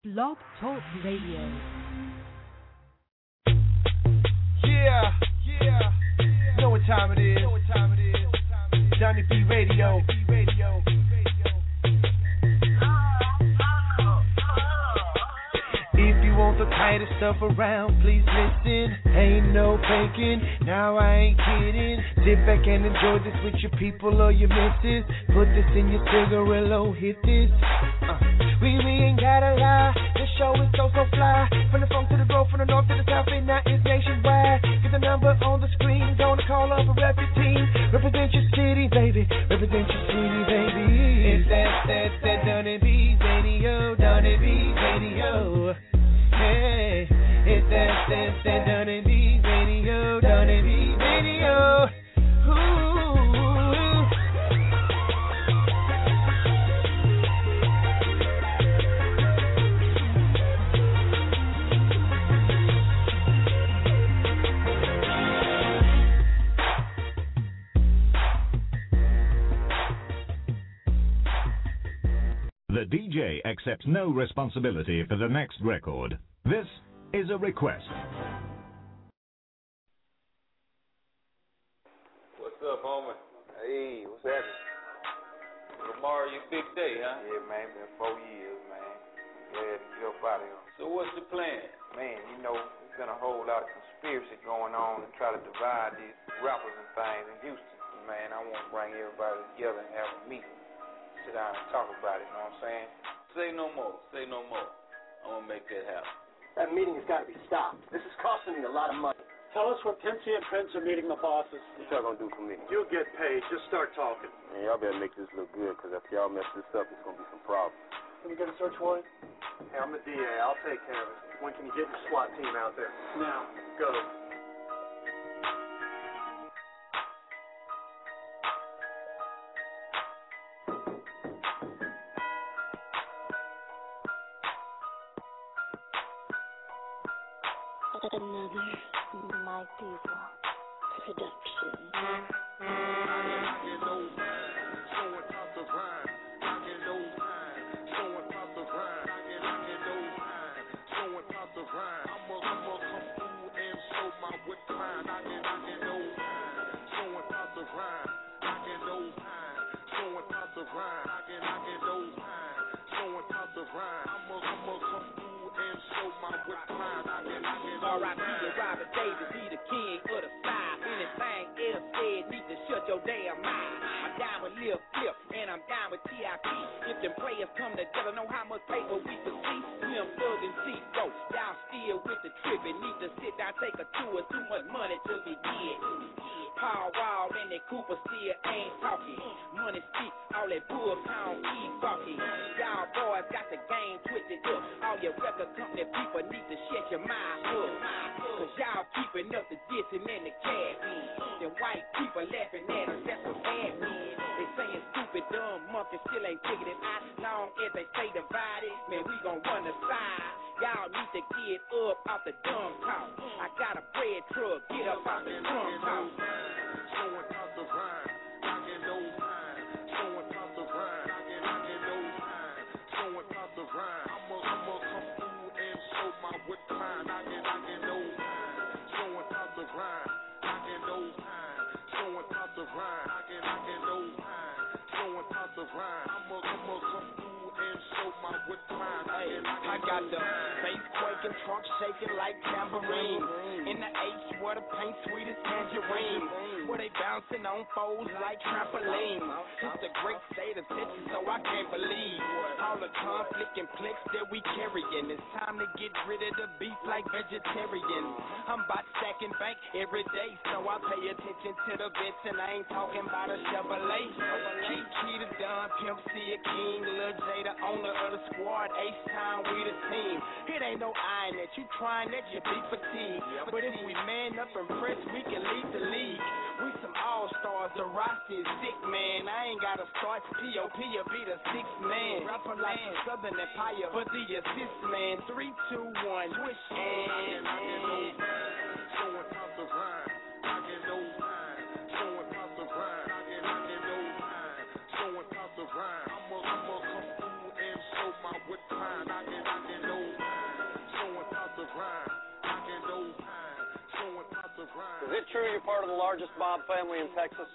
Blog Talk Radio. Yeah. Know what time it is. Johnny B Radio. If you want the tightest stuff around, please listen. Ain't no faking, now I ain't kidding. Sit back and enjoy this with your people or your missus. Put this in your cigarillo, hit this. We ain't gotta lie, this show is so fly. From the funk to the grove, from the north to the south, and now it's nationwide. Get the number on the screen, don't call up a rep your team. Represent your city, baby, represent your city, baby. It's that Dunny B Radio, Dunny B Radio. Hey, it's that Dunny B Radio, Dunny B Radio. Ooh. The DJ accepts no responsibility for the next record. This is a request. What's up, homie? Hey, what's happening? Tomorrow your big day, huh? Yeah, man, been 4 years, man. Glad to get up out of here. So what's the plan? Man, you know, there's been a whole lot of conspiracy going on to try to divide these rappers and things in Houston. Man, I want to bring everybody together and have a meeting. Sit down and talk about it, you know what I'm saying? Say no more. I want to make that happen. That meeting has got to be stopped. This is costing me a lot of money. Tell us what Pimpsy and Prince are meeting the bosses. What y'all gonna do for me? You'll get paid. Just start talking. Man, y'all better make this look good, because if y'all mess this up, it's gonna be some problems. Can we get a search warrant? Hey, I'm the DA. I'll take care of it. When can you get your SWAT team out there? Now. Go. Another My Diva production. R.I.P. to Robert Davis, he the king of the five. Anything else said, need to shut your damn mind. I'm down with Lil Flip, and I'm down with T.I.P. If them players come together, know how much paper we can see. Slim Thug and Z-Go, y'all still with the trippin'. Need to sit down, take a tour, too much money to be get. Paul Wall and that Cooper still ain't talking. Money speak, all that bull town keep talking. Y'all boys got the game twisted up. All your record company people need to shut your mind up. Cause y'all keeping up the dissing and the cash. The white people laughing at us, that's what bad mean. They saying stupid, dumb monkeys still ain't figured it out. Long as they stay divided, man, we gon' run aside. Y'all need to get up off the dumb talk. I got a bread truck, get up off the dumb talk. Showing pop the rhyme, knocking those lines. Showing pop the rhyme, knocking those lines. Showing pop the rhyme. I'ma come through and show my wit line. Knocking those lines. Showing pop the rhyme, knocking those lines. Showing pop the rhyme, knocking those lines. Showing pop the rhyme. I'ma come through and show my wit line. I got the bass quaking, trunk shaking like tambourine. In the H where the paint sweet as tangerine. Where they bouncing on foes like trampoline. It's the great state of Texas, so I can't believe all the conflict and plex that we carrying. It's time to get rid of the beef like vegetarians. I'm about stacking bank every day, so I pay attention to the bits, and I ain't talking about a Chevrolet. Kiki the Don, Pimp C a King, Lil J the owner of the squad, H-Time we the team. It ain't no eyeing that you trying that you be fatigued. But if we man up and press, we can lead the league. We some all-stars, the roster is sick, man. I ain't gotta start, P.O.P. will be the sixth man. Rapper like a Southern Empire, but the assist man. 3, 2, 1, wish and Showing pop the rhyme, knocking those lines. Showing pop the rhyme, knocking those lines. Showing pop the rhyme. I'ma come through and show my wit line. Knocking those it true you're part of the largest mob family in Texas?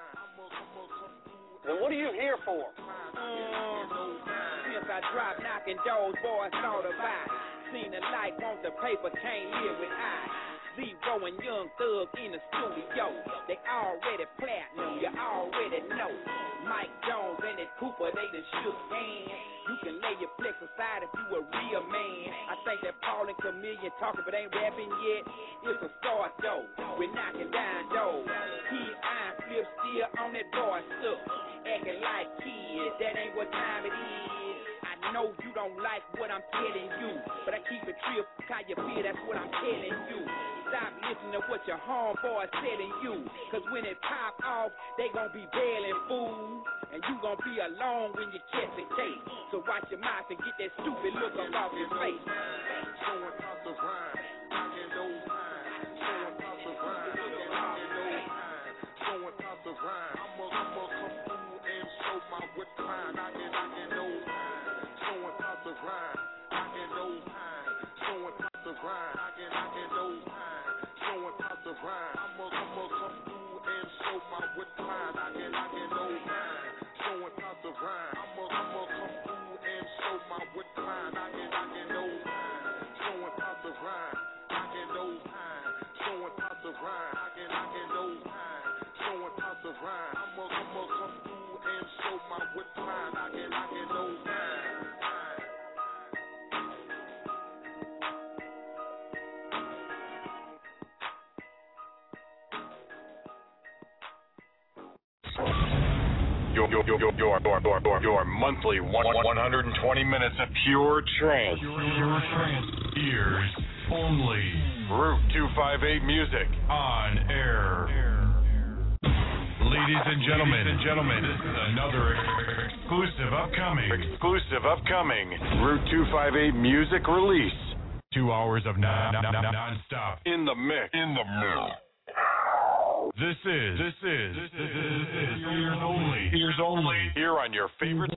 Then what are you here for? Since I dropped knocking doors, boys thought about it. Seen the light, want the paper, can't live without it. Zero and Young Thug in the studio. They already platinum, you already know. Mike Jones and that Cooper, they done shook hands. You can lay your flex aside if you a real man. I think that Paul and Chameleon talking but ain't rapping yet. It's a start though, we're knocking down doors. Kid Iron Flip still on that boy stuff. Acting like kids, that ain't what time it is. I know you don't like what I'm telling you, but I keep it real, how you feel, that's what I'm telling you. Stop listening to what your homeboys telling you, cause when it pop off, they gon' be bailing fools, and you gon' be alone when you catch the case. So watch your mouth and get that stupid look up off your face. Showing pop the rhyme, knocking those lines. Showing pop the rhyme, knocking those lines. Showing pop the rhyme. I'ma come through and show my wit line. Knocking those lines. Showing pop the rhyme, knocking those lines. Showing pop the rhyme, knocking those lines. Showing pop the rhyme. I'ma come through and show my wit line. Knocking those lines. Showing pop the rhyme. I'ma come through and show my wit line. Knocking those lines. Showing pop the rhyme. Knocking those lines. Showing pop the rhyme. Knocking those lines. Showing pop the rhyme. I'ma come through and show my wit line. Knocking those lines. Your monthly 120 minutes of pure trance. Pure trance. Ears only. Route 258 music. On air. Ladies and gentlemen, this is another exclusive upcoming Route 258 music release. 2 hours of non-stop. In the mix. This is ears only. Here on your favorite.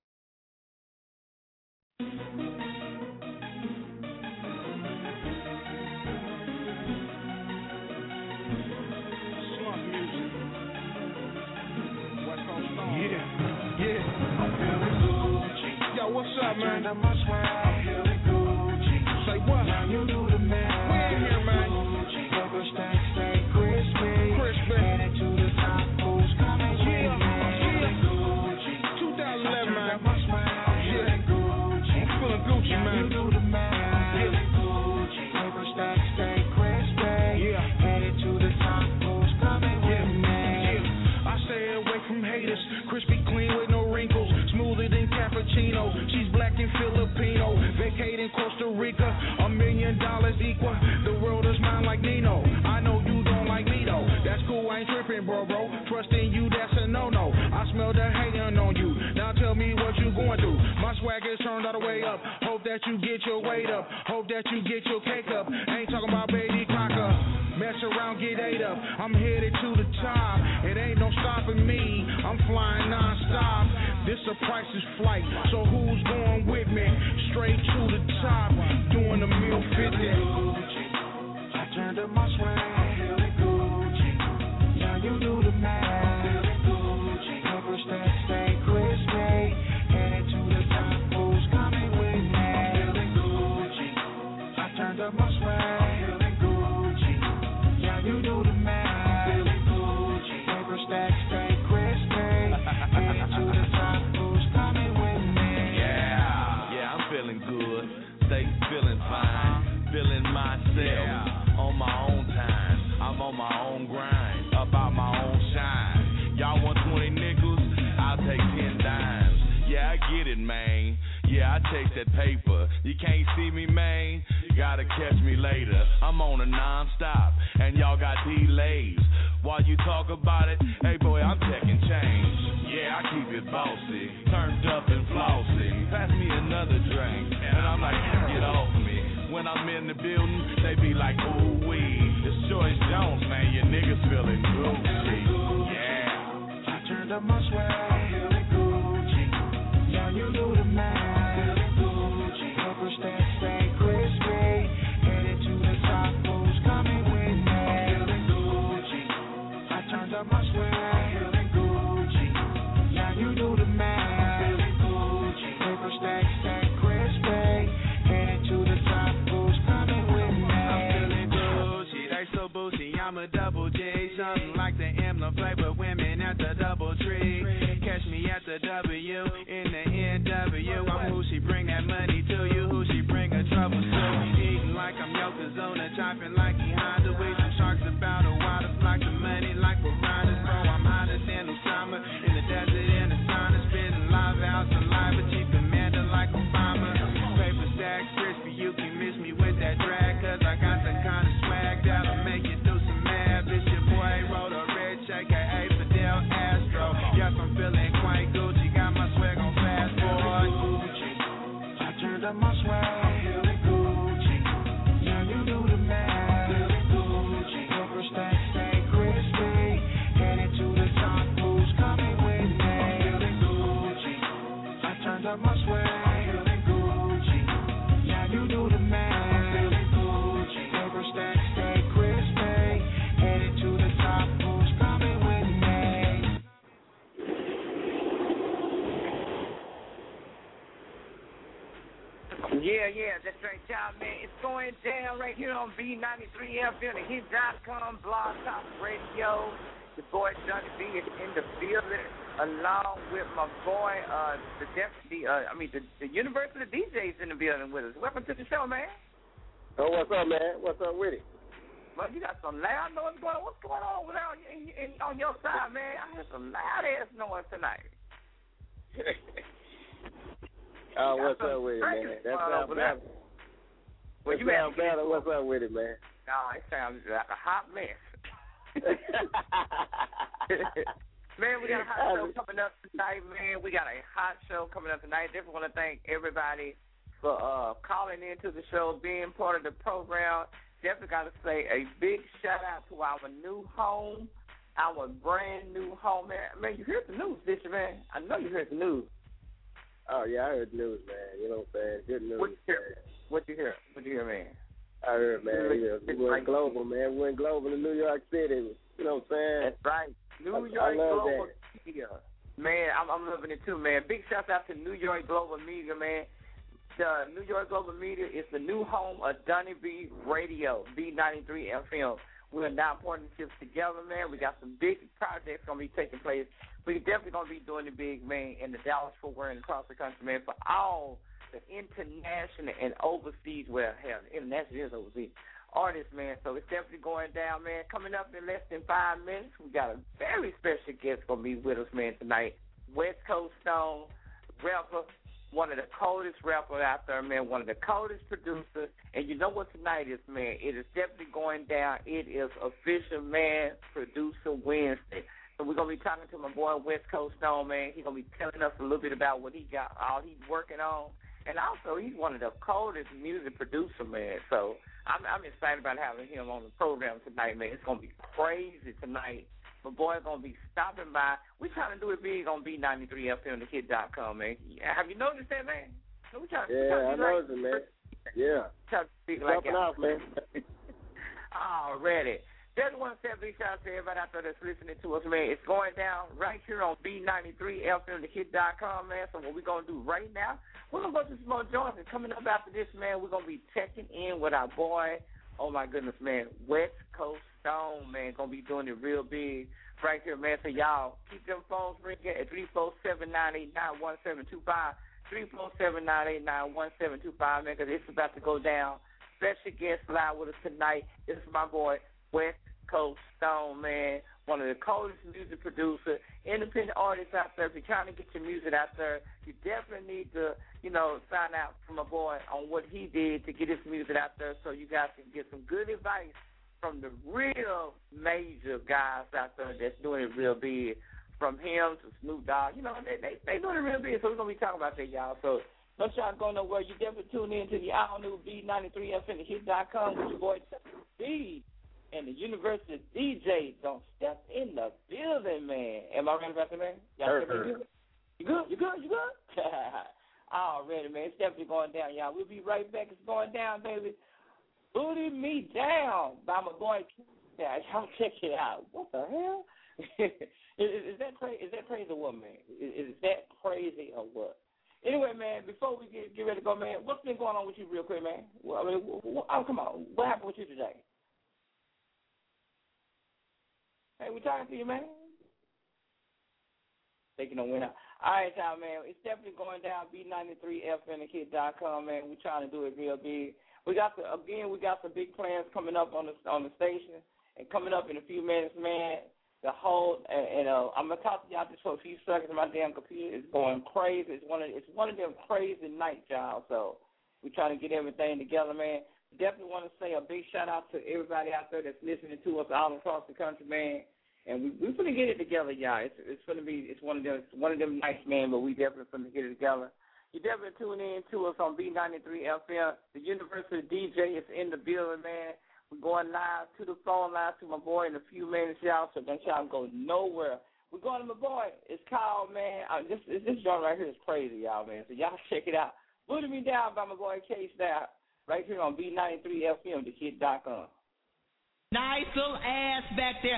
Yo, what's up, man? Say what? You do the man. We in here, man. Crispy. Headed to the top. Who's coming? Yeah. 2011, man. Yeah. I'm feeling Gucci, man. You do the man. Yeah. Paper stack, stay crispy. Yeah. Headed to the top. Who's coming with me? Yeah. I stay away from haters. Crispy, clean with no wrinkles. Smoother than cappuccino. She's black and Filipino. Vacating Costa Rica. $1 million equal. The world is mine like Nino. I know you don't like me though. That's cool, I ain't tripping, bro. Trusting you, that's a no-no. I smell the hating on you. Now tell me what you going through. My swag is turned all the way up. Hope that you get your weight up. Hope that you get your cake up. Ain't talking about baby cocker. Mess around, get ate up. I'm headed to the top. It ain't no stopping me. I'm flying non-stop. This a priceless flight. So who's going with me? Straight to the top. Doing the meal 50. I turned up my swag. Now you do the math. Cover stack, stay crispy. Headed to the top. Who's coming with me? I turned up my swag. Now you do the math. Cover stack, stay crispy. Headed to the top. Who's coming with me? Yeah, I'm feeling good. Stay feeling fine. Feeling myself on my own time. I'm on my own grind, about my own shine. Y'all want 20 nickels? I'll take 10 dimes. Yeah, I get it, man. Yeah, I take that paper. You can't see me, man. You gotta catch me later. I'm on a non-stop, and y'all got delays. While you talk about it, hey boy, I'm taking change. Yeah, I keep it bossy, turned up and flossy. Pass me another drink, and I'm like, get off me. When I'm in the building, they be like, ooh wee. It's Choice Jones, man, your niggas feeling Gucci. Yeah. I turned up my swag. Now you do the math. Cover stack, stay crispy. Headed to the top. Who's coming with me? I'm a double G, something like the emblem flavor women at the double tree. Catch me at the W in the NW. I'm who she bring that money to you, who she bring her troubles to. Eating like I'm Yokozuna, chopping like he Honda with some sharks about a water flock of money like piranhas. Bro, I'm hotter than Osama in the desert in the sauna, spitting lava out saliva, chief commander like Obama. Paper stacks crispy, you can miss me with that drag, cause I got the kind of swag that'll make you do some math. It's your boy Roto Rich, aka Fidel Astro. Yes, I'm feeling quite Gucci, got my swag on fast forward. Gucci, I turned up my swag, I'm feeling Gucci. Yeah, you do the math, feeling Gucci. Paper stacks stay crispy, headed to the top, who's coming with me? Feeling Gucci, I turned up my swag, I'm feeling Gucci. Yeah, you do the math, feeling Gucci. Paper stacks stay crispy, headed to the top, who's coming with me? Yeah, that's right, y'all, man. It's going down right here on B93 FM, the Hit.com, Blog Talk Radio. The boy Johnny B is in the building, along with my boy, the deputy, the University DJ's in the building with us. Welcome to the show, man. Oh, what's up, man? What's up with it? Well, you got some loud noise going on. What's going on on your side, man? I heard some loud-ass noise tonight. Oh, what's up with it, man? That sounds better. Well, you sounds better. What's up with it, man? No, it sounds like a hot mess. Man, we got a hot show coming up tonight, man. We got a hot show coming up tonight. Definitely want to thank everybody for calling into the show, being part of the program. Definitely got to say a big shout-out to our new home, our brand-new home. Man, you heard the news, did you, man? I know you heard the news. Oh, yeah, I heard the news, man. You know what I'm saying? Good news. What you hear, man? I heard, man. We went global, man. We went global in New York City. You know what I'm saying? That's right. New York Global Media. Man, I'm loving it too, man. Big shout out to New York Global Media, man. The New York Global Media is the new home of Donnie B Radio, B93 FM. We're now partnerships together, man. We got some big projects going to be taking place. We're definitely going to be doing the big, man, in the Dallas-Fort Worth and across the country, man, for all the international and overseas, well, hell, international is overseas, artists, man. So it's definitely going down, man. Coming up in less than 5 minutes, we got a very special guest going to be with us, man, tonight. West Coast Stone, rapper, one of the coldest rappers out there, man, one of the coldest producers. And you know what tonight is, man? It is definitely going down. It is official, man, Producer Wednesday. So we're going to be talking to my boy West Coast Stone, man. He's going to be telling us a little bit about what he got, all he's working on. And also, he's one of the coldest music producers, man. So I'm excited about having him on the program tonight, man. It's going to be crazy tonight. My boy's going to be stopping by. We're trying to do it big on B93 FM, the Hit.com, man. Have you noticed that, man? I noticed it, man. Yeah. Jumping off, man. Already. Just want to say a big shout out to everybody out there that's listening to us, man. It's going down right here on B93 FM, the Hit.com, man. So what we're going to do right now, we're going to go to some more joints. And coming up after this, man, we're going to be checking in with our boy, oh, my goodness, man, West Coast Stone, man. Going to be doing it real big right here, man. So y'all keep them phones ringing at 347-989-1725, 347-989-1725, man, because it's about to go down. Special guest live with us tonight. This is my boy, West Coast Stone, man, one of the coldest music producers, independent artists out there. If you're trying to get your music out there, you definitely need to, sign out from my boy on what he did to get his music out there so you guys can get some good advice from the real major guys out there that's doing it real big, from him to Snoop Dogg. They doing it real big, so we're going to be talking about that, y'all. So don't y'all go nowhere. You definitely tune in to the all-new B93 FM, the Hit.com with your boy B. And the University DJ don't step in the building, man. Am I right about that, man? Y'all You good? Already, man. It's definitely going down, y'all. We'll be right back. It's going down, baby. Booty Me Down by my boy. Y'all check it out. What the hell? Is that crazy? Is that crazy or what, man? Is that crazy or what? Anyway, man, before we get ready to go, man, what's been going on with you real quick, man? Come on. What happened with you today? Hey, we talking to you, man. Taking a winner. All right, y'all, man. It's definitely going down. B93FNthekid.com, man. We're trying to do it real big. We got some big plans coming up on the station, and coming up in a few minutes, man. I'm gonna talk to y'all just for a few seconds. My damn computer is going crazy. It's one of them crazy nights, y'all. So we're trying to get everything together, man. Definitely want to say a big shout out to everybody out there that's listening to us all across the country, man. And we're gonna get it together, y'all. It's one of them nights, man. But we definitely gonna get it together. You definitely tune in to us on B93 FM. The University DJ is in the building, man. We're going live to the phone line to my boy in a few minutes, y'all. So don't y'all go nowhere. We're going to my boy. It's called, man. This joint right here is crazy, y'all, man. So y'all check it out. Putting Me Down by my boy K-Style right here on B93 FM, thekid.com. Nice little ass back there.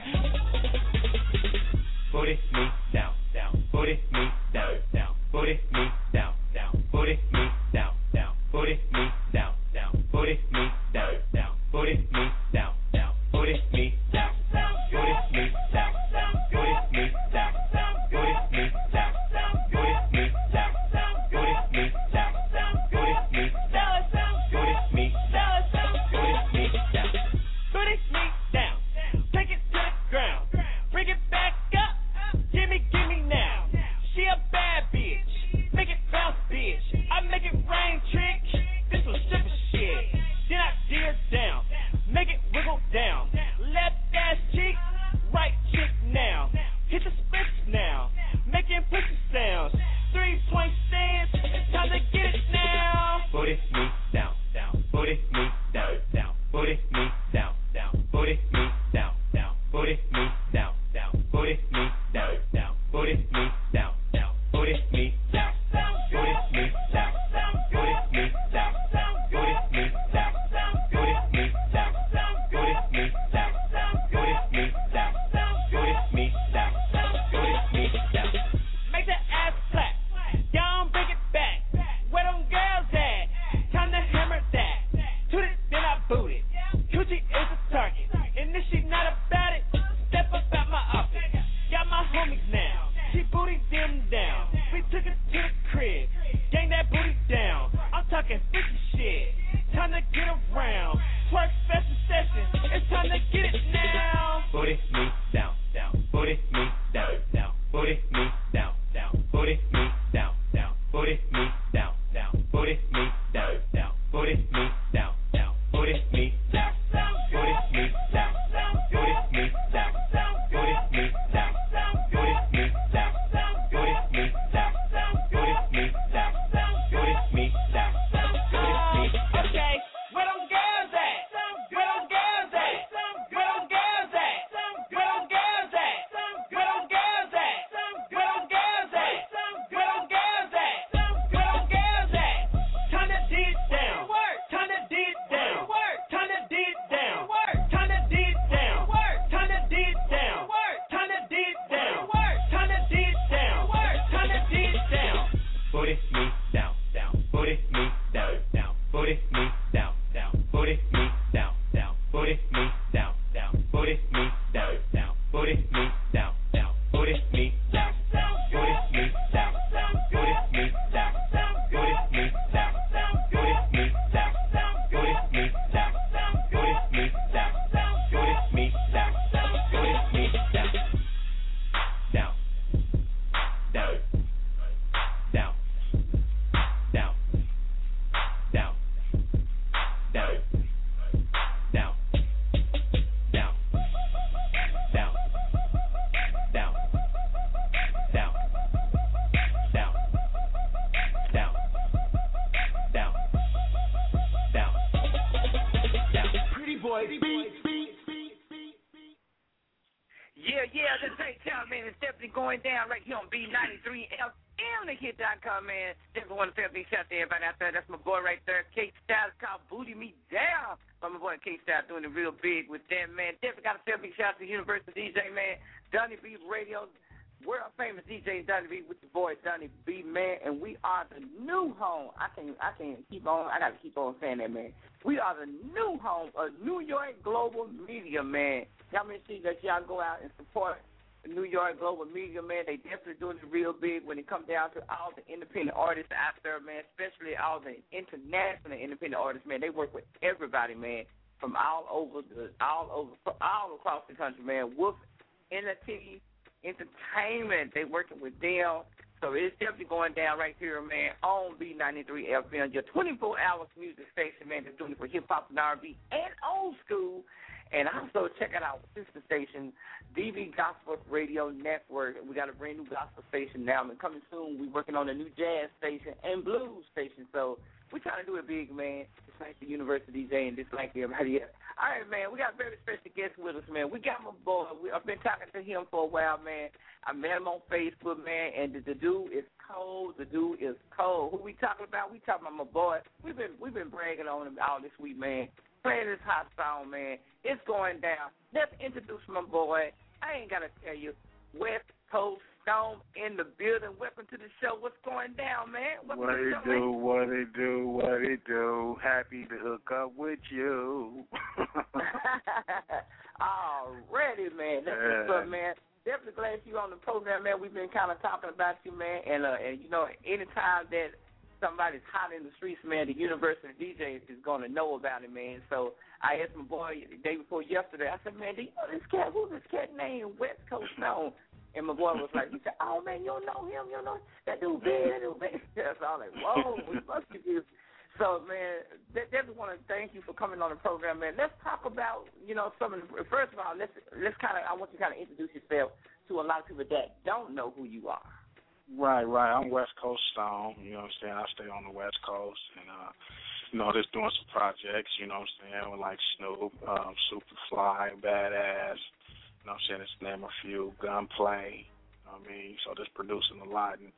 Put it me down, down. Put it me down, down. Put it me down, down. Put it me down, down. Put it me down, down. Put it me down, down. Put it me down, down. Put it me down, down. Put it me down, down. Put it me down, down. Put it me down, down. Put it me down, down. Put it me down, down. Put it me down, down. Put it me down, down. Put it me down. Put it me down. Take it to the ground. Bring it back up. Give me now. She a bad bitch. Make it bounce, bitch. I make it rain, trick. This was stripper shit. Then I dig her down. Make it wiggle down. Left ass cheek, right cheek now. Hit the splits now. Making pussy sounds. 3-point stance. It's time to get it now. Put it me down, down. Put it me down, down. Put it me down, down. Put it me down, down. Put it me down, down. Put it me down, down. Put it me down, down. Put it me down, down. Put it me down, down. Put it me down, down. Put it me down, down. Put it me down, down. Put it me down, down. Put it me down, down. Put it me down, down. Put it me down. Make the ass clap. Y'all bring it back. Where them girls at? Time to hammer that. Toot it, then I boot it. Coochie is a target. And if she not about it, step up out my office. Got my homies now. She booty them down. We took it to the crib. Gang that booty down. I'm talking freaky shit. Time to get around. Twerk special session. It's time to get it now. Put it me down, down. Put it me down, down. Put it me down, down. Put it me down, down. Put it me down, down. Put it me down, down. Put it me down, down. Put it me down, down. Put it me down, down. Put it me down, down. Put it me down, down. Put it me down, down. Put it me down, down. Put it me down, down. Put it me down, down. Put it me down. Okay, where them girls at? Where them girls at? Where them girls at? Where them girls at? Where them girls at? Where them girls at? Where them girls at? Where them girls at? Time to dig it down. Time to dig it down. Time to dig it down. Time to dig it down. Time to dig it down. Time to dig it down. Time to dig it down. Time to dig it down. Put it me down, down. Put it me down, down. Put it me down, down. Put it me down, down. Put it me down, down. Put it me down, down. Put it me down, down. Put it me down, down. Put it me down, down. Put it me down, down. Put it me down, down. Put it me down, down. Put it me down, down. Put it me down, down. Put it me down, down. Put it me down. Down. Down. Down. Down. Down. Down. Down. Down. Down. Down. Down. Down. Down. Down. Down. Down. Pretty boy, beat. Yeah, the St. Town, man, it's definitely going down right here on B93 FM, thekid.com, man. Definitely want to say a big shout out to everybody out there. That's my boy right there, K-Style. It's called Booty Me Down. But my boy K-Style doing it real big with them, man. Definitely got to say a big shout out to University DJ, man. Donnie B Radio, world famous DJ Donnie B with your boy Donnie B, man, and we are the new home. I can't keep on. I gotta keep on saying that, man. We are the new home of New York Global Media, man. Y'all make sure that y'all go out and support the New York Global Media, man. They definitely doing it real big when it comes down to all the independent artists out there, man. Especially all the international independent artists, man. They work with everybody, man, from all across the country, man. Wolf NT Entertainment, they working with them. So it's definitely going down right here, man, on B93 FM, your 24-hour music station, man, that's doing it for hip-hop and R&B and old school. And also check out our sister station, DV Gospel Radio Network. We got a brand new gospel station now, and coming soon, we're working on a new jazz station and blues station. So we're trying to do it big, man. Just like the University DJ and just like everybody else. All right, man, we got a very special guest with us, man. We got my boy. I've been talking to him for a while, man. I met him on Facebook, man, and the dude is cold. The dude is cold. Who we talking about? We talking about my boy. We've been bragging on him all this week, man. Playing this hot song, man. It's going down. Let's introduce my boy. I ain't got to tell you. West Coast Stone in the building. Welcome to the show. What's going down, man? What it do. Happy to hook up with you. Already, man. That's what's up, man. Definitely glad you on the program, man. We've been kind of talking about you, man. And you know, anytime that somebody's hot in the streets, man, the University DJ is going to know about it, man. So I asked my boy the day before yesterday, I said, man, do you know this cat? Who's this cat named West Coast Stone? And my boy was like, he said, oh, man, you don't know him? You don't know that dude big, So I was like, whoa, we must be good. So, man, definitely want to thank you for coming on the program, man. Let's talk about, you know, first of all, let's kind of, I want you to kind of introduce yourself to a lot of people that don't know who you are. Right. I'm West Coast Stone. You know what I'm saying? I stay on the West Coast and, you know, just doing some projects, you know what I'm saying, with like Snoop, Superfly, Badass, you know what I'm saying, just name a few, Gunplay, you know what I mean? So just producing a lot and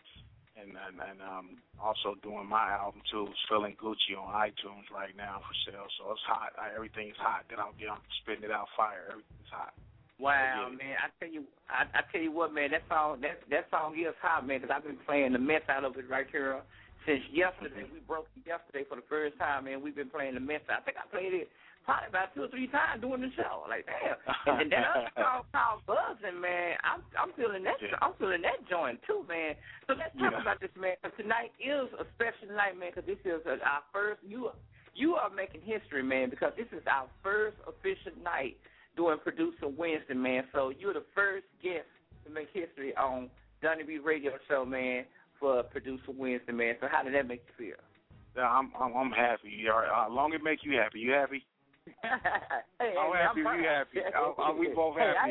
also doing my album too, Feeling Gucci on iTunes right now for sale. So it's hot. Everything's hot. Then I'm spitting it out fire. Everything's hot. Wow, man! I tell you what, man. That song is hot, man. Because I've been playing the mess out of it right here since yesterday. We broke it yesterday for the first time, man. We've been playing the mess. I think I played it probably about 2 or 3 times during the show. Like, damn. And that other song called Buzzing, man. I'm feeling that. Yeah. I'm feeling that joint too, man. So let's talk about this, man. Because tonight is a special night, man. Because this is our first. You are making history, man. Because this is our first official night doing Producer Wednesday, man. So you're the first guest to make history on Donnie B Radio Show, man, for Producer Wednesday, man. So how did that make you feel? Yeah, I'm happy. As long as it make you happy. You happy? I'm happy. You happy? We both happy.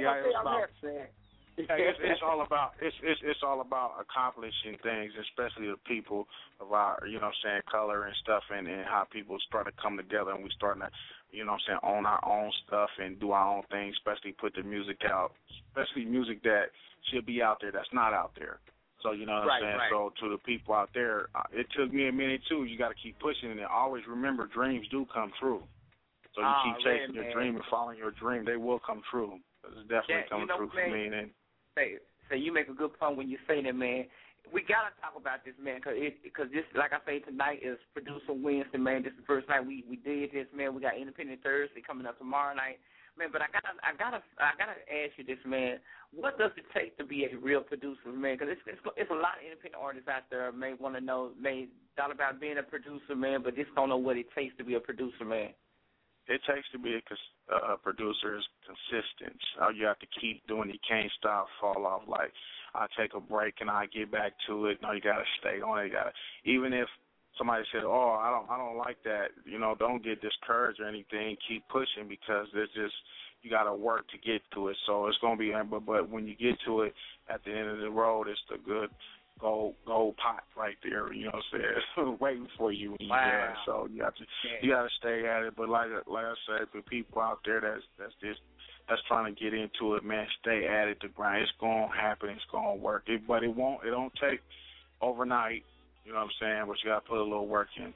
It's all about accomplishing things, especially the people of our, you know what I'm saying, color and stuff, and how people start to come together and we starting to, you know what I'm saying, own our own stuff and do our own thing, especially put the music out, especially music that should be out there that's not out there. So, you know what I'm saying? Right. So to the people out there, it took me a minute too. You got to keep pushing it and always remember dreams do come true. So you keep chasing your dream and following your dream, they will come true. It's definitely coming true for me. And so you make a good point when you say that, man. We got to talk about this, man, because this, like I say, tonight is Producer Wednesday, man. This is the first night we did this, man. We got Independent Thursday coming up tomorrow night, man. But I gotta ask you this, man. What does it take to be a real producer, man? Because it's a lot of independent artists out there may want to know, may thought about being a producer, man, but just don't know what it takes to be a producer, man. It takes to be a producer is consistent. You have to keep doing it. You can't stop, fall off. Like, I take a break and I get back to it. No, you got to stay on it. Even if somebody said, oh, I don't like that, you know, don't get discouraged or anything. Keep pushing because there's just, you got to work to get to it. So it's going to be, but when you get to it, at the end of the road, it's the good gold pot right there, you know what I'm saying, waiting for you when you're there. So you got to stay at it. But like I said, for people out there that's trying to get into it, man, stay at it. The grind, it's gonna happen. It's gonna work. But it don't take overnight. You know what I'm saying? But you got to put a little work in.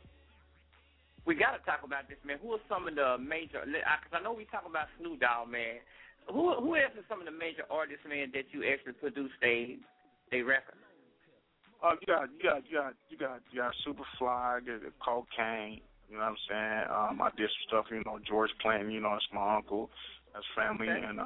We got to talk about this, man. Who are some of the major? Because I know we talk about Snoop Dogg, man. who else are some of the major artists, man, that you actually produced they record? You got Superfly, you got Cocaine. You know what I'm saying? I did some stuff. You know, George Clinton. You know, it's my uncle, that's family, okay. And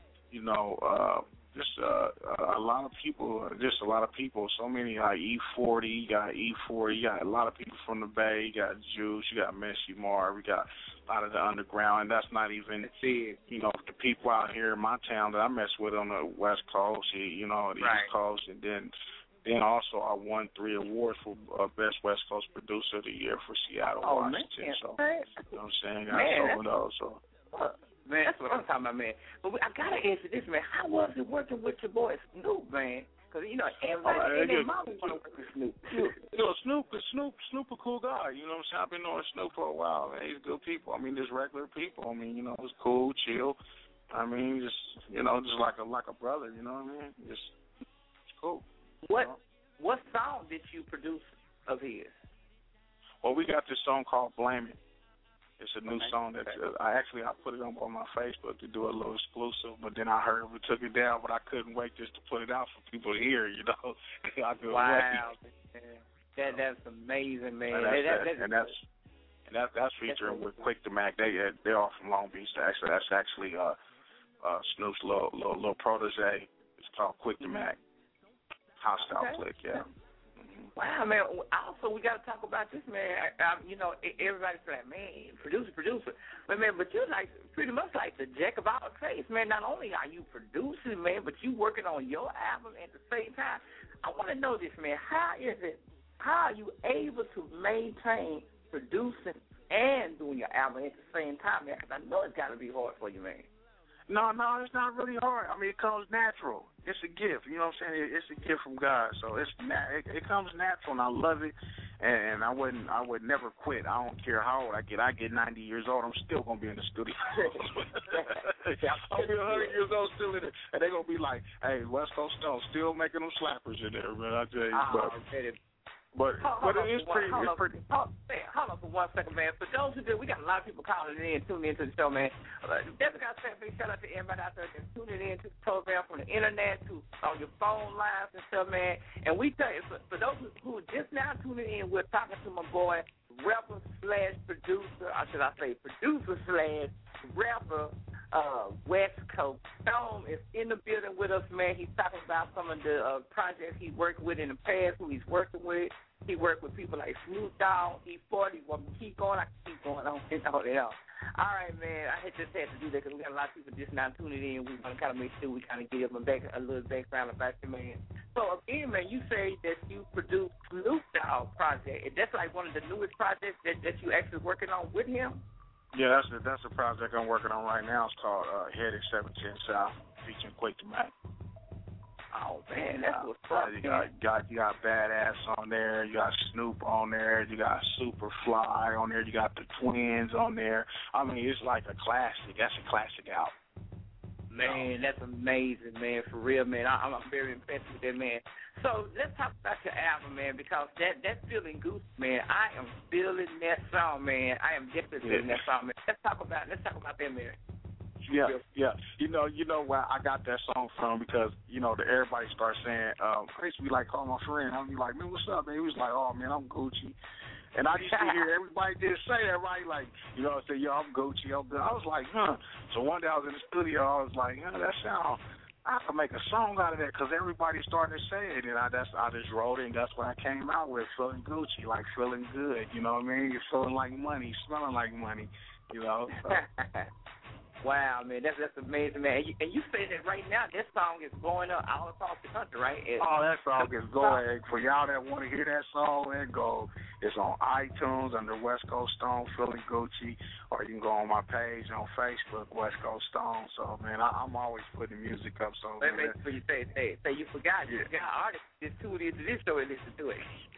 just a lot of people. Just a lot of people. So many like E40. You got E40. You got a lot of people from the Bay. You got Juice. You got Messy Marv. We got a lot of the underground, and that's not even you know the people out here in my town that I mess with on the West Coast. You know, the East Coast, and then also I won 3 awards for Best West Coast Producer of the Year for Seattle, Washington. Man. So you know what I'm saying? I got some of those. So. Man, that's what I'm talking about, man. But I gotta answer this, man. How was it working with your boy Snoop, man? Because you know everybody in their mama want to work with Snoop. You know, Snoop a cool guy. You know what I'm saying? I've been knowing Snoop for a while, man. He's good people. I mean, just regular people. I mean, you know, it's cool, chill. I mean, just you know, just like a brother. You know what I mean? Just it's cool. What song did you produce of his? Well, we got this song called Blame It. It's a new song that I put it up on my Facebook to do a little exclusive, but then I heard we took it down, but I couldn't wait just to put it out for people to hear, you know. Wow, man. That's amazing, man. And that's featuring with Quick the Mac. They're all from Long Beach. That's actually Snoop's little protege. It's called Quick the Mac. Hostile Click, yeah. Wow, man. Also, we got to talk about this, man. You know, everybody's like, man, producer. But, man, you're like pretty much like the jack of all trades, man. Not only are you producing, man, but you working on your album at the same time. I want to know this, man. How are you able to maintain producing and doing your album at the same time, man? Because I know it's got to be hard for you, man. No, it's not really hard. I mean, it comes natural. It's a gift. You know what I'm saying? It's a gift from God. So it comes natural, and I love it. And I would never quit. I don't care how old I get. I get 90 years old, I'm still gonna be in the studio. I'll be 100 years old still in it, and they're gonna be like, "Hey, West Coast Stone still making them slappers in there, man." I tell you, But it is pretty. Hold on for 1 second, man. For those who do, we got a lot of people calling in, tuning into the show, man. Definitely got to say a big shout out to everybody out there that's tuning in to the program from the internet to on your phone lines and stuff, man. And we tell you, for those who are just now tuning in, we're talking to my boy, rapper/producer, or should I say producer/rapper, West Coast Stone is in the building with us, man. He's talking about some of the projects he worked with in the past, who he's working with. He worked with people like Snoop Dogg, E40. Want me to keep going? I can keep going on and on and on. All right, man. I just had to do that because we got a lot of people just now tuning in. We want to kind of make sure we kind of give them a little background about you, man. So, again, man, you say that you produced Snoop Dogg project. That's like one of the newest projects that you actually working on with him? Yeah, that's a project I'm working on right now. It's called Headed 710 South, featuring Quick the Mac. Oh, man, that's what's up. You got Badass on there. You got Snoop on there. You got Superfly on there. You got the Twins on there. I mean, it's like a classic. That's a classic album. Man, that's amazing, man, for real, man. I'm very impressed with that, man. So let's talk about your album, man, because that Feeling Goose, man, I am feeling that song, man. I am definitely feeling that song, man. Let's talk about that, man. Yeah. You know where I got that song from because, you know, everybody starts saying, Chris be like, call my friend. I'll be like, man, what's up, man? He was like, oh, man, I'm Gucci. And I used to hear everybody did say that, right? Like, you know, I say, yo, I'm Gucci. I was like, huh. So one day I was in the studio. I was like, that sound, I could make a song out of that because everybody's starting to say it. And I just wrote it, and that's what I came out with, Feeling Gucci, like feeling good. You know what I mean? You're feeling like money, smelling like money, you know. So. Wow, man, that's amazing, man. And you say that right now, this song is blowing up all across the country, right? That song is going. For y'all that want to hear that song, it's on iTunes under West Coast Stone, Feeling Gucci, or you can go on my page on Facebook, West Coast Stone. So, man, I'm always putting music up. So, let me make sure you say you forgot. You forgot artists just tuned into this show and listen to it.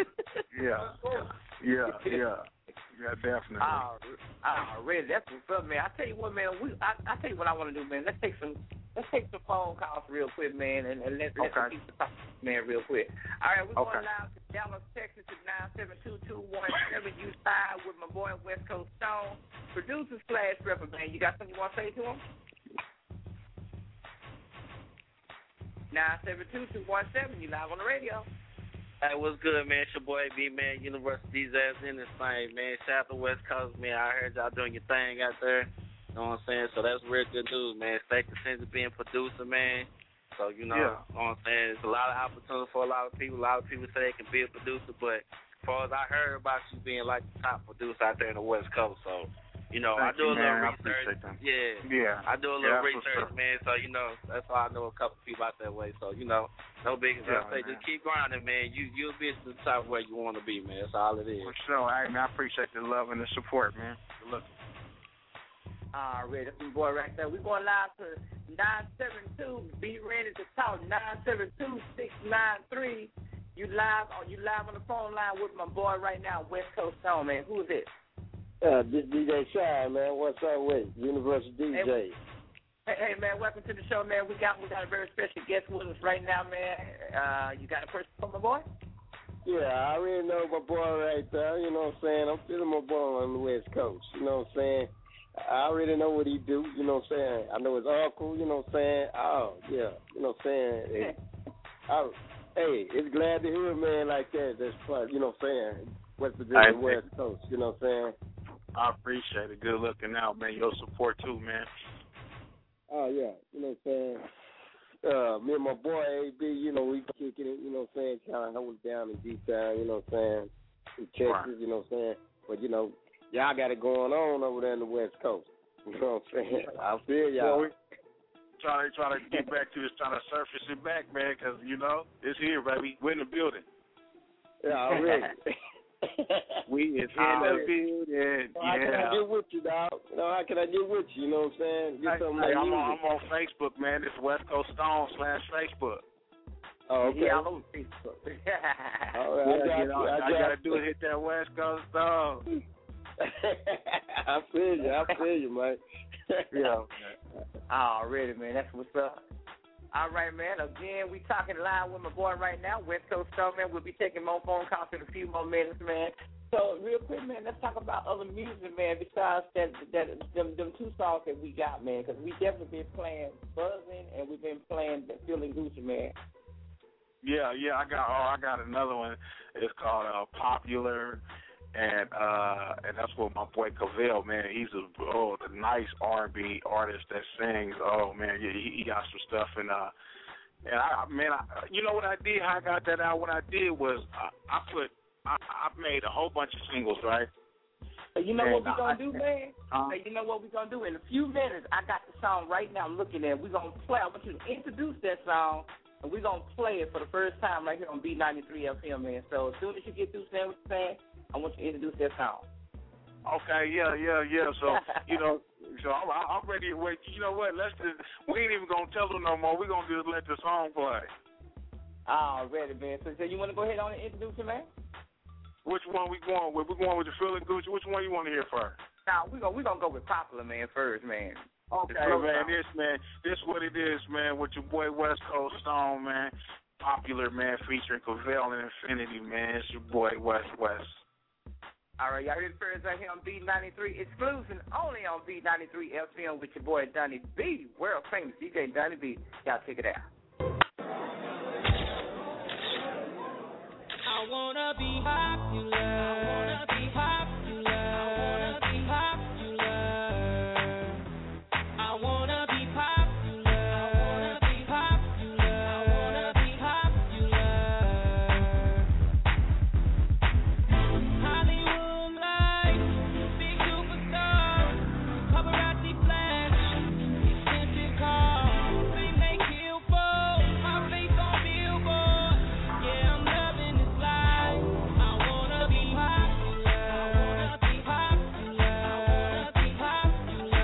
Yeah, definitely. Really, that's what's up, man. I tell you what, man. I tell you what I want to do, man. Let's take some phone calls real quick, man, and let's keep the talk, man, real quick. All right, we're going live to Dallas, Texas at 972-217. You live with my boy West Coast Stone, producer/rapper, man. You got something you want to say to him? 972-217. You live on the radio. Hey, what's good, man? It's your boy B, man. University's ass in this thing, man. Shout out to West Coast, man. I heard y'all doing your thing out there. You know what I'm saying? So that's real good news, man. Stay content being producer, man. So, you know, yeah. You know what I'm saying? It's a lot of opportunity for a lot of people. A lot of people say they can be a producer, but as far as I heard about you being like the top producer out there in the West Coast, so, you know, Thank I do you, a little man. research. Yeah. I do a little research, man. So, you know, that's why I know a couple people out that way. So, you know, no big deal. I say just keep grinding, man. You'll be to the top where you want to be, man. That's all it is. For sure. Hey, man, I appreciate the love and the support, man. Good luck. All right, that's my boy right there. We're going live to 972. Be ready to talk. 972-693. You live on the phone line with my boy right now, West Coast Stone, man. Who is this? This DJ Shy, man. What's up with Universal DJ? Hey, man. Welcome to the show, man. We got a very special guest with us right now, man. You got a person for my boy? Yeah, I already know my boy right there. You know what I'm saying? I'm feeling my boy on the West Coast. You know what I'm saying? I already know what he do. You know what I'm saying? I know his uncle. You know what I'm saying? Oh, yeah. You know what I'm saying? Hey, it's glad to hear a man like that. That's fun. You know what I'm saying? West Virginia, West Coast. You know what I'm saying? I appreciate it. Good looking out, man. Your support too, man. Oh, yeah. You know what I'm saying? Me and my boy AB, you know, we kicking it, you know what I'm saying? Kind of hold it down in D-Town, you know what I'm saying? In Texas, you know what I'm saying? But, you know, y'all got it going on over there in the West Coast. You know what I'm saying? I feel y'all. Well, try to get back to this, trying to surface it back, man, because, you know, it's here, baby. We're in the building. Yeah, already. We is in the building. How can I get with you, dog? You know, how can I get with you? You know what I'm saying? Get something like I'm on Facebook, man. It's West Coast Stone /Facebook. Oh, okay. Yeah, I'm on Facebook. All right, I gotta do it. Hit that West Coast Stone. I feel you, man. Yeah. Already, man. That's what's up. All right, man. Again, we talking live with my boy right now, West Coast Stone, man. We'll be taking more phone calls in a few more minutes, man. So, real quick, man, let's talk about other music, man, besides them two songs that we got, man, because we definitely been playing Buzzing and we've been playing Feeling Gucci, man. Yeah, I got another one. It's called Popular, and that's with my boy Cavell, man. He's a nice R&B artist that sings. Oh man, yeah, he got some stuff, and you know what I did? How I got that out? What I did was I made a whole bunch of singles, right? You know what we're going to do, man? You know what we're going to do? In a few minutes, I got the song right now I'm looking at. We're going to play. I want you to introduce that song, and we're going to play it for the first time right here on B93 FM, man. So as soon as you get through saying what you're saying, I want you to introduce that song. Okay, yeah. So, you know, I'm ready to wait. You know what? We ain't even going to tell them no more. We're going to just let the song play. Already, man. So you want to go ahead on and introduce it, man? Which one we going with? We're going with the Feeling Gucci. Which one you want to hear first? Nah, we're gonna go with Popular, man, first, man. Okay, man. This what it is, man, with your boy West Coast Stone, man. Popular, man, featuring Cavell and Infinity, man. It's your boy West. All right, y'all heard it first right here on B93. Exclusive only on B93 FM with your boy Donnie B, world famous DJ Donnie B. Y'all check it out. I wanna be popular. I wanna be popular. I wanna be popular. I wanna be popular. I wanna be popular. I wanna be popular. Hollywood lights, big superstar, paparazzi flash, expensive cars, fame they kill for, my face on billboard. Yeah, I'm loving this life. I wanna be popular. I wanna be popular. I wanna be popular.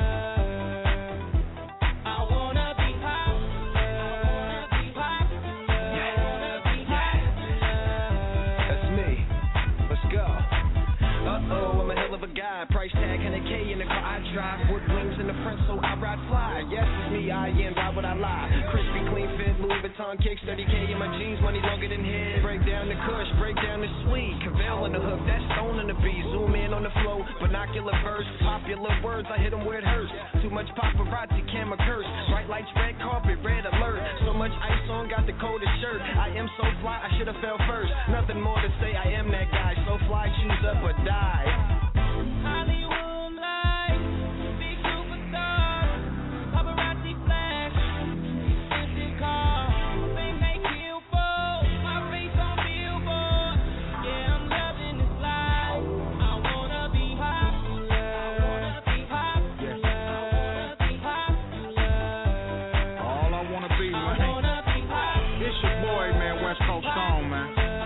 I wanna be popular. I wanna be popular. I wanna be popular. That's me. Let's go. Uh-oh, I'm a hell of a guy. Price tag 100K in the car I drive. Wood wings in the front, so I ride fly. Yes, it's me, I am, why would I lie? Crispy, clean fit, Louis Vuitton kicks, 30K in my jeans, money longer than head. Break down the kush, break down the sweet. Cavell in the hook, that's stone in the beat. Zoom in on the flow, binocular verse. Popular words, I hit them where it hurts. Too much paparazzi, camera curse. Bright lights, red carpet, red alert. So much ice on, got the coldest shirt. I am so fly, I should've fell first. Nothing more to say, I am that guy. So fly, choose up or die. Hollywood lights, big superstar, paparazzi flash, expensive car, they make you fall. My face on billboard, yeah, I'm loving this life. I wanna be popular, be popular, be popular. All I wanna be, man. I wanna be popular. It's your boy, man, West Coast Stone, man.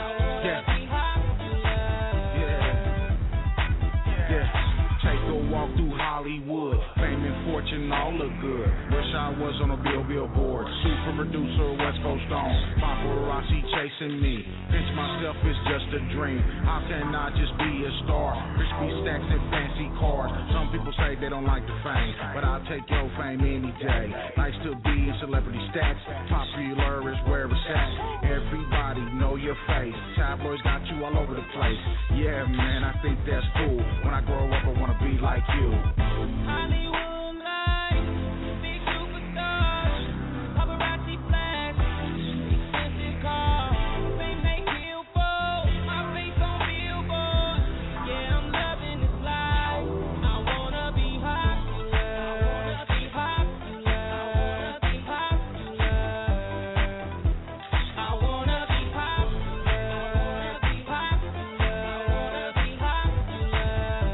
Walk through Hollywood, fame and fortune all look good. Wish I was on a billboard, super producer, West Coast on. Paparazzi chasing me, pinch myself is just a dream. How can I just be a star? Crispy stacks and fancy cars. Some people say they don't like the fame, but I'll take your fame any day. Nice to be in celebrity stats, popular is where it's at. Everybody know your face, tabloids got you all over the place. Yeah, man, I think that's cool. When I grow up, I wanna be like you. Hollywood lights, big superstars, paparazzi flash, expensive car, they make you fall. My face on billboard, yeah, I'm loving this life. I wanna be popular, be popular, be popular. I wanna be popular, be popular, be popular.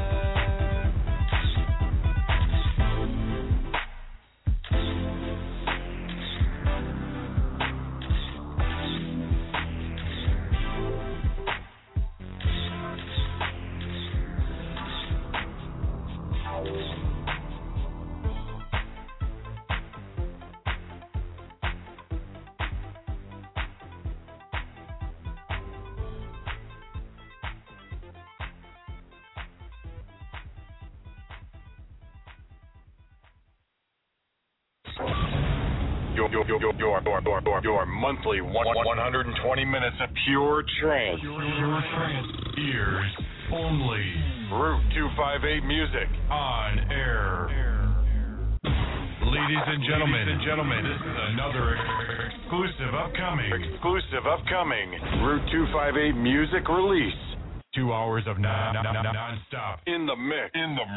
Your monthly 120 minutes of pure trance. Pure trance. Ears only. Route 258 Music. On air. Ladies and gentlemen, this is another exclusive upcoming Route 258 Music release. 2 hours of non-stop In the mix.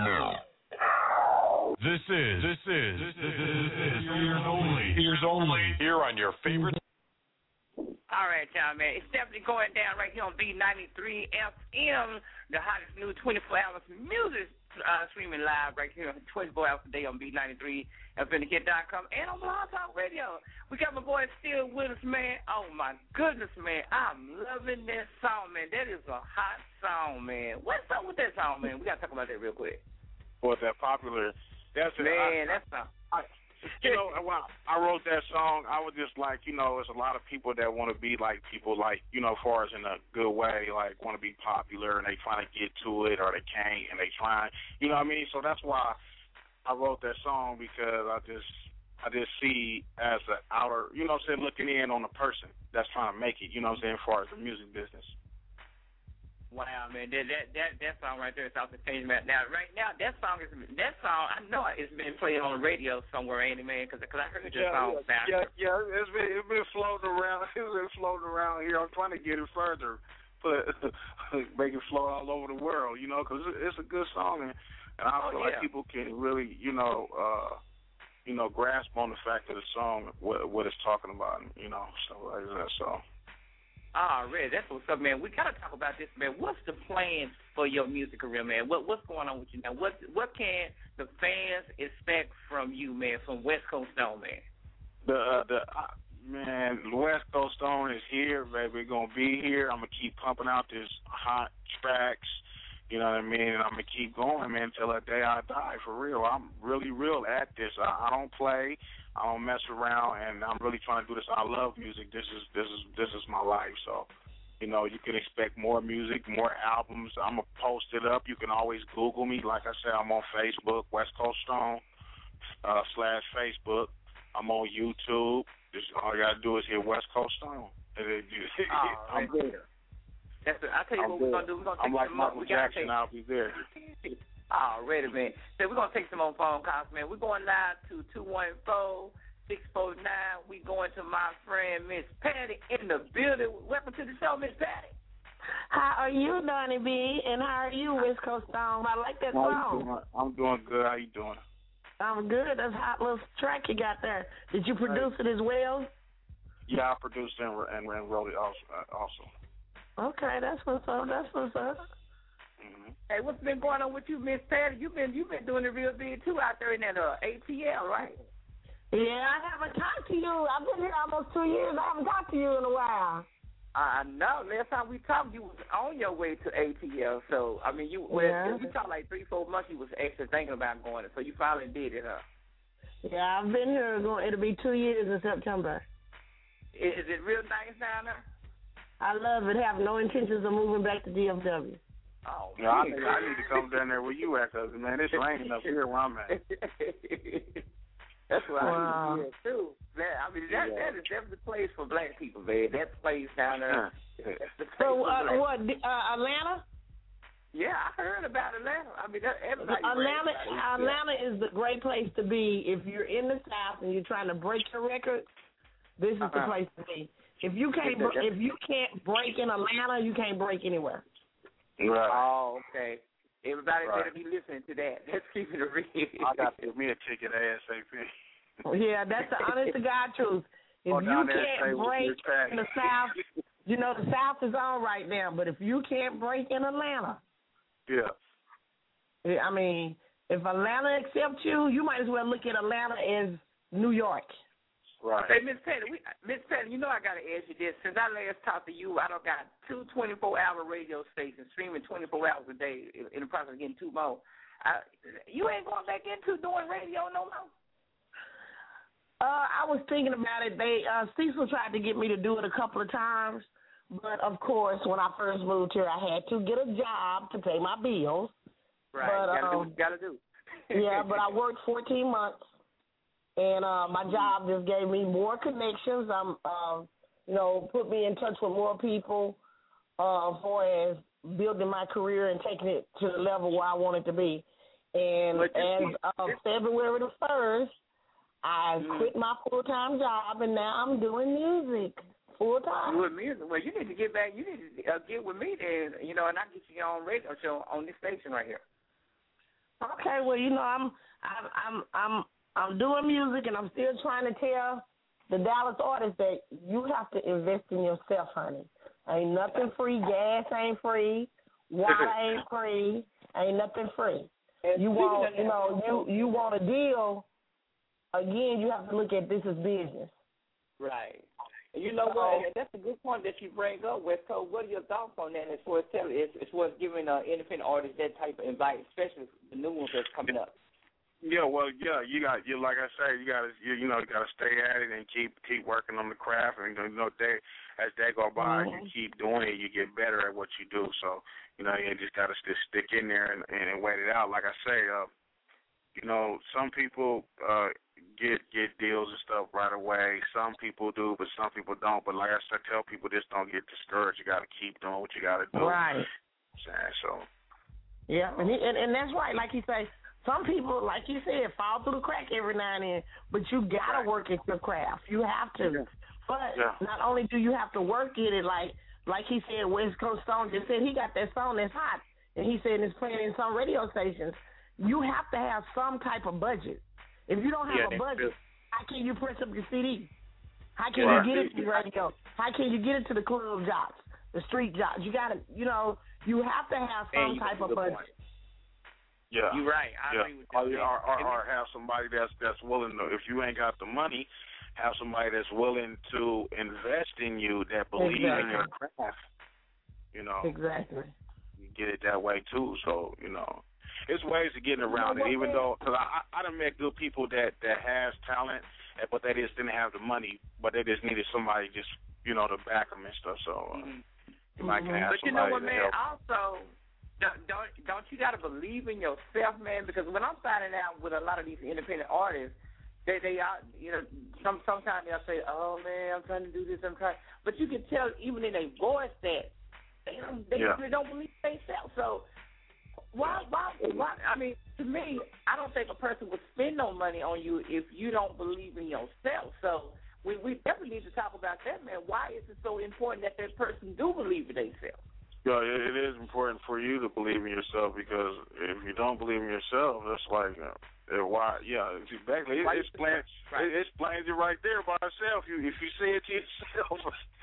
This is ears only. Here on your favorite. All right, y'all, man. It's definitely going down right here on B93 FM, the hottest new 24 hours music streaming live right here 24 hours a day on B93 FMTheKid.com and on Blog Talk Radio. We got my boy still with us, man. Oh, my goodness, man. I'm loving that song, man. That is a hot song, man. What's up with that song, man? We got to talk about that real quick. Was that popular? That's man, that's not. You know, when I wrote that song, I was just like, you know, there's a lot of people that want to be like people, like, you know, as far as in a good way, like want to be popular and they trying to get to it or they can't and they trying, you know what I mean? So that's why I wrote that song, because I just see as an outer, you know what I'm saying, looking in on a person that's trying to make it, you know what I'm saying, as far as the music business. Wow, man, that song right there is off the page, man. Now, right now, that song I know it's been played on the radio somewhere, ain't it, man? Because I heard that song. Yeah, it's been floating around. It's been floating around here. I'm trying to get it further, but make it float all over the world, you know, because it's a good song, and I feel like people can really, you know, grasp on the fact of the song, what it's talking about, you know, stuff like that. So. All right, that's what's up, man. We gotta talk about this, man. What's the plan for your music career, man? What's going on with you now? What can the fans expect from you, man? From West Coast Stone, man. Man, West Coast Stone is here, baby. We're gonna be here. I'm gonna keep pumping out this hot tracks. You know what I mean? And I'm gonna keep going, man, until the day I die. For real, I'm really real at this. I don't play. I don't mess around, and I'm really trying to do this. I love music. This is my life. So, you know, you can expect more music, more albums. I'm gonna post it up. You can always Google me. Like I said, I'm on Facebook, West Coast Stone. /Facebook. I'm on YouTube. Just all you gotta do is hit West Coast Stone. I'm there. I tell you what we're gonna do. We're gonna take I'm like some Michael Jackson. I'll be there. Already, man. So we're gonna take some more phone calls, man. We're going live to 214-649. We going to my friend Miss Patty in the building. Welcome to the show, Miss Patty. How are you, Donnie B? And how are you, West Coast Song? I like that song. I'm doing good. How you doing? I'm good. That's a hot little track you got there. Did you produce it as well? Yeah, I produced it and wrote it also. Okay, that's what's up. Mm-hmm. Hey, what's been going on with you, Miss Patty? You've been doing it real big too out there in that ATL, right? Yeah, I haven't talked to you. I've been here almost 2 years. I haven't talked to you in a while. I know. Last time we talked, you was on your way to ATL. So, I mean, we talked like 3-4 months. You was actually thinking about going. So you finally did it, huh? Yeah, I've been here. It'll be 2 years in September. Is it real nice down there? I love it. Have no intentions of moving back to DFW. Oh, yeah, I need to come down there where you at, cause man, it's raining up here where I'm at. That's what I do too. Man, I mean, that is definitely the place for black people, man. That place down there. That's the place so, what? Atlanta? Yeah, I heard about Atlanta. I mean, everybody. Atlanta is the great place to be if you're in the South and you're trying to break your record. This is the place to be. If you can't break in Atlanta, you can't break anywhere. Right. Oh, okay. Everybody better be listening to that. Let's keep it real. I got to give me a ticket ASAP. Yeah, that's the honest to God truth. If you can't break in the South, you know the South is on right now. But if you can't break in Atlanta, I mean, if Atlanta accepts you, you might as well look at Atlanta as New York. Right. Hey, Miss Patty, you know I got to ask you this. Since I last talked to you, I don't got 2 24-hour radio stations streaming 24 hours a day in the process of getting 2 more. You ain't going back into doing radio no more? I was thinking about it. Cecil tried to get me to do it a couple of times, but of course, when I first moved here, I had to get a job to pay my bills. Right, but, gotta do. Yeah, but I worked 14 months. And my job just gave me more connections. Put me in touch with more people for as building my career and taking it to the level where I want it to be. And as of February the 1st, I quit my full-time job, and now I'm doing music full-time. Doing music? Well, you need to get back. You need to get with me then, and I get you on radio show on this station right here. Okay, well, I'm doing music, and I'm still trying to tell the Dallas artists that you have to invest in yourself, honey. Ain't nothing free. Gas ain't free. Water ain't free. Ain't nothing free. You want a deal. Again, you have to look at this as business. Right. And you know what? That's a good point that you bring up, West Coast. What are your thoughts on that as far as giving independent artists that type of advice, especially the new ones that's coming up? Yeah, well, you like I say, you gotta stay at it and keep working on the craft, and as they go by, you keep doing it, you get better at what you do. So, you just gotta stick in there and wait it out. Like I say, some people get deals and stuff right away. Some people do, but some people don't. But like I said, tell people just don't get discouraged. You gotta keep doing what you gotta do. Right. So. Yeah, and that's right. Like you say. Some people, like you said, fall through the crack every now and then, but you got to work at your craft. You have to. But not only do you have to work at it, like he said, West Coast Stone just said he got that song that's hot, and he said it's playing in some radio stations. You have to have some type of budget. If you don't have a budget, how can you press up your CD? How can you get it to the radio? How can you get it to the club jocks, the street jocks? You got to, you have to have some type of budget. Yeah, you're right. I agree with that. Or have somebody that's willing to. If you ain't got the money, have somebody that's willing to invest in you, that believes in your craft. Exactly. You get it that way too. So it's ways of getting around it. Even though, because I done met good people that has talent, but they just didn't have the money, but they just needed somebody to back them and stuff. So you might can have somebody to help. Also. don't you gotta believe in yourself, man? Because when I'm finding out with a lot of these independent artists, they are, you know, sometimes they'll say, "Oh man, I'm trying to do this, I'm trying," but you can tell even in their voice that they don't believe in themselves. So why? I mean, to me, I don't think a person would spend no money on you if you don't believe in yourself. So we definitely need to talk about that, man. Why is it so important that person do believe in themselves? Yeah, it is important for you to believe in yourself, because if you don't believe in yourself, that's like why? Yeah, exactly. It explains it right there by itself. If you say it to yourself,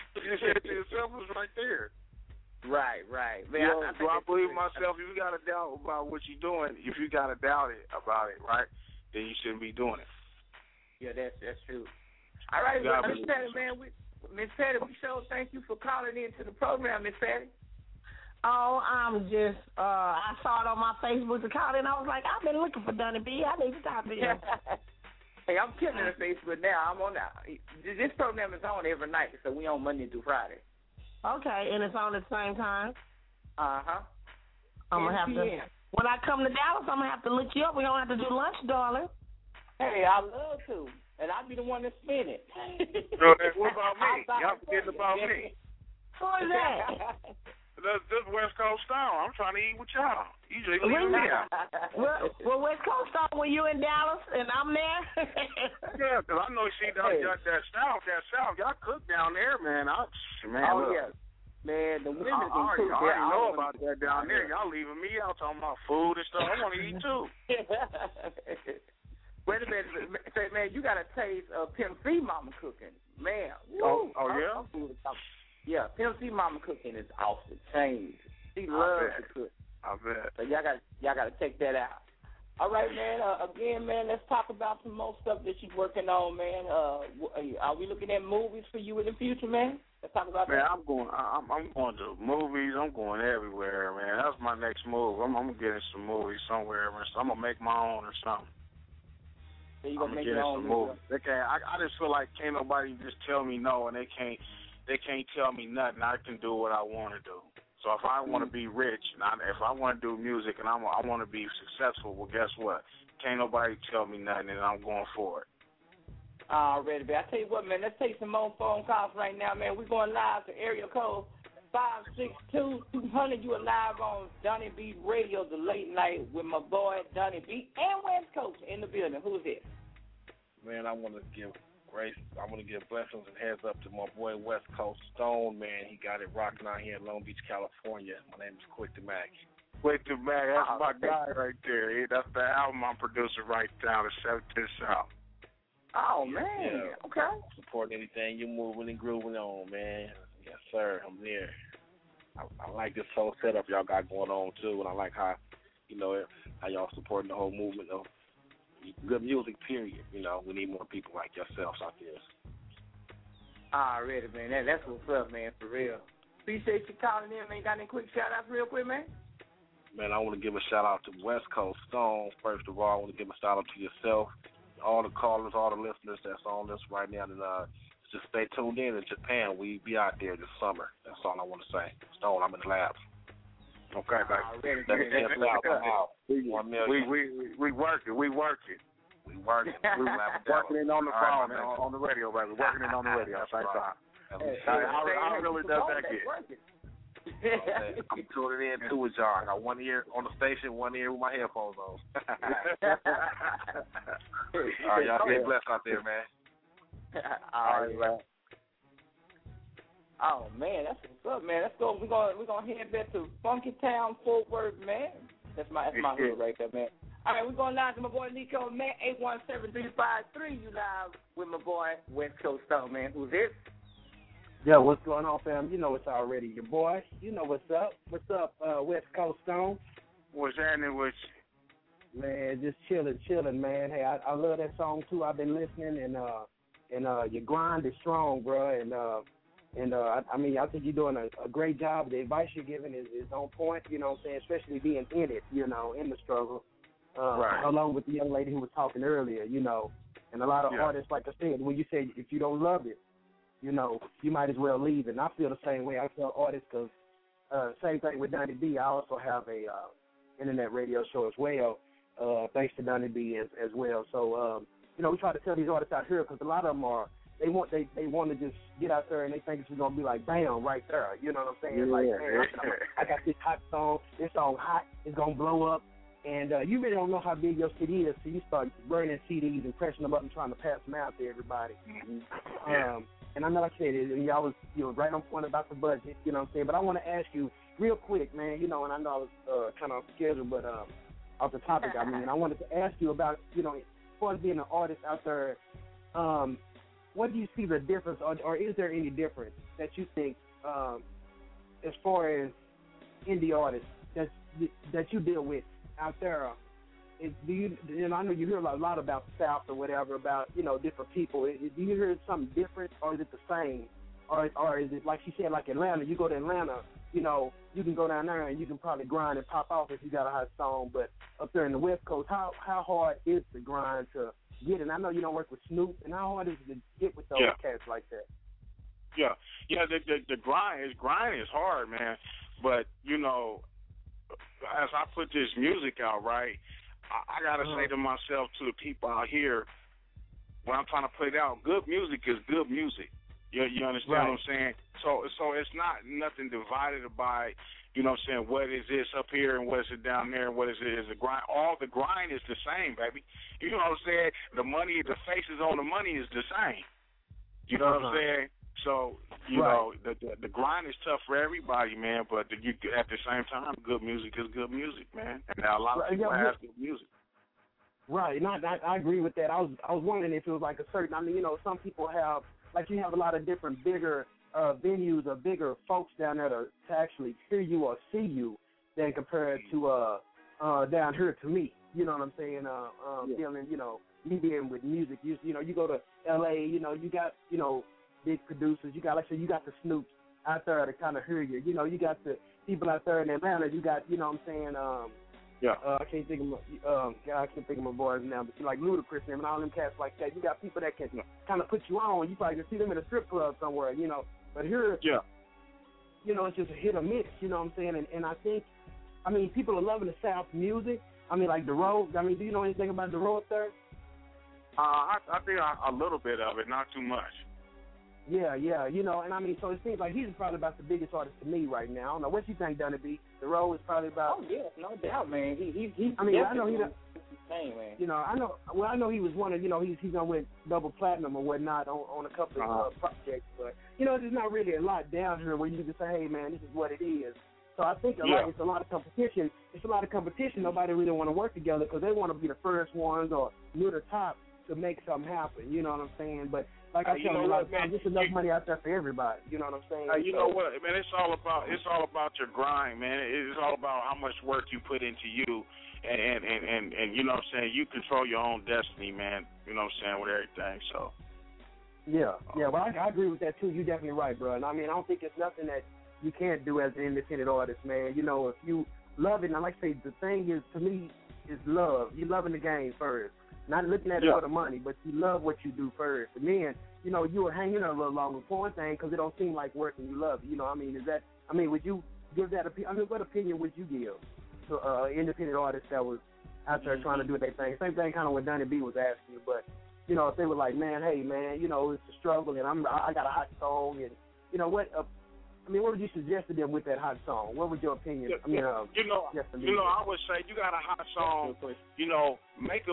it's right there. Right. Man, do I believe in myself? If you got a doubt about what you're doing, if you got a doubt about it, right, then you shouldn't be doing it. Yeah, that's true. All right, Miss Patty, man. Miss Patty, we sure thank you for calling into the program, Miss Patty. Oh, I'm just, I saw it on my Facebook account, and I was like, I've been looking for Donnie B. I need to talk to him. Hey, I'm killing the Facebook now. I'm on now. This program is on every night, so we on Monday through Friday. Okay, and it's on at the same time? Uh-huh. I'm going to have to, when I come to Dallas, I'm going to have to look you up. We don't have to do lunch, darling. Hey, I'd love to, and I'll be the one to spin it. What about me? Y'all forgetting about me. Who is that? This West Coast Stone. I'm trying to eat with y'all. You just leave me out. Well, West Coast Stone, when you in Dallas and I'm there. Yeah, because I know that South. Y'all cook down there, man. Yeah. Man, the women can cook. I already know about that down there. Y'all leaving me out talking about food and stuff. I want to eat too. Wait a minute. Say, man, you got to taste Pimp C Mama cooking. Man. Oh, yeah? Yeah, Pimp C Mama cooking is off the chain. She loves to cook. I bet. So y'all got to check that out. All right, man. Again, man, let's talk about some more stuff that you're working on, man. Are we looking at movies for you in the future, man? Let's talk about that. Man, I'm going to movies. I'm going everywhere, man. That's my next move. I'm gonna get in some movies somewhere. So I'm gonna make my own or something. So you gonna make your own movies? I just feel like can't nobody just tell me no, and they can't tell me nothing. I can do what I want to do. So if I want to be rich, and if I want to do music and I want to be successful, well, guess what? Can't nobody tell me nothing, and I'm going for it. Already, man. I tell you what, man. Let's take some more phone calls right now, man. We're going live to area code 562-200. You are live on Donnie B Radio, the late night with my boy Donnie B and West Coast in the building. Who's this? Man, I want to give blessings and heads up to my boy West Coast Stone, man. He got it rocking out here in Long Beach, California. My name is Quick to Mac. Quick to Mac, that's my guy right there. That's the album I'm producing right now, the 7 to the South. Oh, man. Yeah. Okay. Support anything you're moving and grooving on, man. Yes, sir. I'm there. I like this whole setup y'all got going on, too, and I like how y'all supporting the whole movement of good music, period. You know, we need more people like yourselves out there. Already, man. That's what's up, man, for real. Appreciate you calling in, man. Got any quick shout-outs real quick, man? Man, I want to give a shout-out to West Coast Stone. First of all, I want to give a shout-out to yourself, all the callers, all the listeners that's on this right now. And just stay tuned in Japan. We be out there this summer. That's all I want to say. Stone, I'm in the labs. Okay, baby. We working. We working it on the phone, on the radio, baby. Working it on the radio. That's right. I really does that good. I'm tuning in too with y'all. I got one ear on the station, one ear with my headphones on. All right, y'all stay blessed out there, man. All right, man. Oh man, that's what's up, man. Let's go. We're gonna head back to Funky Town, Fort Worth, man. That's my hood right there, man. All right, we're going live to my boy Nico, man. 817-353. You live with my boy West Coast Stone, man. Who's this? Yo, what's going on, fam? You know it's already your boy. You know what's up. What's up, West Coast Stone? What's happening with you? Man, just chilling, man. Hey, I love that song too. I've been listening, and your grind is strong, bro. I mean, I think you're doing a great job. The advice you're giving is on point, you know what I'm saying, especially being in it, you know, in the struggle. Right. Along with the young lady who was talking earlier, you know, and a lot of artists, like I said, when you say if you don't love it, you know, you might as well leave. And I feel the same way. I tell artists because same thing with Donnie B. I also have a internet radio show as well, thanks to Donnie B as well. So, we try to tell these artists out here because a lot of them are, they want to just get out there and they think it's going to be like, bam, right there. You know what I'm saying? Yeah. Like, man, I got this hot song. This song hot. It's going to blow up. And you really don't know how big your CD is, so you start burning CDs and pressing them up and trying to pass them out to everybody. And I know, like I said, y'all was right on point about the budget, you know what I'm saying? But I want to ask you real quick, man, and I know I was kind of off schedule, but off the topic, I wanted to ask you about, as far as being an artist out there, what do you see the difference, or is there any difference that you think as far as indie artists that you deal with out there? I know you hear a lot about the South or whatever, about, different people. Do you hear something different, or is it the same? Or is it, like she said, like Atlanta, you go to Atlanta, you can go down there and you can probably grind and pop off if you got a hot song, but up there in the West Coast, how hard is the grind to get it? And I know you don't work with Snoop, and how hard is it to get with those cats like that? Yeah, the grind is hard, man, but, as I put this music out, right, I got to say to myself, to the people out here, when I'm trying to put it out, good music is good music. You understand what I'm saying? So it's not nothing divided by, what is this up here and what is it down there and what is it? Is the grind? All the grind is the same, baby. You know what I'm saying? The money, the faces on the money is the same. You know what I'm saying? So, the grind is tough for everybody, man, but at the same time, good music is good music, man. And now a lot of people have good music. Right, and I agree with that. I was wondering if it was like a certain, some people have, like you have a lot of different bigger venues or bigger folks down there to actually hear you or see you than compared to down here to me. You know what I'm saying? Dealing, me being with music. You go to L.A., you got, big producers. You got, like I said, you got the Snoops out there to kind of hear you. You got the people out there in Atlanta. You got, what I'm saying, I can't think of my boys now, but like Ludacris and all them cats like that. You got people that can kind of put you on. You probably can see them in a strip club somewhere, But here, it's just a hit or miss. You know what I'm saying? And I think, people are loving the South music. Like the road. Do you know anything about the road up there? I think a little bit of it, not too much. Yeah, and so it seems like he's probably about the biggest artist to me right now. I don't know what you think, Donnie B. The Road is probably about. Oh yeah, no doubt, man. I know he. Man. I know he was one of, he's on with double platinum or whatnot on a couple of projects, but there's not really a lot down here where you can say, hey man, this is what it is. So I think it's a lot of competition. It's a lot of competition. Nobody really want to work together because they want to be the first ones or near the top to make something happen. You know what I'm saying? But like I tell you, there's enough money out there for everybody. You know what I'm saying? You know what, man? It's all about your grind, man. It's all about how much work you put into you, and you know what I'm saying. You control your own destiny, man. You know what I'm saying, with everything. So. Yeah. Well, I agree with that too. You're definitely right, bro. And I don't think it's nothing that you can't do as an independent artist, man. If you love it, and like I say, the thing is, to me, is love. You loving the game first. Not looking at it for the money, but you love what you do first. And then, you will hang in there a little longer for one thing because it don't seem like work and you love it. Would you give that opinion? What opinion would you give to an independent artist that was out there trying to do their thing? Same thing kind of what Donnie B was asking you, but, if they were like, man, hey, man, it's a struggle and I got a hot song and, what would you suggest to them with that hot song? What would your opinion? I would say you got a hot song. Make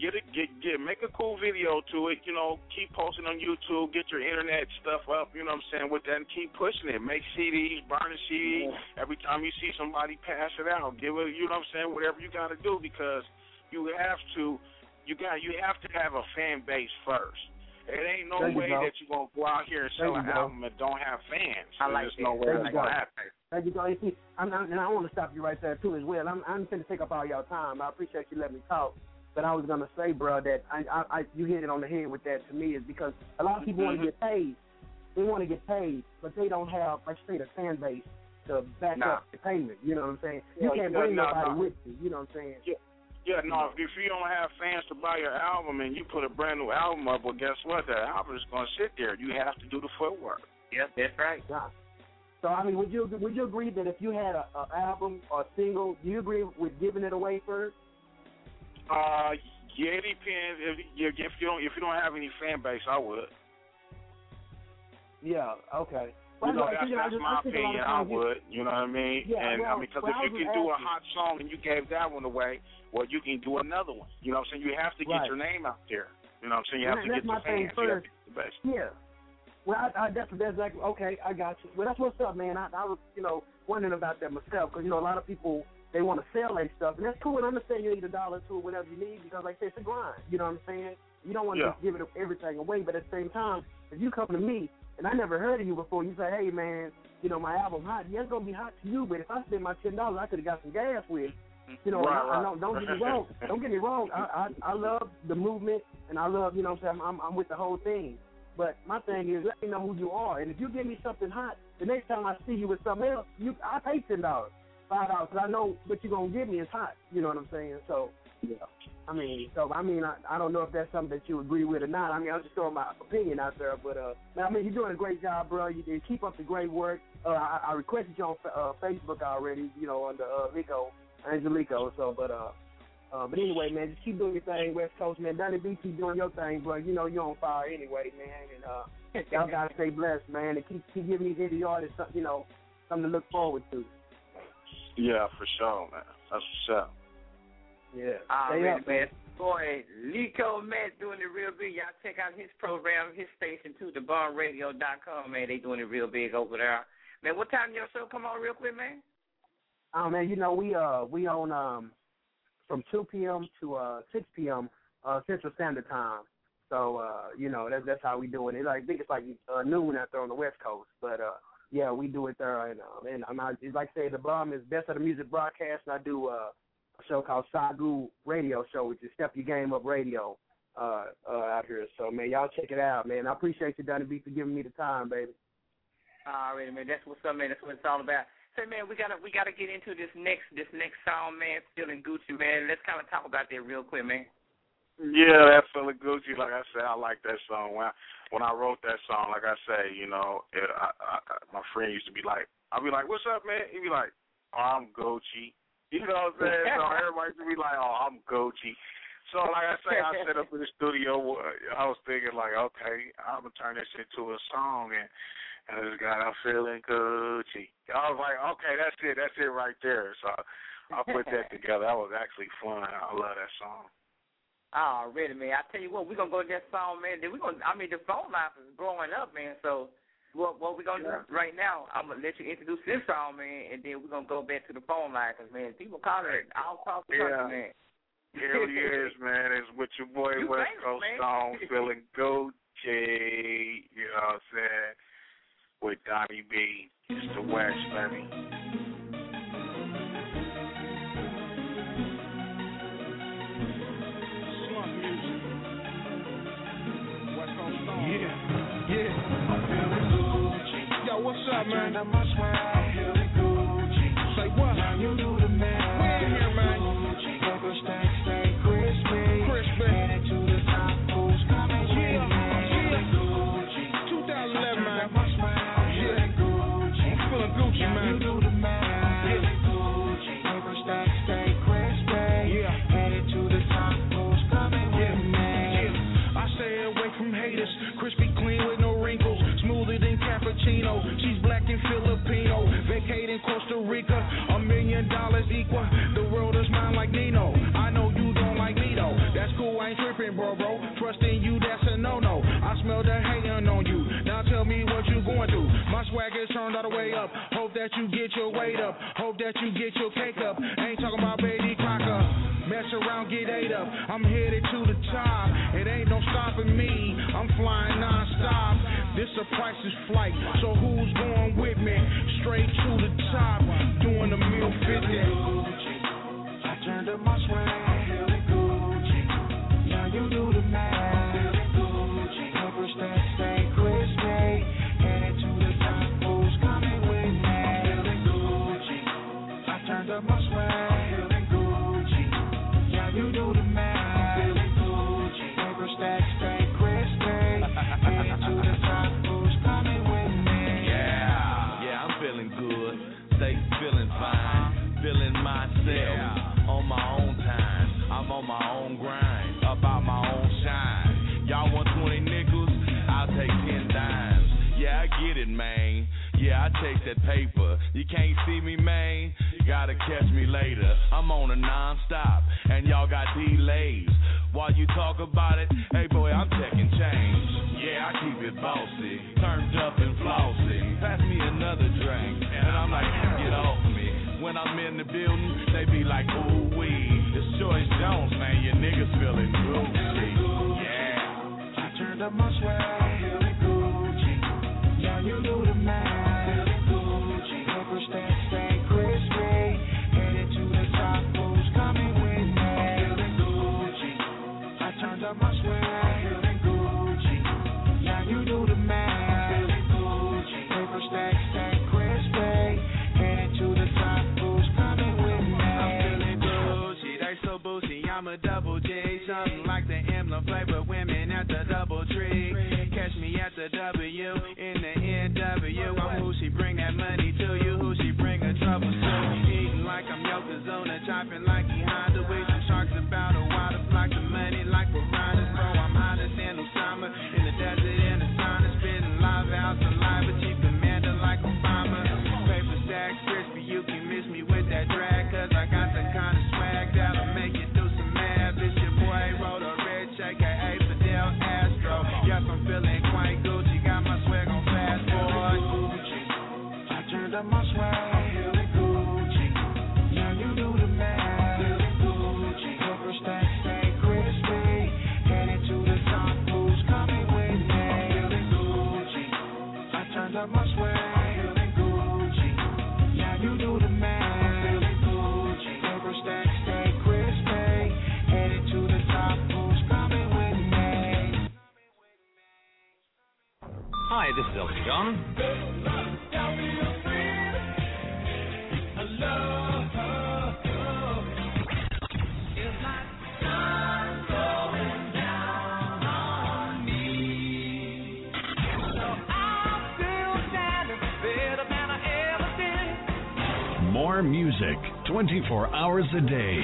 a cool video to it. Keep posting on YouTube. Get your internet stuff up. You know what I'm saying, with that, and keep pushing it. Make CDs, burn a CD. Every time you see somebody, pass it out. Give it. You know what I'm saying, whatever you got to do, because you have to. You have to have a fan base first. It ain't no way that you're going to go out here and sell an album and don't have fans. There's no way that's going to happen. There you go. And I want to stop you right there, too, as well. I'm going to take up all your time. I appreciate you letting me talk. But I was going to say, bro, that you hit it on the head with that to me, is because a lot of people want to get paid. They want to get paid, but they don't have, like I say, the fan base to back up the payment. You know what I'm saying? You can't bring nobody with you. You know what I'm saying? If you don't have fans to buy your album and you put a brand new album up, well, guess what? That album is going to sit there. You have to do the footwork. Yep, that's right. So I mean, would you agree that if you had an album or single, do you agree with giving it away first? Yeah, it depends. If you don't have any fan base, I would. Yeah. Okay. You know, that's my opinion. I would. You know what I mean? Yeah, and well, I mean, because if you can do a hot song and you gave that one away, well, you can do another one. You know what I'm saying? You have to get your name out there. You know what I'm saying? You have to get the fans. You have to get the best. Yeah. Well, that's like, okay, I got you. Well, that's what's up, man. I was, wondering about that myself because, a lot of people, they want to sell their stuff, and that's cool. And I understand you need $1 or $2 or whatever you need because, like I said, it's a grind. You know what I'm saying? You don't want to just give it everything away, but at the same time, if you come to me and I never heard of you before, you say, hey, man, my album hot. Yeah, it's going to be hot to you, but if I spend my $10, I could have got some gas with. Don't get me wrong. Don't get me wrong. I love the movement, and I love, I'm with the whole thing. But my thing is, let me know who you are. And if you give me something hot, the next time I see you with something else, I pay $10, $5, because I know what you're going to give me is hot. You know what I'm saying? So, yeah. I don't know if that's something that you agree with or not. I mean, I'm just throwing my opinion out there. But, you're doing a great job, bro. You keep up the great work. I requested you on Facebook already, under Lico, Angelico. So, but anyway, man, just keep doing your thing, West Coast, man. Donnie B, keep doing your thing, bro. You're on fire anyway, man. And y'all gotta stay blessed, man, and keep giving these indie artists, something to look forward to. Yeah, for sure, man. That's what's up. Yeah. Alright, man. Boy, Lico Matt doing it real big. Y'all check out his program, his station too, thebonradio.com, man. They doing it real big over there. Man, what time your show come on real quick, man? Oh man, we on from 2 p.m. to 6 p.m. Central Standard Time. So that's how we doing it. I think it's like noon out there on the West Coast, but yeah, we do it there. And it's like I say, the bomb is Best of the Music Broadcast, and I do a show called Sagu Radio Show, which is Step Your Game Up Radio out here. So man, y'all check it out, man. I appreciate you, Donnie B, for giving me the time, baby. All right, man. That's what's up, man. That's what it's all about. Say, man, we gotta get into this next song, man. Feeling Gucci, man. Let's kind of talk about that real quick, man. Yeah, that Feeling Gucci. Like I said, I like that song. When I wrote that song, like I say, my friend used to be like, I'll be like, "What's up, man?" He'd be like, "Oh, I'm Gucci." You know what I'm saying? So everybody used to be like, "Oh, I'm Gucci." So like I say, I set up in the studio. I was thinking like, okay, I'm gonna turn this into a song and I just got I'm feeling Gucci. I was like, okay, that's it right there. So I put that together. That was actually fun. I love that song. Already, man. I tell you what, we're gonna go to that song, man. Then the phone line is growing up, man. So what we're gonna do right now, I'm gonna let you introduce this song, man, and then we're gonna go back to the phone line, cause man, people calling it all across the country, man. Hell yes, man. It's with your boy West Coast song, Feeling Gucci. You know what I'm saying? With Donnie B. It's the Wax, baby. Yeah. I'm feeling Gucci. Yo, what's up, man? I'm feeling Gucci. Say what? Now you do the man. We're in here, man. Gucci. Paper stack, stay crispy. Headed to the top, who's coming with me? Feeling Gucci. 2011, man. Gucci, man. You do the man. Feeling Gucci. Paper stack, stay crispy. Headed to the top, who's coming with me? I stay away from haters. Crispy clean with no wrinkles. Smoother than cappuccino. She's black and Filipino. Vacating Costa Rica. $1 million equal. The world is mine like Nino. I know you don't like me though. That's cool, I ain't tripping, bro. Trusting you, that's a no-no. I smell the hating on you. Now tell me what you going through. My swag is turned all the way up. Hope that you get your weight up. Hope that you get your cake up. Ain't talking about baby Crocker. Mess around, get ate up. I'm headed to the top. It ain't no stopping me. I'm flying non-stop. This a priceless flight. So who's going with me? Straight to the top. Doing the meal 50. I turned up my swag. I'm feeling Gucci. Now you do the math. Feeling Gucci. Cover stack, stay crispy. Headed to the top. Who's coming with me? I'm feeling Gucci. I turned up my swag. I'm feeling Gucci. Now you do the math. I'm feeling Gucci. Cover stack, stay crispy. Headed to the top. Who's coming with me? Yeah, I'm feeling I take that paper. You can't see me, man. You gotta catch me later. I'm on a non-stop, and y'all got delays. While you talk about it, hey boy, I'm checking change. Yeah, I keep it bossy, turned up and flossy. Pass me another drink, and I'm like, get off me. When I'm in the building, they be like, ooh wee. It's Choice Jones, man, your niggas feeling groovy. Yeah. I turned up my swag, feeling Gucci. Yeah, you do the math, feeling Gucci. Paper stack, stay crispy. Headed to the top, who's coming with me? Feeling Gucci. I turned up my swag, feeling Gucci. Yeah, you do the math, feeling Gucci. Paper stack, stay crispy. Headed to the top, who's coming with me? I'm feeling Gucci, they so bougie, I'm a double G. Something like the emblem flavor women at the Double Tree. Catch me at the W in the NW. I'm who she bring that money to you, who she bring her trouble to. Eating like I'm Yokozuna, chopping like he Honda with some sharks about a water flock of money like piranhas. Bro, I'm hotter than Osama in the desert in the sauna, spitting live out saliva, chief commander like Obama. Paper stacks crispy, you can miss me with that drag, cause I got the kind of swag that'll make you do some math. It's your boy Roto Rich, aka Fidel Astro. Yes, I'm feeling quite Gucci, got my swag on fast forward. Gucci, I turned up my swag, feeling Gucci. Yeah, you do the math, feeling Gucci. Paper stack, stay crispy. Headed to the top, who's coming with me? Feeling Gucci, I turned up my swag, feeling Gucci. Yeah, you do the math, feeling Gucci. Paper stack, stay crispy. Headed to the top, who's coming with me? Hi, this is Elton John. More music, 24 hours a day.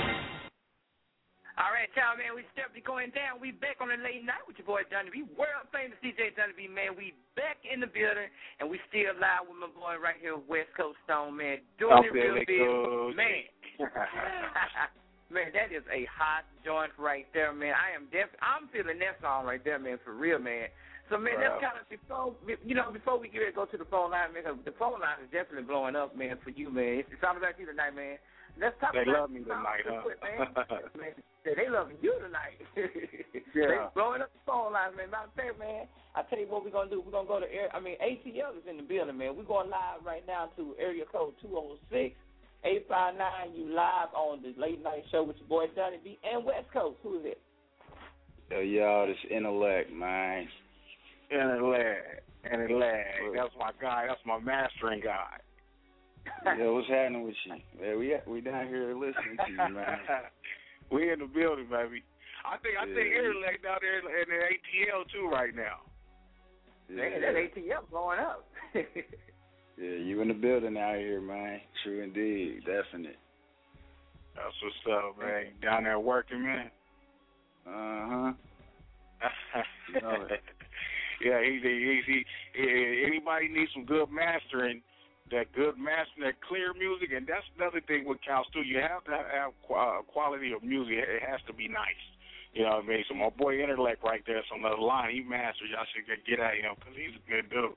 All right, y'all, man, we definitely going down. We back on the late night with your boy Johnny B, world famous DJ Johnny B, man. We back in the building, and we still live with my boy right here, West Coast Stone, man. Doing it real big, man. Man, that is a hot joint right there, man. I'm feeling that song right there, man, for real, man. So, man, that's kind of before we get ready to go to the phone line, man, 'cause the phone line is definitely blowing up, man, for you, man. It's all about you tonight, man. Let's talk about love me tonight, huh? Man, they loving you tonight. Yeah. They blowing up the phone lines, man. Matter of fact, man, I tell you what we're going to do. We're going to go to ATL is in the building, man. We're going live right now to area code 206-859. You live on the late night show with your boy Johnny B and West Coast. Who is it? Yo, y'all, this Intellect, man. Intellect. That's my guy. That's my mastering guy. Yo, what's happening with you? Man, we down here listening to you, man. We in the building, baby. I think Intellect down there in the ATL too right now. Man, that ATL blowing up. Yeah, you in the building out here, man. True indeed, definite. That's what's up, man. Down there working, man. Yeah, he anybody needs some good mastering, that clear music, and that's another thing what counts too. You have to have quality of music. It has to be nice. You know what I mean? So my boy Intellect right there, on the line, he masters. Y'all should get at him because he's a good dude.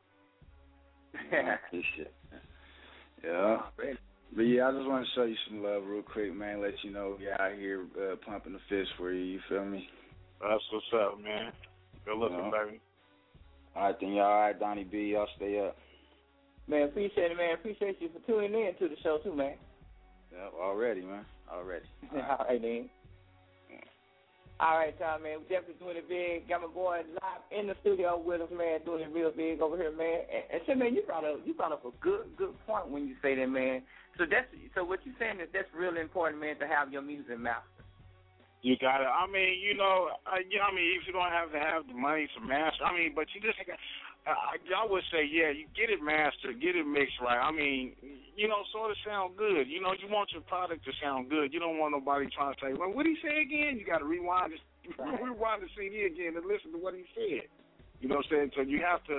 Yeah. But yeah, I just want to show you some love real quick, man. Let you know we out here pumping the fist for you. You feel me? That's what's up, man. Good looking, baby. All right, then, y'all. All right, Donnie B, y'all stay up. Man, appreciate it, man. Appreciate you for tuning in to the show, too, man. Yep, already, man. Already. All right, then. All right, Tom, man. We're definitely doing it big. Got my boy live in the studio with us, man, doing it real big over here, man. And so, man, you brought up a good point when you say that, man. So what you're saying is that's really important, man, to have your music mastered. You got it. I mean, if you don't have to have the money to master, but you just, I would say, yeah, you get it mastered, get it mixed right. I mean, sort of sound good. You want your product to sound good. You don't want nobody trying to say, well, what did he say again? You got to rewind the CD again and listen to what he said. You know what I'm saying? So you have to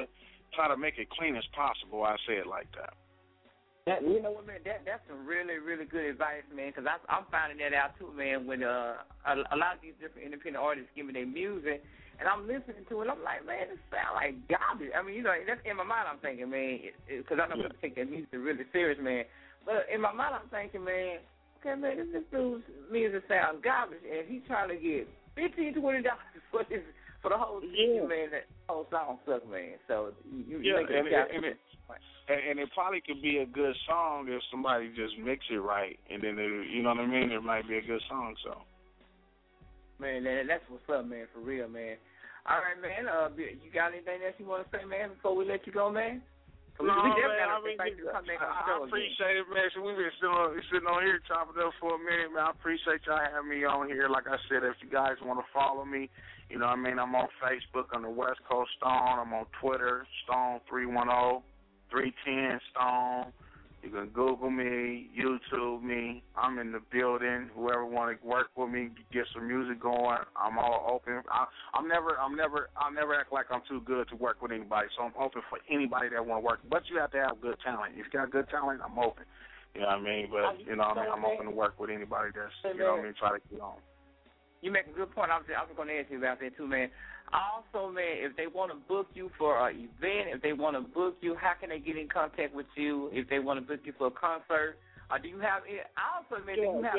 try to make it clean as possible. I say it like that. You know what, man? That's some really, really good advice, man. Because I'm finding that out too, man. When a lot of these different independent artists give me their music, and I'm listening to it, I'm like, man, this sound like garbage. I mean, you know, that's in my mind. I'm thinking, man, because I know people take that music really serious, man. But in my mind, I'm thinking, man, okay, man, this dude's music sounds garbage, and he's trying to get $15, $20 for the whole season, man. That whole song sucks, man. So you make it. And it probably could be a good song if somebody just mix it right, and then you know what I mean. It might be a good song. So, man, that's what's up, man. For real, man. All right, man. You got anything else you want to say, man, before we let you go, man? No, man. I appreciate it, man. So we've been sitting on here chopping up for a minute, man. I appreciate y'all having me on here. Like I said, if you guys want to follow me, you know what I mean. I'm on Facebook under West Coast Stone. I'm on Twitter, Stone310. 310 Stone. You can Google me, YouTube me. I'm in the building. Whoever want to work with me, get some music going. I'm all open. I'll never act like I'm too good to work with anybody. So I'm open for anybody that want to work. But you have to have good talent. If you got good talent, I'm open. You know what I mean? But you know what I mean. I'm open to work with anybody that's you know what I mean. Try to get on. You make a good point. I was going to ask you about that too, man. Also, man, if they want to book you for an event, if they want to book you, how can they get in contact with you? If they want to book you for a concert, do you have it? Also, man, do you have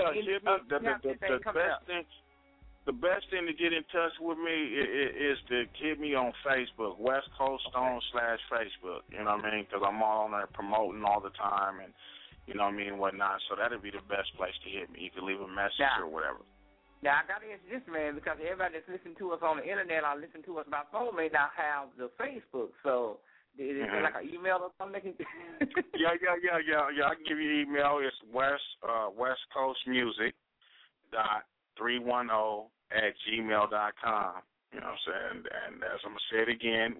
the best thing to get in touch with me is to hit me on Facebook, West Coast Stone /Facebook. You know what I mean? Because I'm all on there promoting all the time, and you know what I mean, whatnot. So that'd be the best place to hit me. You can leave a message or whatever. Now, I got to answer this, man, because everybody that's listening to us on the internet or listening to us by phone may not have the Facebook. So, is there like an email or something? Yeah. I can give you an email. It's westcoastmusic.310@gmail.com. You know what I'm saying? And as I'm going to say it again,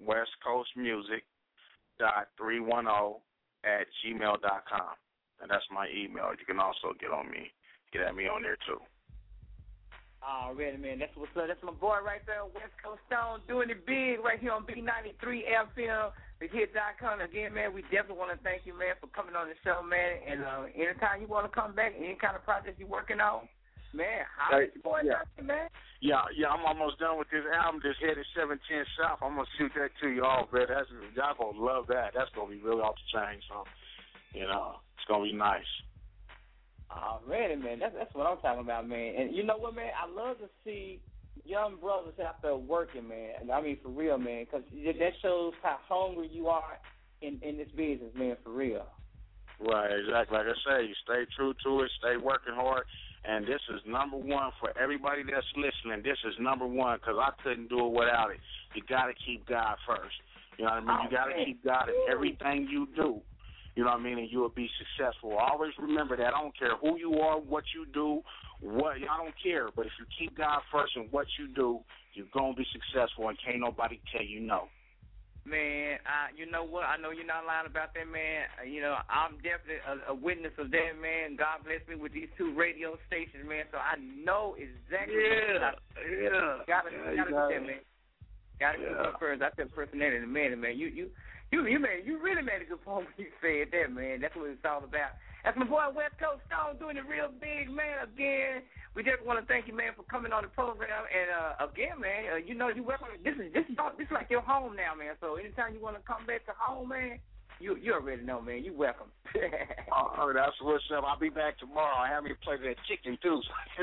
westcoastmusic.310@gmail.com. And that's my email. You can also get at me on there, too. Already, man. That's what's up. That's my boy right there, West Coast Stone, doing it big right here on B93 FM, thehit.com. Again, man, we definitely want to thank you, man, for coming on the show, man. And anytime you want to come back, any kind of project you're working on, man, how is your boy man? Yeah, I'm almost done with this album. Just headed 710 South. I'm going to shoot that to y'all, man. Y'all going to love that. That's going to be really off the chain. So, you know, it's going to be nice. Already, man. That's what I'm talking about, man. And you know what, man? I love to see young brothers out there working, man. I mean, for real, man, because that shows how hungry you are in this business, man, for real. Right, exactly. Like I say, you stay true to it, stay working hard, and this is number one for everybody that's listening. This is number one because I couldn't do it without it. You got to keep God first. You know what I mean? You got to keep God in everything you do. You know what I mean? And you will be successful. Always remember that. I don't care who you are, what you do, I don't care. But if you keep God first in what you do, you're going to be successful, and can't nobody tell you no. Man, you know what? I know you're not lying about that, man. You know, I'm definitely a witness of that, man. God bless me with these 2 radio stations, man. So I know exactly what Gotta do that, man. Gotta do that first. I said personality in a minute, man. You really made a good point when you said that, man. That's what it's all about. That's my boy West Coast Stone doing it real big, man. Again, we just want to thank you, man, for coming on the program. And again, man, you know you welcome. This is like your home now, man. So anytime you want to come back to home, man, you already know, man. You welcome. Oh, that's what's up. I'll be back tomorrow. I have me play that chicken too.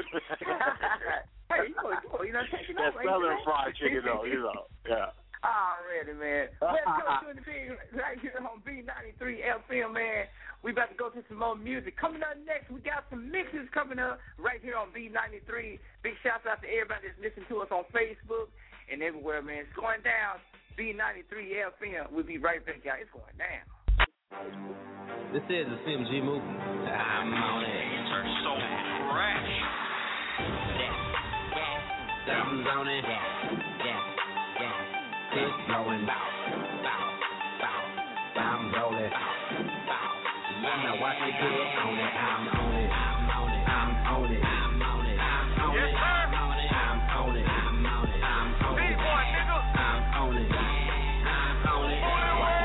Hey, you know, taking that Southern fried chicken, though. You know, yeah. Already, man. Let's go to the big right here on B93 FM, man. We about to go to some more music. Coming up next, we got some mixes coming up right here on B93. Big shouts out to everybody that's listening to us on Facebook and everywhere, man. It's going down. B93 FM. We'll be right back, y'all. It's going down. This is the CMG movement. I'm on it. Turn so fresh. Thumbs on it. It's blowing bow, I'm rolling, I'ma watch it good on it. I'm on it. Yes, sir. I'm on it. B-boy, nigga. I'm on it.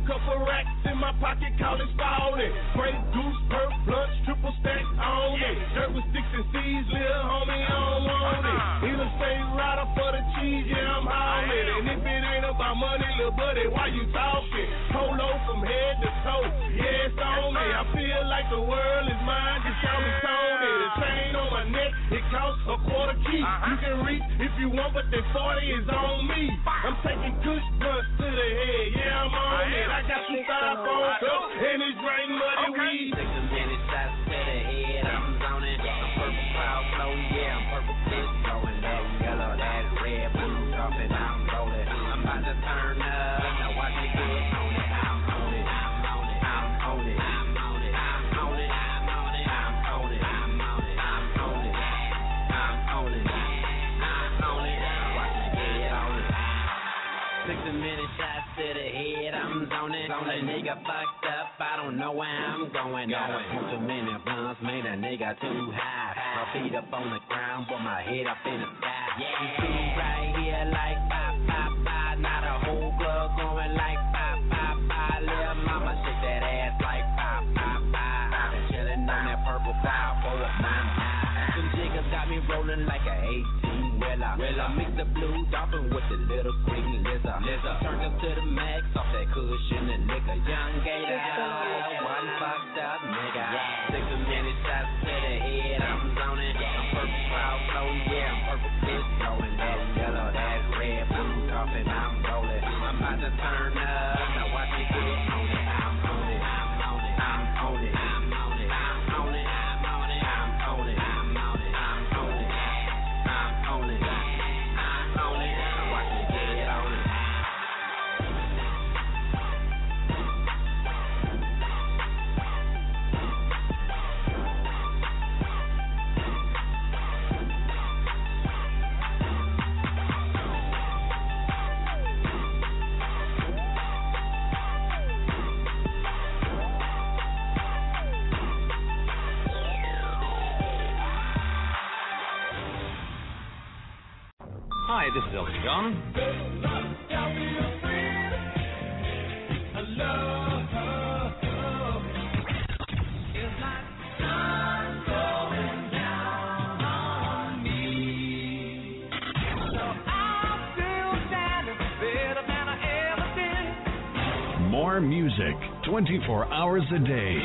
couple racks in my pocket, call it spalding. Grey goose, perp, blunts, triple stack on it. Dirt with sticks and seeds, little homie, I don't want it. Interstate rider for the cheese, yeah, I'm hauling. And if it ain't about money, little buddy, why you talking? Polo from head to toe, yeah, it's on me. I feel like the world is mine, just call me Tony. The chain on my neck, it costs a quarter key. You can reach if you want, but that 40 is on me. I'm taking kush blunts to the head, yeah, I'm on it. I got some styrofoam cups, and it's rain muddy weed. 6 minute shots to the head, I'm zoning. I'm purple cloud flow, yeah, I'm purple fish blowing. That yellow, that red, blue, dropping, I'm rolling. I'm about to turn up, now watch me get on it. I'm on it, I'm on it, I'm on it, I'm on it, I'm on it, I'm on it, I'm on it, I'm on it, I'm on it, I'm on it, I'm on it. Watch me get on it. 6 minute shots to the head, I'm zoning. A nigga fucked up, I don't know where I'm going. Got a bunch of many blunts, made a nigga too high. My feet up on the ground, but my head up in the sky. You see right here like pop, pop, pop. Not a whole club going like pop, pop, pop. Little mama shake that ass like pop, pop, pop. I've been chillin' on that purple cloud for a month. Some jiggers got me rolling like a 18-wheeler. I mix the blue dolphin with the little green lizard. Turned up to the max off that cushion and liquor. Young gator, one fucked up nigga. 6 minute shots to the head, I'm zoning. I'm purple cloud flow, yeah, I'm purple fish blowing. That yellow, that red, blue dolphin, I'm rolling. I'm about to turn up, now watch me get on it. I'm on it, I'm on it, I'm on it, I'm on it, I'm on it, I'm on it, I'm on it, I'm on it, I'm on it, I'm on it, I'm on it. Now watch me get on it. Hi, this is Elton John. More music, 24 hours a day.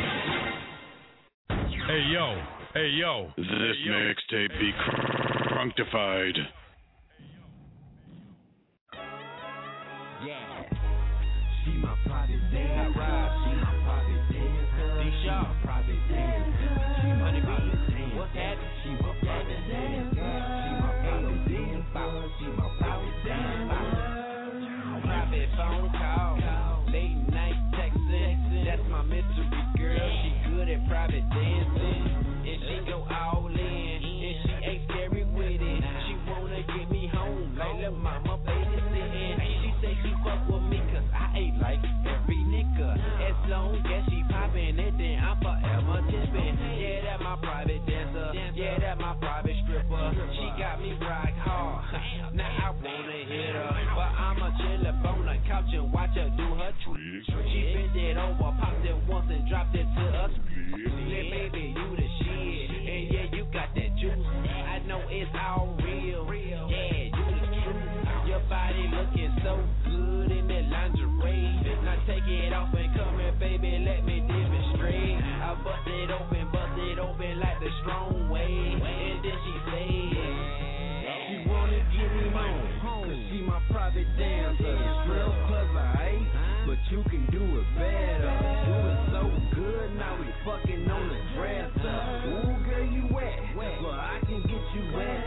Hey yo. This mixtape be crunctified. Yeah, she my private dancer. She my private dancer. She my private dancer. She my private dancer. What's happening? She my private dancer. She my private dancer. She my private dancer. Private phone call, late night texting. That's my mystery girl. She good at private dancing, and she go all in, and she ain't scary with it. She wanna get me home like little mama babysitting. She say she fuck with me 'cause I ain't like every nigga. As long as she poppin' it, then I'm forever tipping. Yeah, that my private dancer. Yeah, that my private stripper. She got me rock hard. Now I wanna hit her, but I'ma chill up on the couch and watch her do her tricks. She bent it over, popped it once and dropped it to us. Little baby, you the shit, and yeah, you got that juice. I know it's all real. Yeah, you the truth. Your body looking so good in that lingerie. Now take it off and come here, baby, let me demonstrate. I bust it open like the strong way. And then she said, she wanna get me home, 'cause she my private dancer. Real clever, eh? But you can do it better. Do it so good, now we fucking on the dresser. Ooh, girl, you wet, but I can get you wet.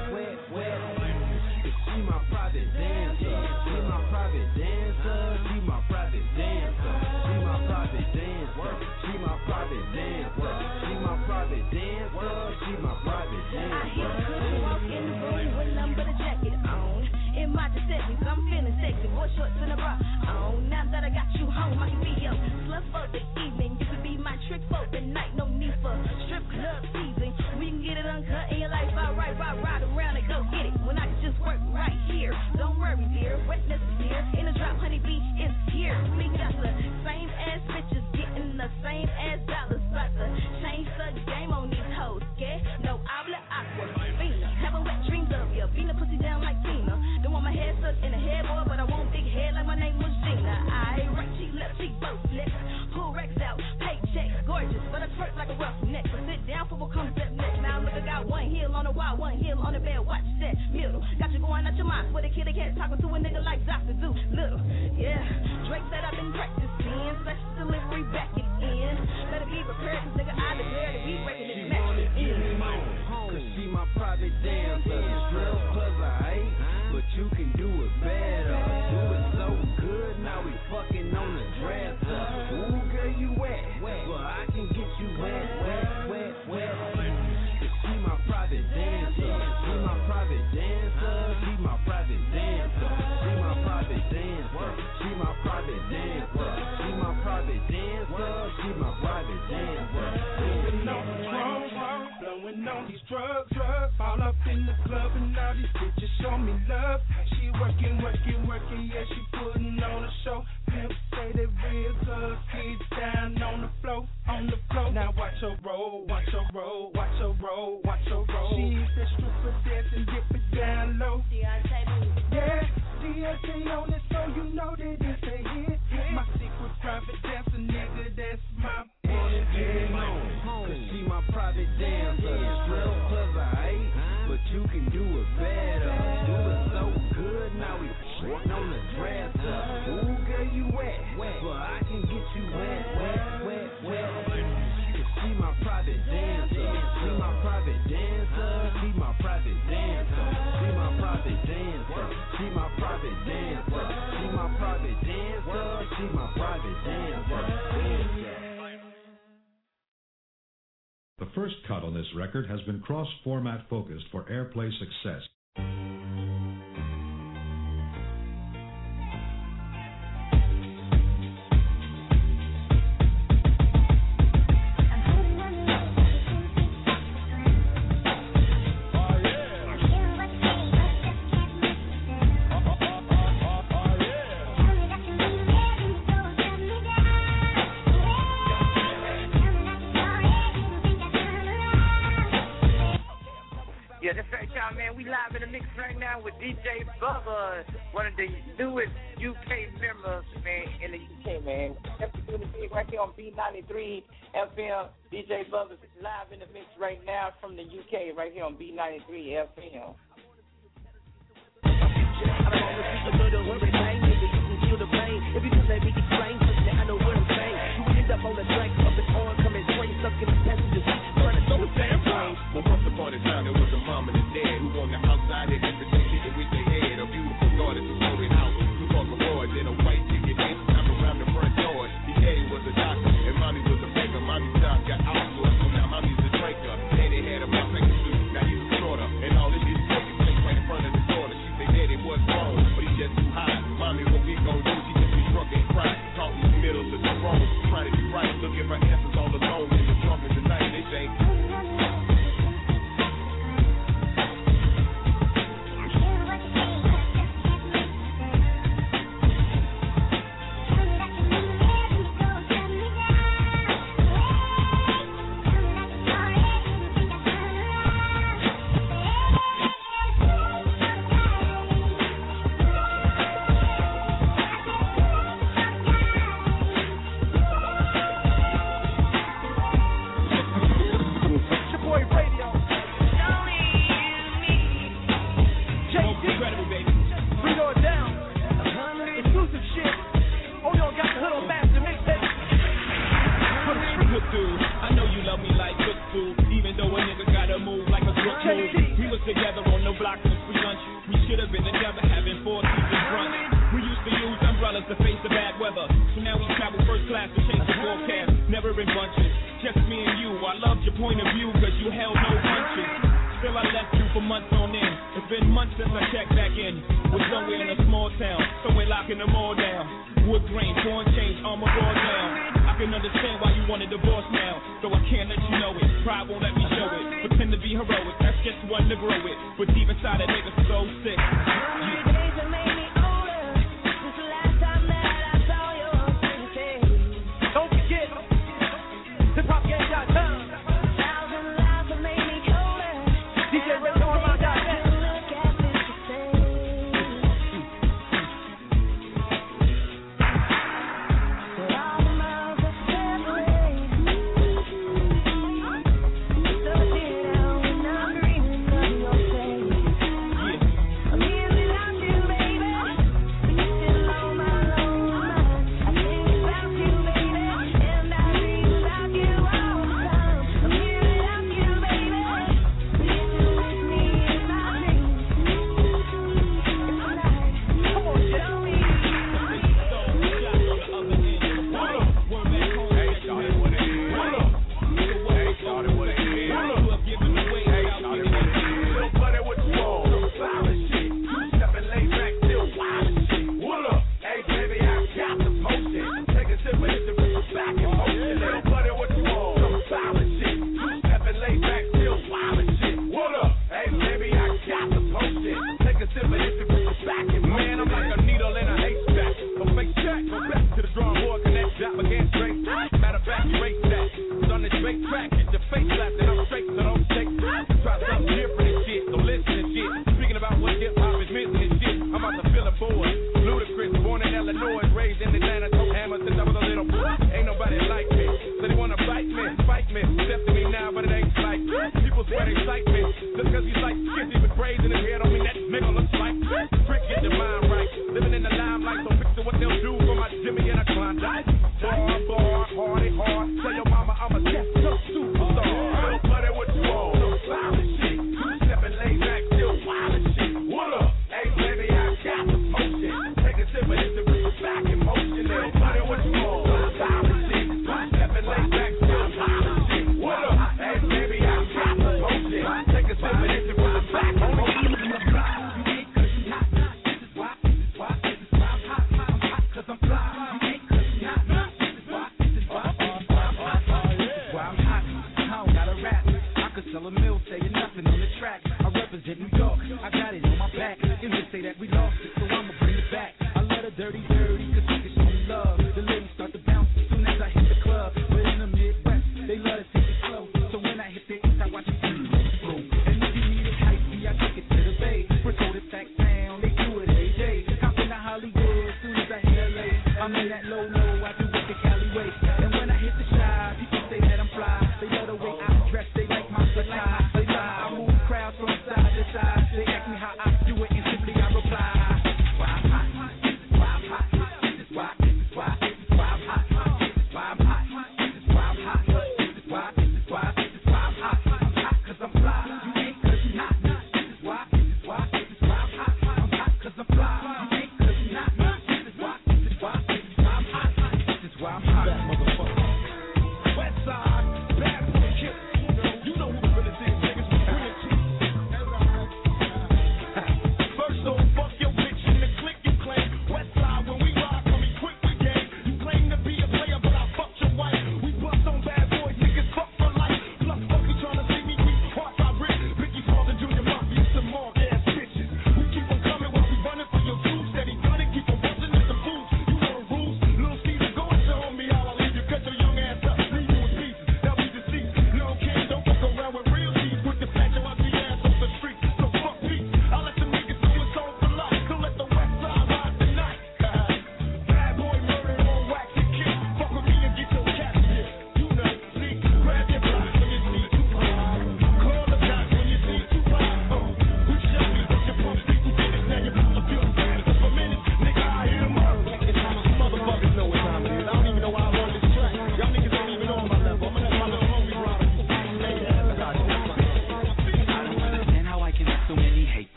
She my private dancer. She my private dancer. She my private dancer. She my private dancer. She my private dancer. She my private dancer. She my private dancer. I hear her walk in the room with nothing but a jacket on. In my Giuseppe, I'm feeling sexy. Boy shorts and a bra on. Now that I got you home, I can be your slut for the evening. You can be my trick for the night. No need for strip club season. We can get it uncut in your life. Alright, ride around and go get it. When I can just work right here. Don't worry, dear. Wetness is here. In the drop, honeybee is here. We got the the wall, one heel on the bed, watch that middle. Got you going out your mind, with a kitty cat talking to a nigga like Dr. Do Little. Yeah, Drake said I've been practicing, special delivery back again. Better be prepared, cause nigga, I declare that we breaking this match. Cause she my private dancer. Strip clubs I hate, but you can do it better. Do it so good, now we fucking on the dresser. Ooh, girl, you wet, well, I can get you wet. Cause she my private dancer. She my private dancer. She my private dancer. She my private dancer. She my private dancer. She my private dancer. She my private dancer. Blowing on these drugs, all up in the club and now these bitches show me love. She working, yeah, she putting on a show. Pimp say they real good, kids down on the floor. Now watch her roll. She's the stripper dancing, dip it down low. Yeah, Deontay on it, so you know that it's a hit. My secret private dancer, nigga, that's my bitch. Cause she my private dancer. Strip clubs I hate, but you can do it better. Do it so good, now we on the dresser. Ooh, girl, you wet, but I can get you wet. Cause she my private dancer. She my private dancer. She my private dancer. She my private dancer. She my private dancer. She my private dancer. She my private dancer. The first cut on this record has been cross-format focused for airplay success. Yeah, that's right, y'all, man. We live in the mix right now with DJ Bubba, one of the newest UK members, man, in the UK, man. Doing the big right here on B93 FM. DJ Bubba's live in the mix right now from the UK, right here on B93 FM. I don't wanna see the murder or the pain, nigga, you can feel the pain. If you just let me explain something, I know what I'm saying. You end up on the track, up and on, coming straight, stuck in the passenger seat, trying to throw the same plane. But once upon a time, there was a mom and a dad who on the outside had everything kicking with their head. A beautiful daughter to throw it out. Who called the Lord, then a white ticket in, time around the front door. His daddy was a doctor, and mommy was a baker. Mommy's job got outsourced, so now mommy's a drinker. Daddy had a mouth like a suit, now he's a shorter. And all of this fucking place right in front of the daughter. She said daddy was wrong, but he's just too high. Mommy, what we gon' do? She just be drunk and cry. Talking in the middle of the road, trying to be right. Looking for answers all alone in the drunk of the night. They say, they cite me. Just cause he's like skizzy with braids in his hair don't mean that nigga looks like trick, get your mind right. Living in the limelight, so picture what they'll do for my Jimmy and a Klondike. Bar, hardy, hard. Tell your mama I'm a superstar. Little buddy, what you want? No silent shit. Two-stepping, laid back, still wild and shit. What up? Hey, baby, I got the motion. Take a sip of this and put the back in motion. Little buddy, what you want? No silent shit. Two-stepping, laid back, still wild and shit. What up? Hey, baby, I got the motion. Take a sip of this and put the back in motion. New York, I got it on my back. And they say that we lost it, so I'ma bring it back. I love the dirty, cause you can show me love. The ladies start to bounce as soon as I hit the club. But in the Midwest, they love to take it slow. So when I hit the east, I watch it boom. And if you need it hypey, I take it to the Bay. We're told it back down, they do it every day. Hop into Hollywood as soon as I hit LA. I'm in that low, I do it the Cali way. And when I hit the shy, people say that I'm fly. They love the way I dress, they like my style. They lie, I move crowds from side to side. They ask me how I do it, and simply I reply. Why I'm hot? This is why I'm hot. This is why I'm hot. This is why I'm hot. This is why I'm hot. This is why I'm hot. This is why.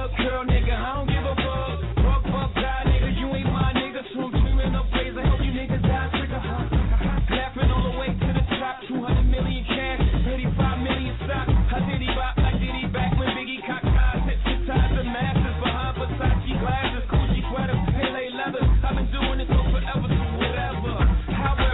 look, girl, nigga, I don't give a fuck. Fuck, die, nigga, you ain't my nigga. So I'm screaming up praise. I hope you niggas die quicker, laughing all the way to the top. 200 million cash, 85 million stock. I did he bop like did he back when Biggie cocked eyes. Hit two times the masters behind Versace glasses, Gucci sweaters, Pele leather. I've been doing this for forever, so whatever. However,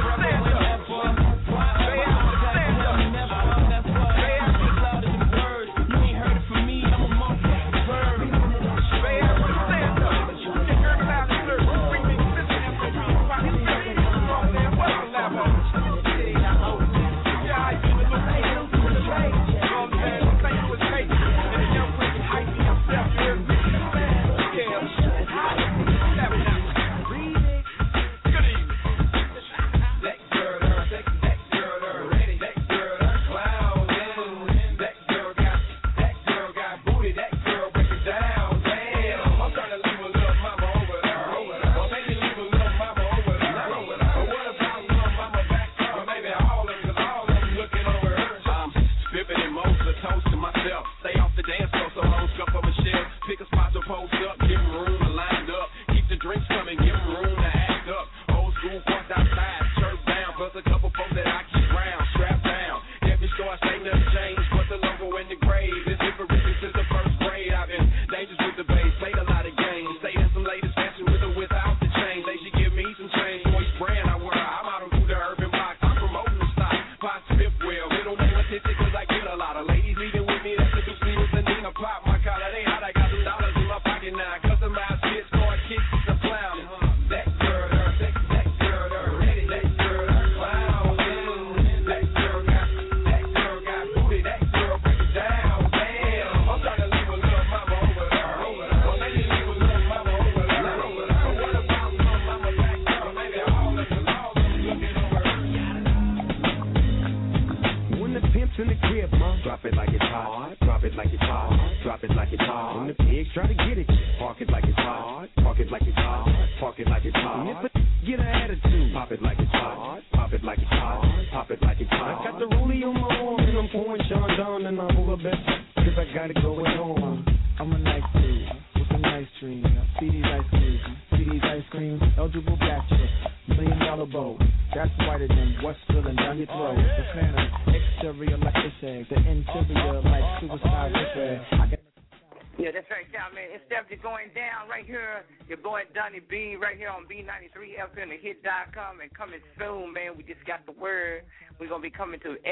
Yeah, that's right, y'all, man. It's definitely going down right here. Your boy Donnie B right here on B93 FM and hit.com, and coming soon, man. We just got the word. We're going to be coming to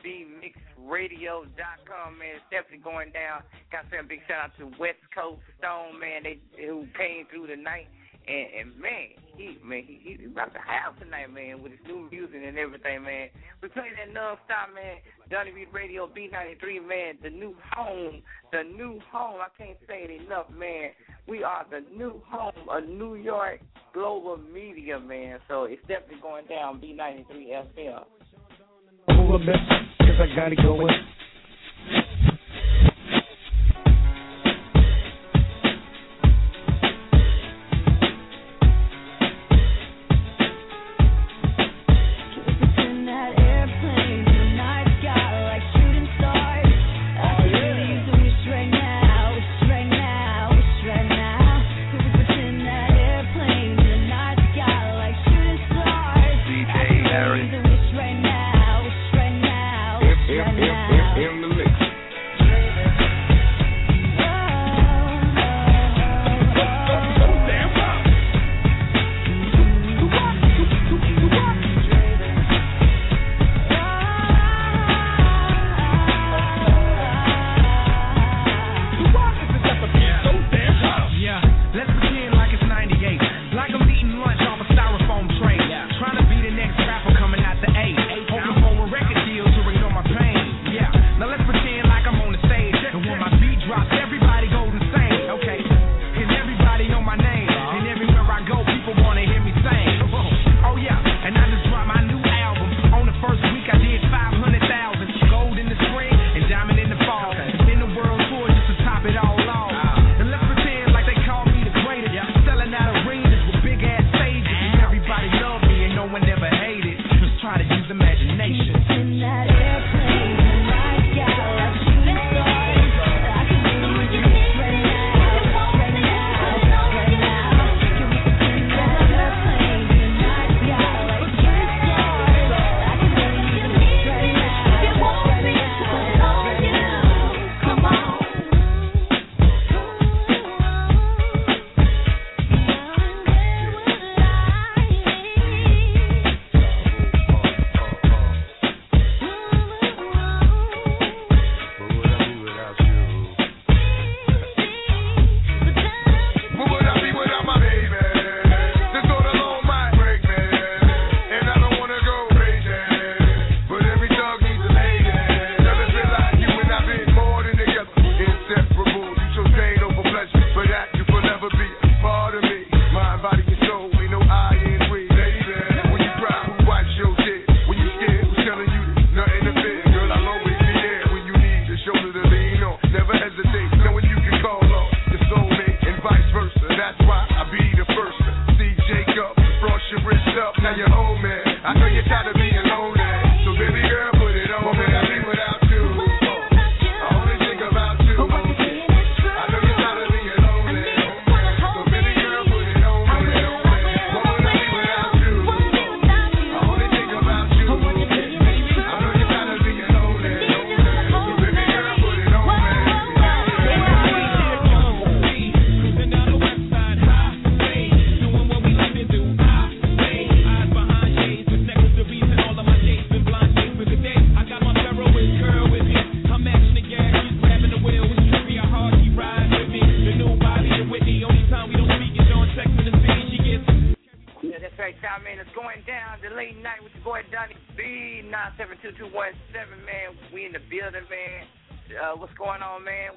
sbmixradio.com, man. It's definitely going down. Got to say a big shout out to West Coast Stone, man, who came through tonight. And man, he about to have tonight, man, with his new music and everything, man. We play that non-stop, man. Donnie B Radio, B93, man. The new home. I can't say it enough, man. We are the new home of New York Global Media, man. So it's definitely going down, B93 FM. A little bit, because I got it going. building, man. What's going on, man?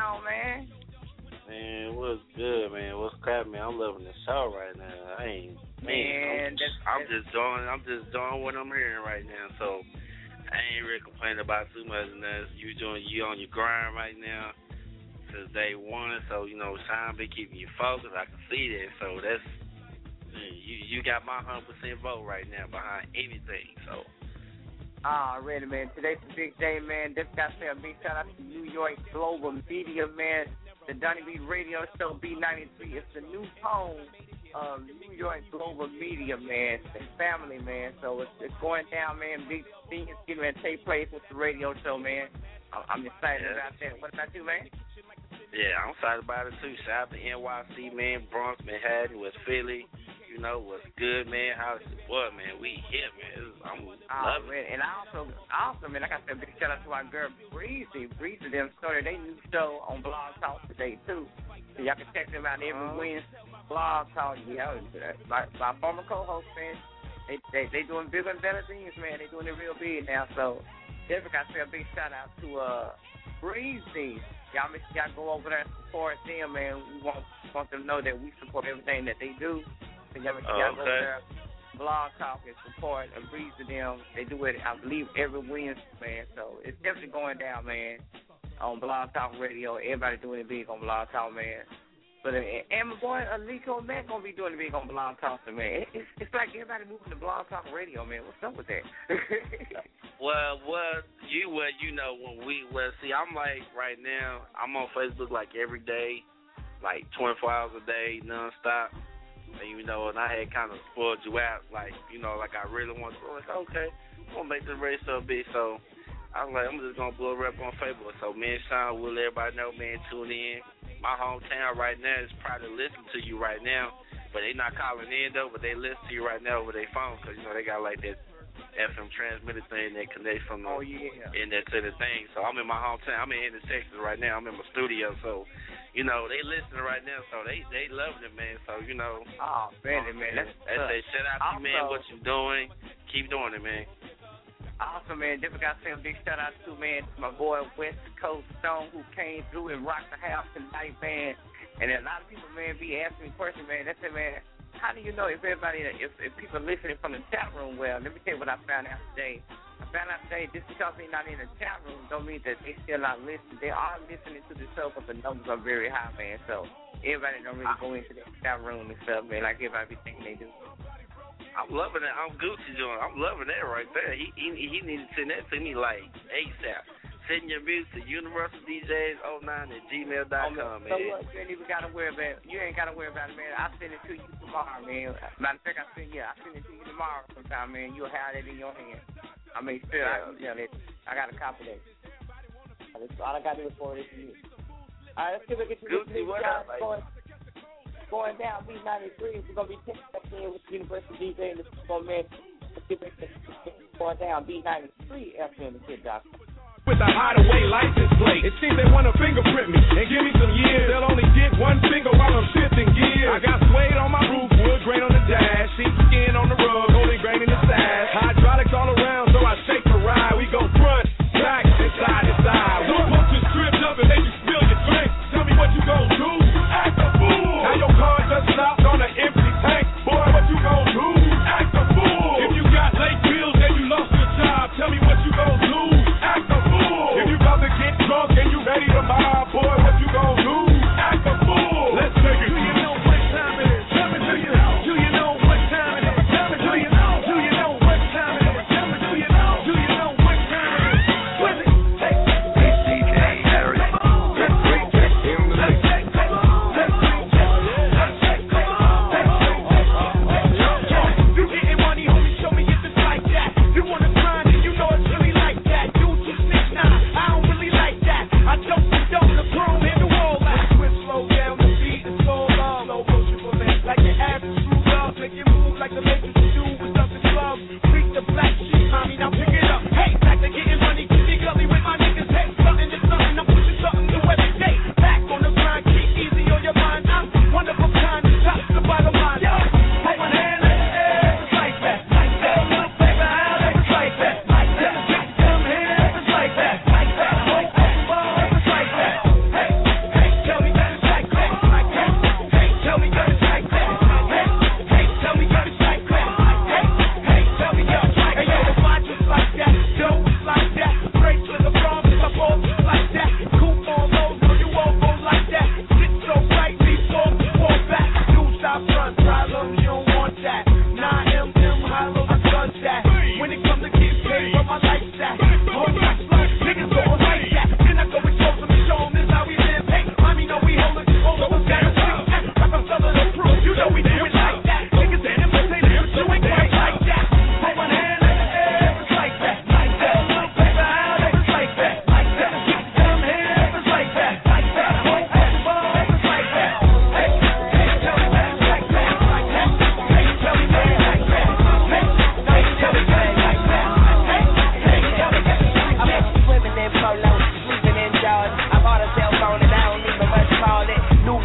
Man, what's good, man? What's crap, man? I'm loving the show right now. I'm just doing what I'm hearing right now. So I ain't really complaining about too much unless you on your grind right now since day one. So Sean been keeping you focused. I can see that. So that's you got my 100% vote right now behind anything. So. Already, man. Today's a big day, man. Just got to say a big shout out to New York Global Media, man. The Donnie B Radio Show B93 is the new home of New York Global Media, man. It's family, man. So it's going down, man. Big things getting ready to take place with the radio show, man. I'm excited about that. What about you, man? Yeah, I'm excited about it, too. Shout out to NYC, man. Bronx, Manhattan, West Philly. What's good, man? How's the boy, man? We here, man. I'm loving it. And also, man, like I said, big shout out to our girl Breezy. Breezy, them started their new show on Blog Talk today, too. So y'all can check them out every Wednesday. Blog Talk, my former co-host, man. They doing bigger and better things, man. They doing it real big now. So definitely got to say a big shout out to Breezy. Y'all make sure y'all go over there and support them, man. We want them to know that we support everything that they do. So y'all make sure y'all go there, Blog Talk, and support and breathe to them. They do it, I believe, every Wednesday, man. So it's definitely going down, man, on Blog Talk Radio. Everybody doing it big on Blog Talk, man. But and my boy Aliko Mack gonna be doing it big on Blog Talk, man. It's like everybody moving to Blog Talk Radio, man. What's up with that? Well, see, I'm like right now, I'm on Facebook like every day, like 24 hours a day, nonstop. And I had kind of spoiled you out, like I really want to. Like, okay, I'm gonna make this radio so big, so I was like, I'm just gonna blow it up on Facebook. So me and Sean will let everybody know, man, tune in. My hometown right now is probably listening to you right now, but they not calling in though, but they listen to you right now over their phone because they got like that FM transmitter thing that connects from the internet to the thing. So I'm in my hometown. I'm in Texas right now. I'm in my studio, so. They listening right now, so they loving it, man. So, Oh, man. They say, shout out to you, man, what you doing. Keep doing it, man. Awesome, man. Definitely got to say a big shout out to, man, my boy West Coast Stone who came through and rocked the house tonight, man. And a lot of people, man, be asking me questions, man. They say, man, how do you know if people listening from the chat room? Well, let me tell you what I found out today. Just because they're not in the chat room don't mean that they still not listening. They are listening to the show, but the numbers are very high, man. So everybody don't really go into the chat room and stuff, man, like everybody be thinking they do. I'm loving that. I'm Gucci doing. I'm loving that right there. He needs to send that to me like ASAP. Send your music to universalDJs09@gmail.com, man. So what? You ain't even gotta worry about it. You ain't gotta worry about it, man. I'll send it to you tomorrow, man. Matter of fact, I'll send it to you tomorrow sometime, man. You'll have it in your hand. I mean, still, I got a copy of it. All I got to do is forward it to you. All right, let's get to this news, guys. Going down B93. We're going to be checking in with University DJ and this is going down B93 FM the Kid.com. With a hideaway license plate, it seems they want to fingerprint me and give me some years. They'll only get one finger while I'm shifting gears. I got suede on my roof, wood grain on the dash, sheepskin on the rug, golden grain in the stash. Hydraulics all around, so I shake the ride. We go front, back, and side to side. Don't put your stripped up and make you spill your drink. Tell me what you gon' do. Act a fool. Now your car just stopped on an empty tank. Boy, what you gon' do? Act a fool. If you got late bills and you lost your job, tell me what you gon' do. Act a fool. If you about to get drunk and you ready to mob, boy, what you gon' do? Act a fool. Let's take it. Do you know what time it is? Tell me, do you know what time it is? Tell me, do you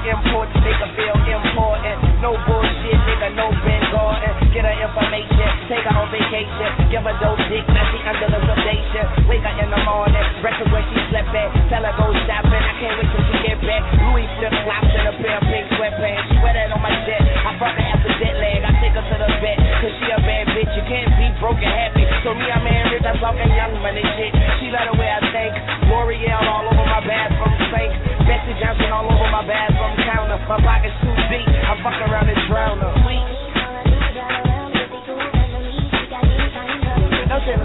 import to make her feel important. No bullshit, nigga, no Ben Gordon. Get her information, take her on vacation. Give her dope dick, now she under the sedation. Wake her in the morning, breakfast where she slept at. Tell her go shopping, I can't wait till she get back. Louis flip-flops and a pair of pink sweatpants. She wear that on my jet, I fuck her after jet lag. I take her to the vet, cause she a bad bitch. You can't be broke and happy. So me, I'm in rich, I'm talking young money shit. She love the way I think. L'Oreal all over my bathroom sink. Bessie Johnson all over my bathroom counter. My pocket's too deep, I fuck around and drown her. No shit.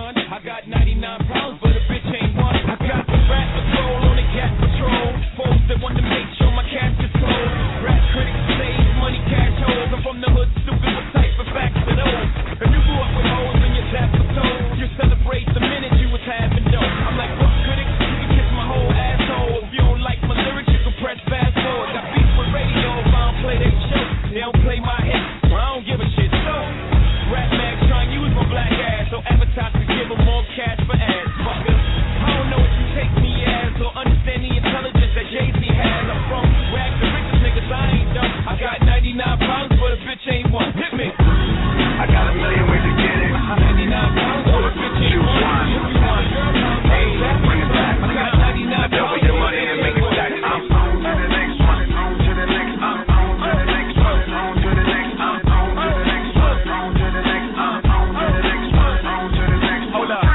one. I got 99 pounds, but a bitch ain't one. I got the rat patrol on the cat patrol. Foes that want to make sure my cash is cold. Rap critics say money cash holes. I'm from the hood, stupid, what type of facts are those? If you grew up with holes in your tap for toes, you celebrate the minute you was having dough. I'm like, what critics? You can kiss my whole asshole. If you don't like my lyrics, you can press fast forward. Got beef with radio if I don't play their show. They don't play my hits, so I don't give a shit. So, Rap Mag trying to use my black ass, so advertisers give them more cash for ads. Fuckers, I don't know what you take me as, or understand the intelligence that Jay-Z has. I'm from rap the richest niggas, I ain't dumb. I got 99 pounds, but a bitch ain't one. Hit me. I got a million ways to get it. 99 pounds, but a bitch ain't one. Hey, bring it back. I got 99 pounds, double your money and make it stack. I'm on to the next one, on to the next, I'm on to the next one, on to the next, I'm on to the next one, on to the next, I'm on to the next one, on to the next. Hold up.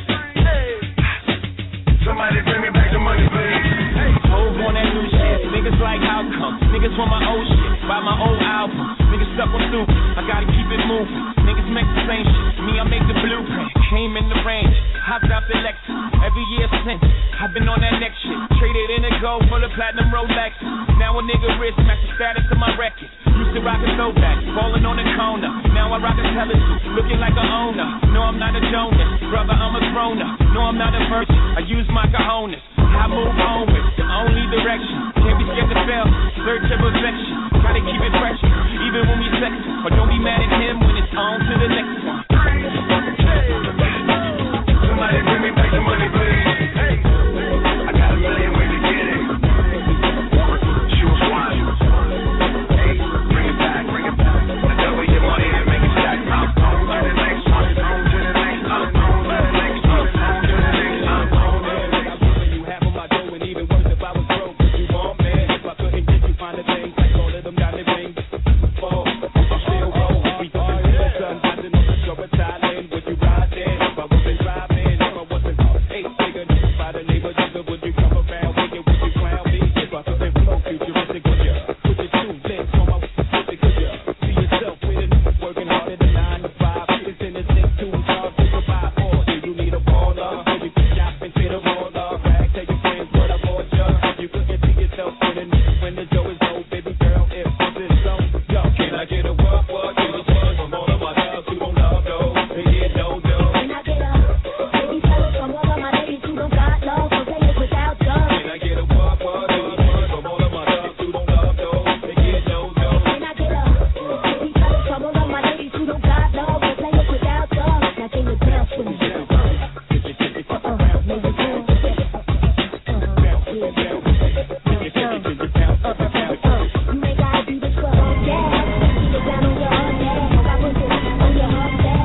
Somebody bring me back the money, please. Hove on that new shit. Niggas like how come? Niggas want my old shit. Buy my old album. Niggas stuck on stupid. I gotta keep it moving. Niggas make the same shit. Me, I make the blueprint. Came in the range. Hopped out the Lexus. Every year since, I've been on that next shit. Traded in a gold for the platinum Rolex. Now a nigga wrist match the status of my record. Used to rock a throwback, falling on the corner. Now I rock a Intelligence, looking like an owner. No, I'm not a Jonas, brother, I'm a grown-up. No, I'm not a virgin, I use my cojones. I move on with the only direction. Can't be scared to fail, search of perfection. Try to keep it fresh, even when we sex. But don't be mad at him when it's on to the next one. Somebody bring me back the money, please. Hey, I got a million ways to get it. Choose one. Hey, bring it back, bring it back. I double your money and make it stack. I'm on to the next one, on to the next, I'm on to the next one, on to the next, I'm on to the next. You have on my dough, and even worse if I was broke. But you want, man, if I couldn't get you, find a thing. Like all of them got me rings. Fall, I'm still roll. We thought it was done. I didn't know the show was Thailand. Would you ride there? If I wasn't driving, if I wasn't eight figure, by the neighbor, would you come around? Would you clown me? If I could flow futuristic, would you? Put your two legs on my music, could you? See yourself with it, working harder than 9 to 5. It's in the same two jobs to survive. Or do you need a baller? Or you can shop and fit a roller? Rag, tell your friends what I bought you. You couldn't see yourself winning when the dough is low, baby girl. If this is so, yo, can I get a what? Give a fuck from all of my dogs who don't love those. They get no dough. Can I get a baby fellas from all of my ladies who don't got love for players without love? Can I get a what? Give a fuck from all of my dogs who don't love those. They get no dough. Can I get a baby fellas from all of my ladies who don't got love for players without love? Now can you bounce with me? You ain't gotta do this for all day. Get down on your own day. I put this on your hard day.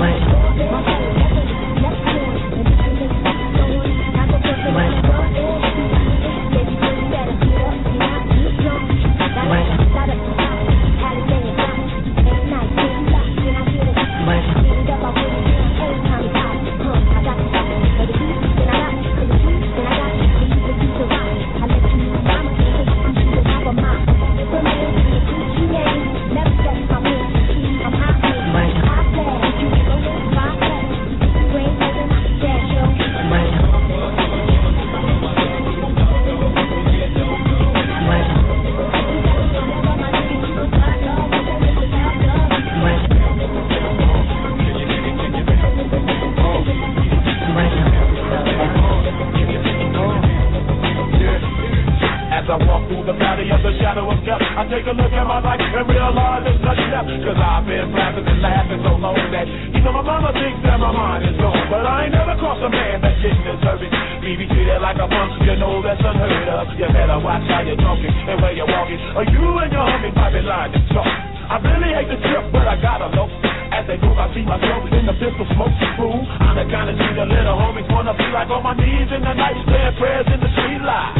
As I walk through the valley of the shadow of death, I take a look at my life and realize it's nothing left. Cause I've been laughing and laughing so long that even my mama thinks that my mind is gone. But I ain't never crossed a man that didn't deserve it. Be treated like a punk, you know that's unheard of. You better watch how you're talking and where you're walking, or you and your homie might be lying to talk. I really hate the trip, but I gotta know. As they move, I see myself in the pistol smoke fool. I'm the kind of dude the little homies wanna be like on my knees in the night, saying prayers in the street light.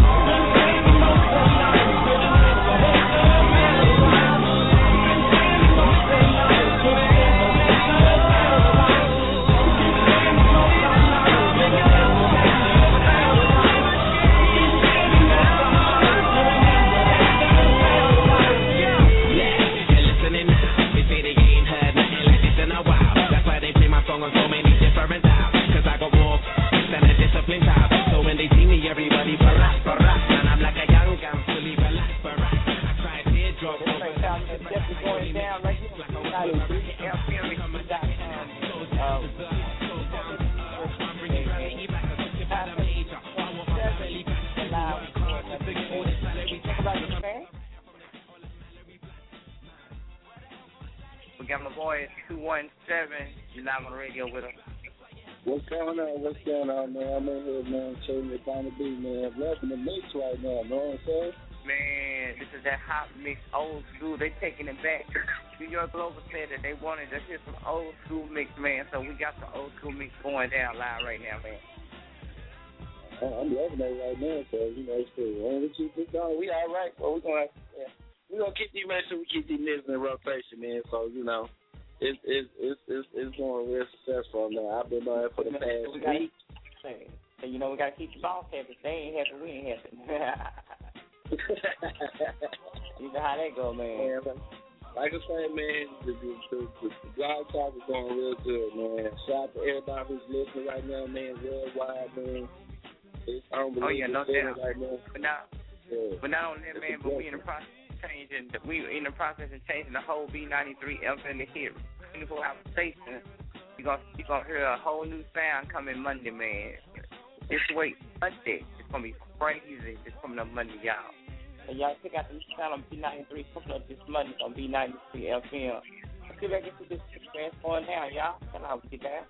down right here. We got my boy 217. You're live on the radio with him. What's going on? What's going on, man? I'm in here, man, chilling with Bonnie B, man. Loving the mix right now, know what I'm saying? Man, this is that hot mix, old school. They taking it back. New York Global said that they wanted to hear some old school mix, man. So we got the old school mix going down live right now, man. I'm loving that right now, so, you know, it's cool. We keep this going. We all right, but we're going to keep these, make sure we keep these niggas in rotation, man. So, you know, it's going real successful now. I've been on it for the past week. And, you know, we got to keep the boss happy. If they ain't happy, we ain't happy. You know how that go, man. Like I said, man, the blog talk is going real good, man. Shout out to everybody who's listening right now, man, worldwide, man. It's unbelievable. Oh, yeah, no doubt. Right now. But not only that, man, but we in the process of changing the whole B93 FM to hit 24-hour station. You're gonna hear a whole new sound coming Monday, man. This week, Monday, it's gonna be crazy. It's coming up Monday, y'all. And y'all check out the new sound on B93 coming up this Monday on B93 FM. Let's see if I can get this experience going down, y'all. That's how we get down.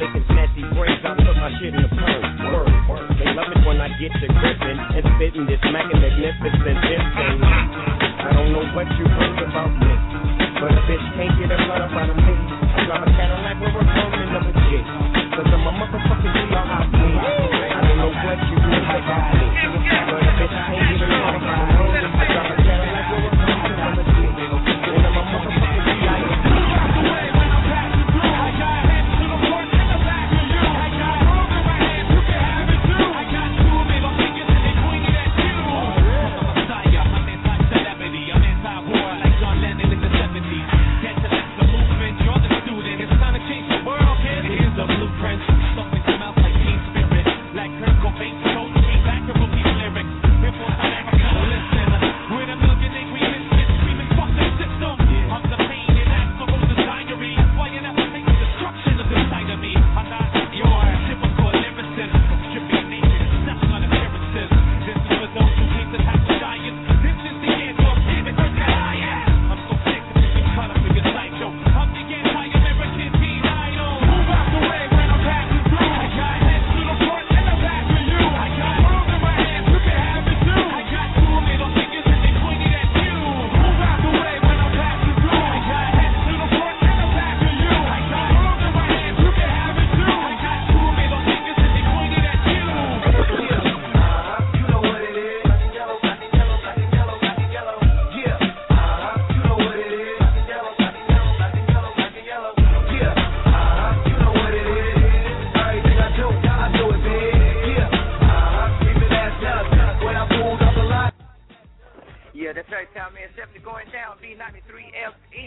They love it when I get to gripping and spitting this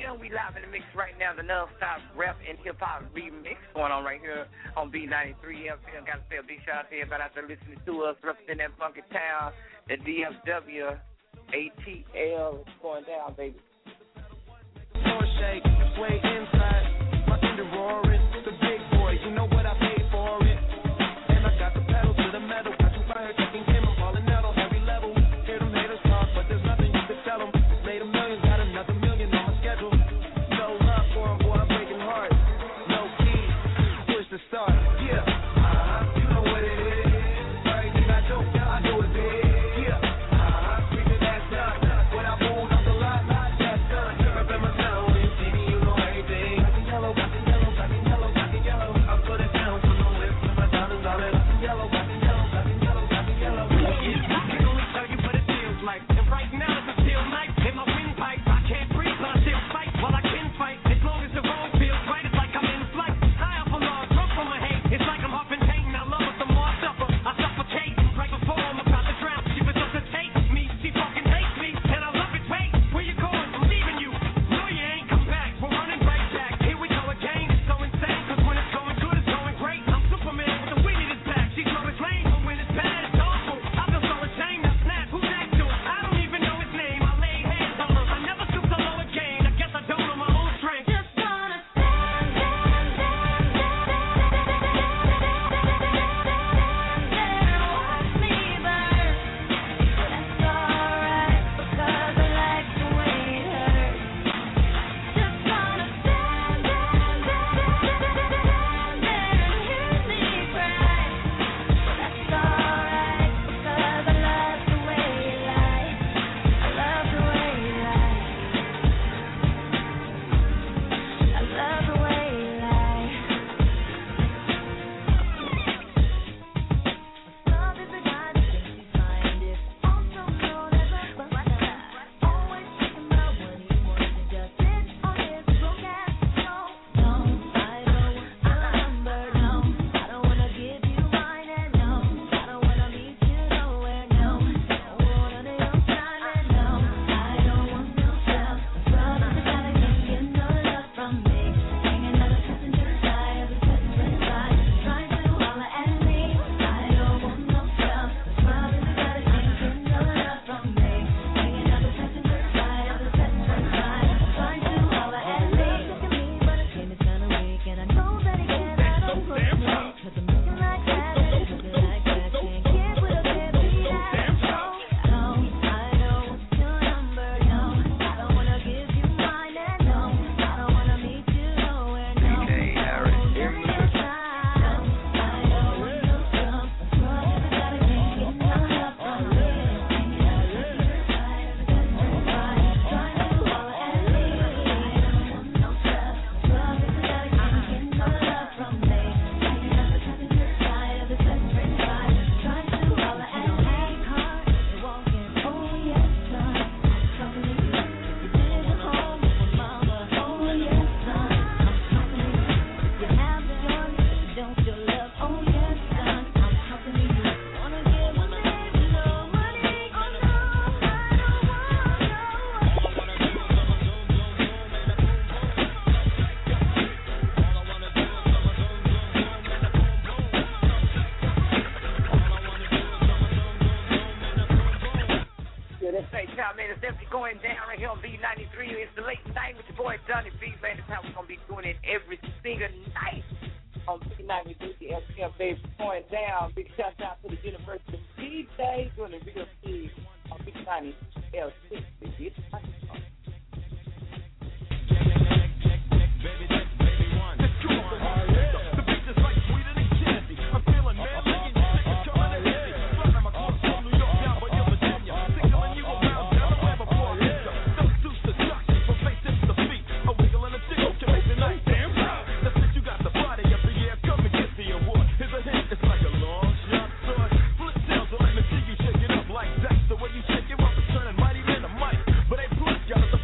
Young. We live in the mix right now. The non-stop rap and hip-hop remix going on right here on B93 FM. Got to say a big shout out to everybody out there listening to us, representing that funky town, the DFW, ATL. It's going down, baby. Shake, sway inside, my engine roaring. The big boy, you know what I paid for it. And I got the pedal to the metal. Got you fire taking game, I'm falling out on every level. Hear them haters talk, but there's nothing you can tell them. Made a million, got another million on my schedule. No love for him, boy, I'm breaking hearts. No key, push the start. Yeah, you know what it is. Everything I do, I do it big. Yeah, screaming that's done. When I move off the lot, that's done. Remember my town, when you see me, you know everything. Black and yellow, black and yellow, black and yellow, black and yellow. I put it down for no whip, for my diamonds on it. Black and yellow, black and yellow, black and yellow, black and yellow. I can only tell you what it feels like. And right now it's a steel knife in my windpipe. I can't breathe, but I still fight while I can fight. As long as the road feels right, it's like I'm in flight. High off a log, drunk from my hate. It's like I'm huffing pain. I love it the more I suffer. I suffocate right before I'm about to drown. She resuscitates me. She fucking hates me, and I love it. Wait, where you going? I'm leaving you. No, you ain't come back. We're running right back. Here we go again. It's so insane, 'cause when it's going good, it's going great. I'm Superman with the wind in his back. She's always lame, but when it's bad, it's awful. I feel so ashamed. I snap. Who's that dude? I don't even know his name. I lay hands on him. I never stoop to low again. I guess I don't know my own strength. Just wanna stand there and watch me burn. That's alright, because I like the way it hurts. Just wanna stand there and hear me cry. That's alright, because I love the way you lie. I love the way you lie. I love the way you lie. Love is a guy that thinks he's fine, is also known as a buster. Always thinking about what he wants to just sit on his broadcast show. No, I don't want your number, no. I don't wanna give you mine, and no, I don't wanna meet you nowhere, no. Don't want none of your time, and no, I don't want no love. Love is a guy that can't get no love from me. Hanging out the passenger side of the passenger side, trying to holler at me. I don't want no love. Love is a guy that can't get no love from me. Hanging out the passenger side of the passenger side, trying to holler at me. Look at me, but his game is kinda weak, and I know that he can't outpush me. 'Cause I'm looking like that, and looking like that, can't get with a baby that's so. No, I don't want your number, no. I don't wanna give you mine, and no, I don't wanna meet you nowhere, no. I don't want your time, no. I don't want your love. Love is a guy that can't get no love from me. Hanging out the passenger side of the passenger side, trying to holler at me. I don't want no love. Love is a guy that can't get no love from me. Hanging out the passenger side of the passenger side, trying to holler at me. Heart, you're walking, oh yes, son. Talking to you, you did it home with my mama, oh yes, son. I'm talking to you, you have the joy, you don't feel love, oh yes, son. I'm talking to you, wanna give my baby no money, oh no, I don't want no. Yeah, that's right, y'all, man. It's definitely going down right here on B93. It's the late night with your boy Donnie B, man. That's how we're going to be doing it every single night on B93 FM, baby. Going down. Big shout out to the University of DJ doing the real thing on B90 L6. Baby. It's my song. The beat is like sweeter than candy. I'm feeling man, licking you, sick of coming in handy. Flying my clothes from New York down by your Virginia. Tickling you around Delaware before I hit ya. Don't do seduction from face to feet. A wiggle and a jiggle can make the night damn right. That's it, you got the body of the year. Come and get the award. Here's a hit, it's like a long shot sword. Flip tails, so let me see you shake it up like that. The way you shake it up is turning mighty than a mic. But A plus got us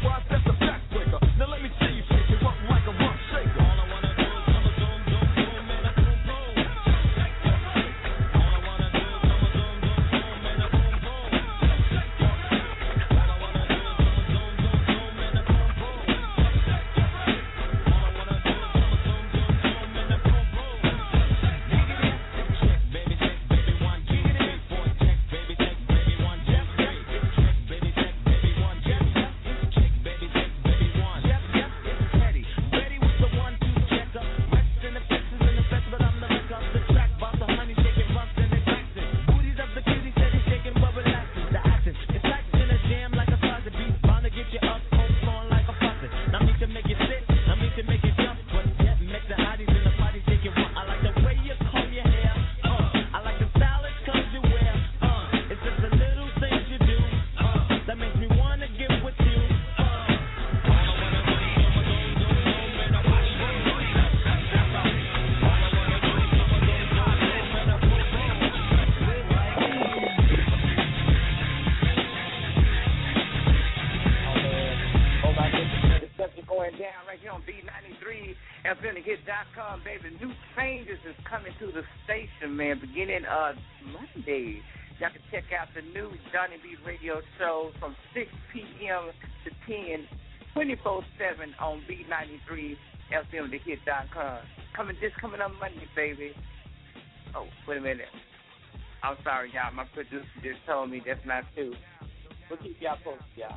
down right here on B93, FMTheHit.com, baby. New changes is coming to the station, man, beginning Monday. Y'all can check out the new Donnie B radio show from 6 p.m. to 10, 24/7 on B93, FMTheHit.com. Coming on Monday, baby. Oh, wait a minute. I'm sorry, y'all. My producer just told me that's not true. We'll keep y'all posted, y'all.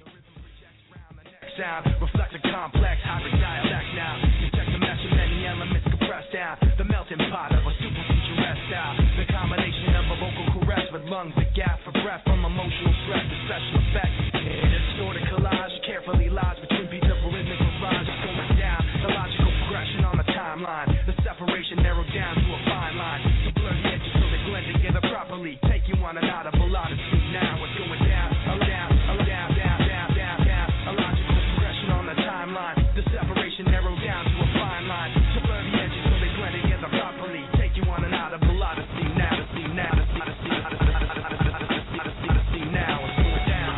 Sound reflect a complex hybrid dialect now. Detect the mesh of many elements compressed down. The melting pot of a super futurist style. The combination of a vocal caress with lungs that gap for breath from emotional stress to special effects. In a distorted collage, carefully lies between beats of a rhythmic barrage. It's going down. The logical progression on the timeline. The separation narrowed down to a fine line. To blur the edges so they blend together properly. Take you on an audible odyssey. Now it's going down, down, down, down, down, down, down. A logical progression on the timeline. The separation narrowed down to a fine line. To blur the edges so they blend together properly. Take you on an audible odyssey. Now to see, now to see, odyssey now. It's going down.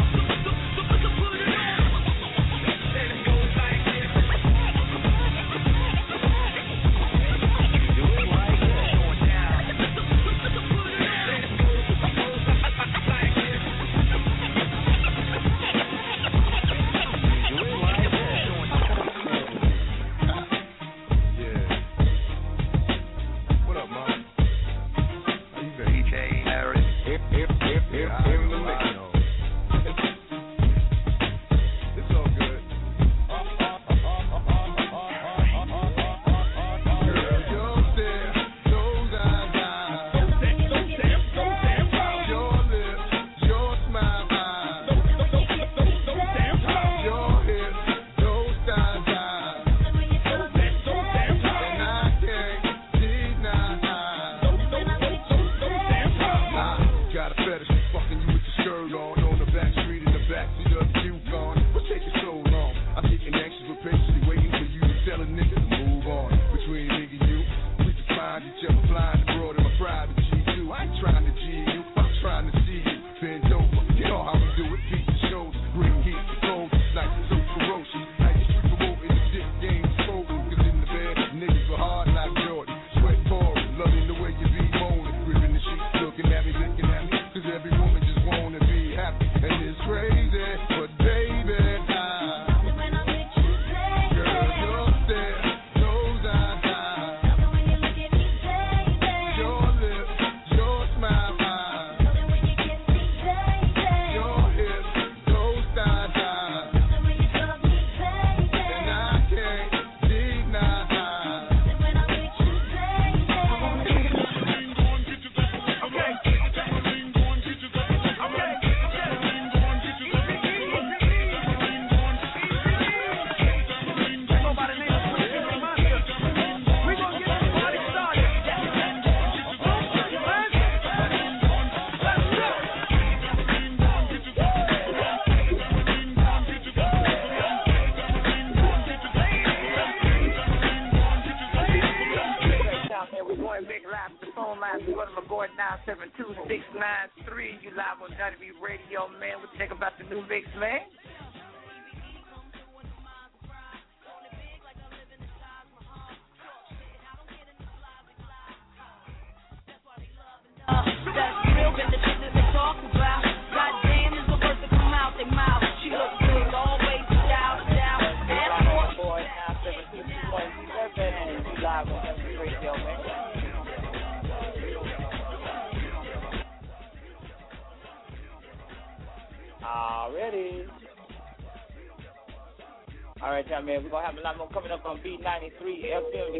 All right, y'all, man. We're going to have a lot more coming up on B93 FM.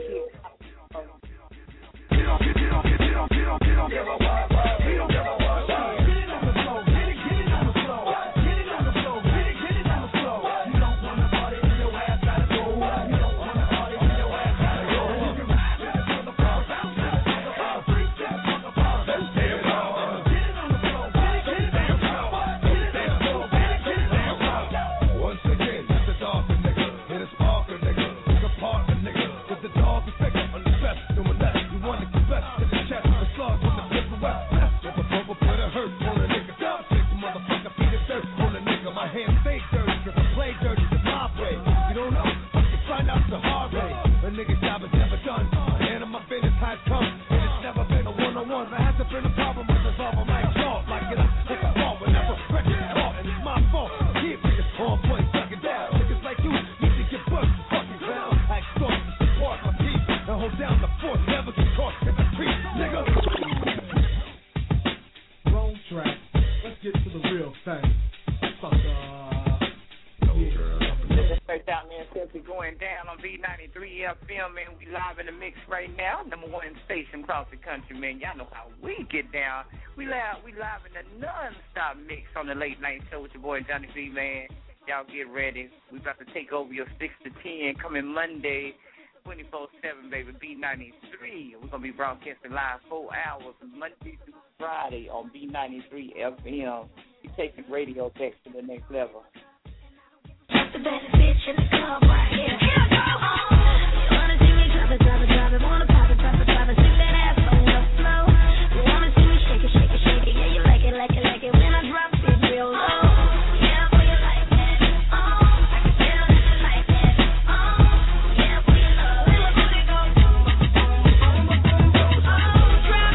Hurt. on B93 FM, man. We live in the mix right now. Number one station across the country, man. Y'all know how we get down. We live in the non-stop mix on the late night show with your boy Johnny B, man. Y'all get ready. We about to take over your 6 to 10 coming Monday, 24/7, baby. B93. We're gonna be broadcasting live 4 hours Monday through Friday on B93 FM. We taking radio tech to the next level. The baddest bitch in the club right here. Here I go. You wanna see me drop it, wanna pop it, drop it, stick that ass on the floor. You wanna see me shake it, yeah, you like it when I drop it real low. Yeah, boy, you like that. I can tell that you like that. Yeah, boy, you love when my booty goes boom, boom, boom, boom, boom, boom. Drop.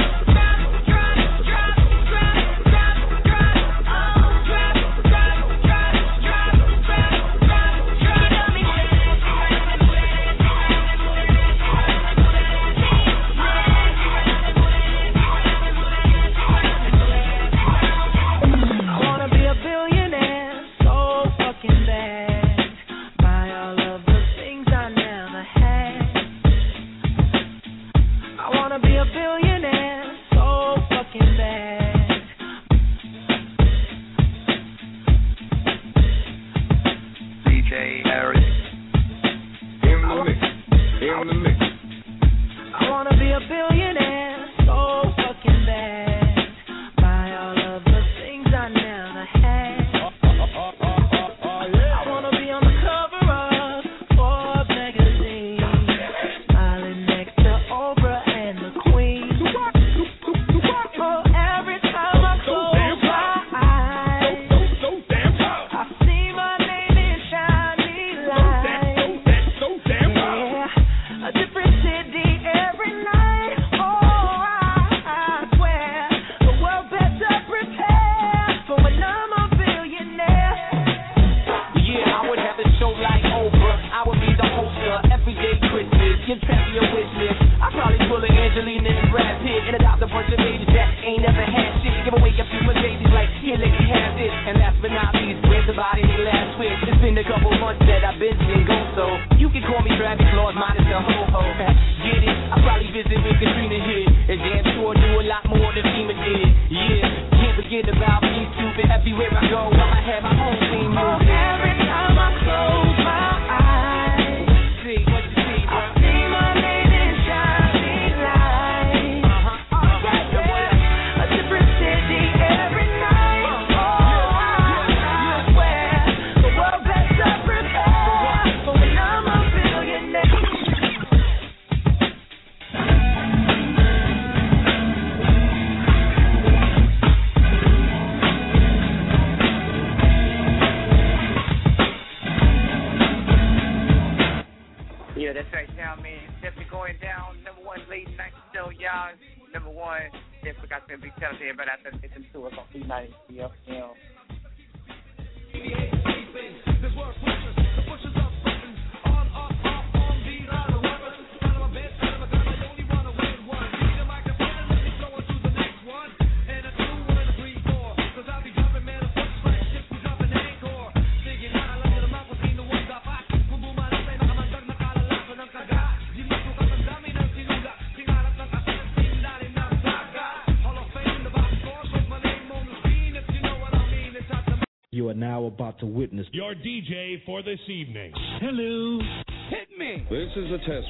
You are now about to witness your DJ for this evening. Hello. Hit me. This is a test.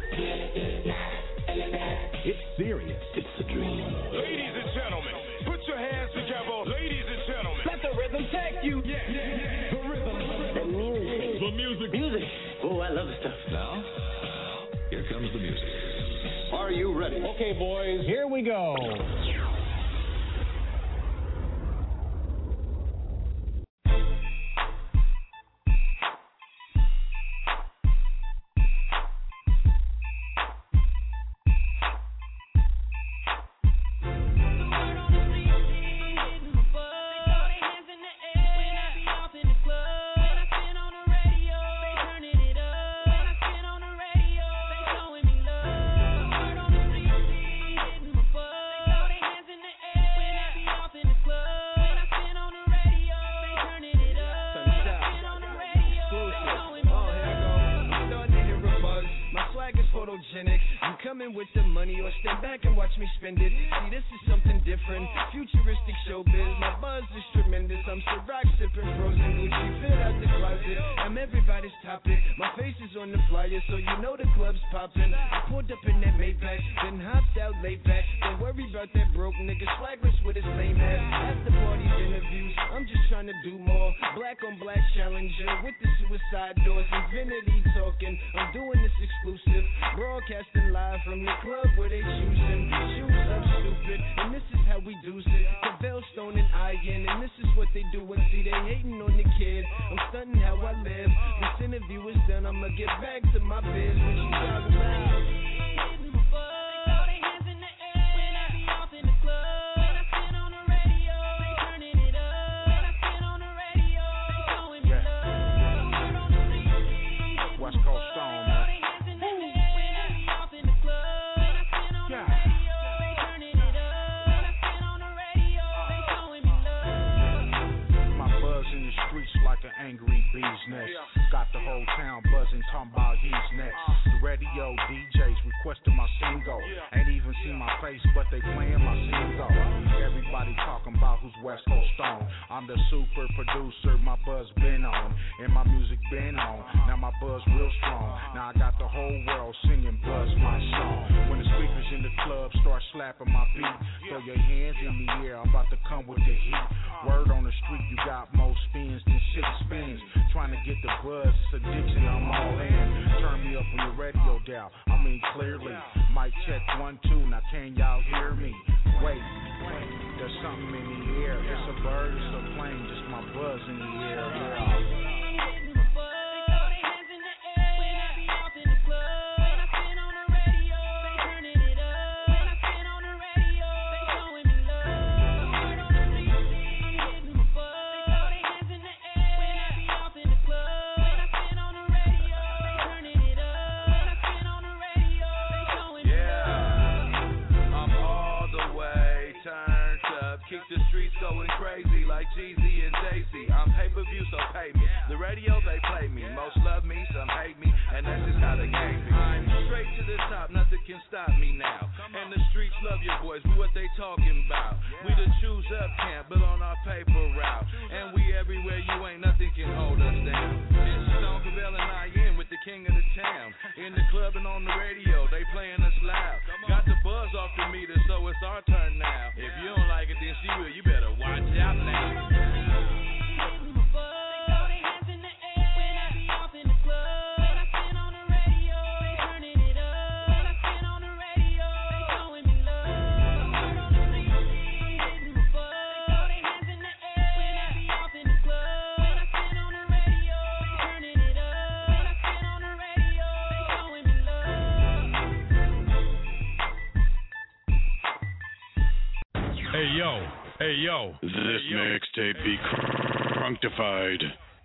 It's serious. It's a dream. Ladies and gentlemen, put your hands together. Ladies and gentlemen, let the rhythm take you. Yeah. The rhythm. The music. The music. Music. Oh, I love the stuff. Now, here comes the music. Are you ready? Okay, boys, here we go. cynic. I'm coming with the money or stand back and watch me spend it. See, this is something different, futuristic showbiz. My buzz is tremendous. I'm Ciroc sipping frozen Gucci, fit out the closet. I'm everybody's topic. My face is on the flyer, so you know the club's popping. I pulled up in that Maybach, then hopped out laid back. Don't worry about that broke nigga swagless with his lame ass. After parties, interviews, I'm just trying to do more. Black on black challenger with the suicide doors. Infinity talking, I'm doing this exclusive. Broadcasting live from the club where they choosing. Shoes up stupid, and this is how we do it. Cavell, Stone, and Iron, and this is what they do. And see, they hating on the kid. I'm stunting how I live. This interview is done, I'ma get back to my biz. When you drive around. Angry bees next. Got the whole town buzzing, talking about he's next. The radio DJs requested my single. Ain't even seen my face, but they playing my single. Everybody talking about who's West Coast Stone. I'm the super producer, my buzz been on, and my music been on. Now my buzz real strong. Now I got the whole world singing Buzz my song. When the speakers in the club start slapping my beat, throw your hands in the air, I'm about to come with the heat. Word on the street, you got more spins than 6 spins. Trying to get the buzz, it's addiction, I'm all in. Turn me up on your radio dial, I mean clearly. Mic check 1, 2, now can y'all hear me? Wait, there's something in the air. It's a bird, it's a plane, just my buzz in the air. Yeah. Keep the streets going crazy like Jeezy and Jay-Z. I'm pay-per-view, so pay me. The radio, they play me. Most love me, some hate me, and that's just how the game be. I'm straight to the top, nothing can stop me now. And the streets love your boys, we what they talking about. We the choose up camp, but on our paper route. And we everywhere, you ain't nothing can hold us down. It's Stone, Cavell, and I in with the king of the town. In the club and on the radio, they playing us loud. Got the buzz off the meter, so it's our turn now. If you don't like it, then she will, you better watch out now. Hey yo, this mixtape be crunctified.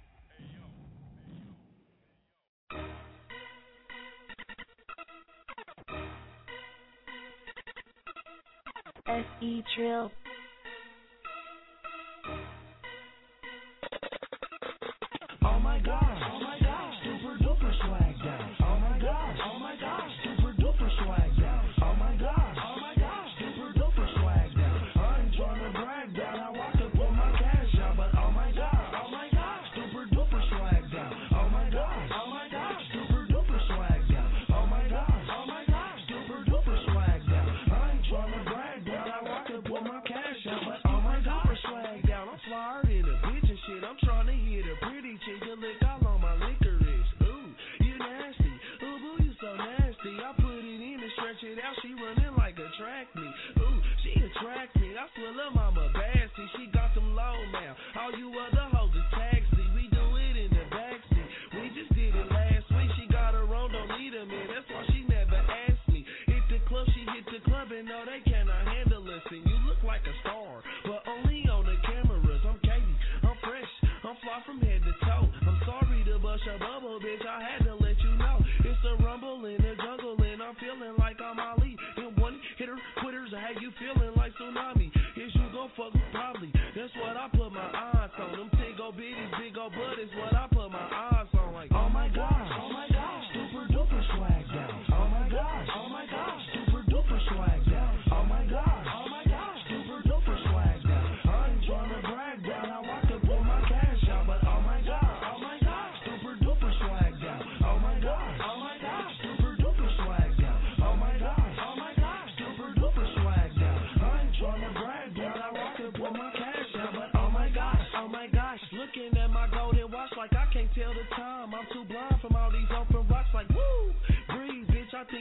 SE Trill. Oh my gosh, super duper swag down. Oh my gosh, super duper swag down. Oh my gosh, super duper swag down. I ain't tryna brag down, I walk up with my cash out, but oh my gosh, super duper swag down. Oh my gosh, super duper swag down. Oh my gosh, super duper swag down. I ain't tryna brag down, I walk up with my cash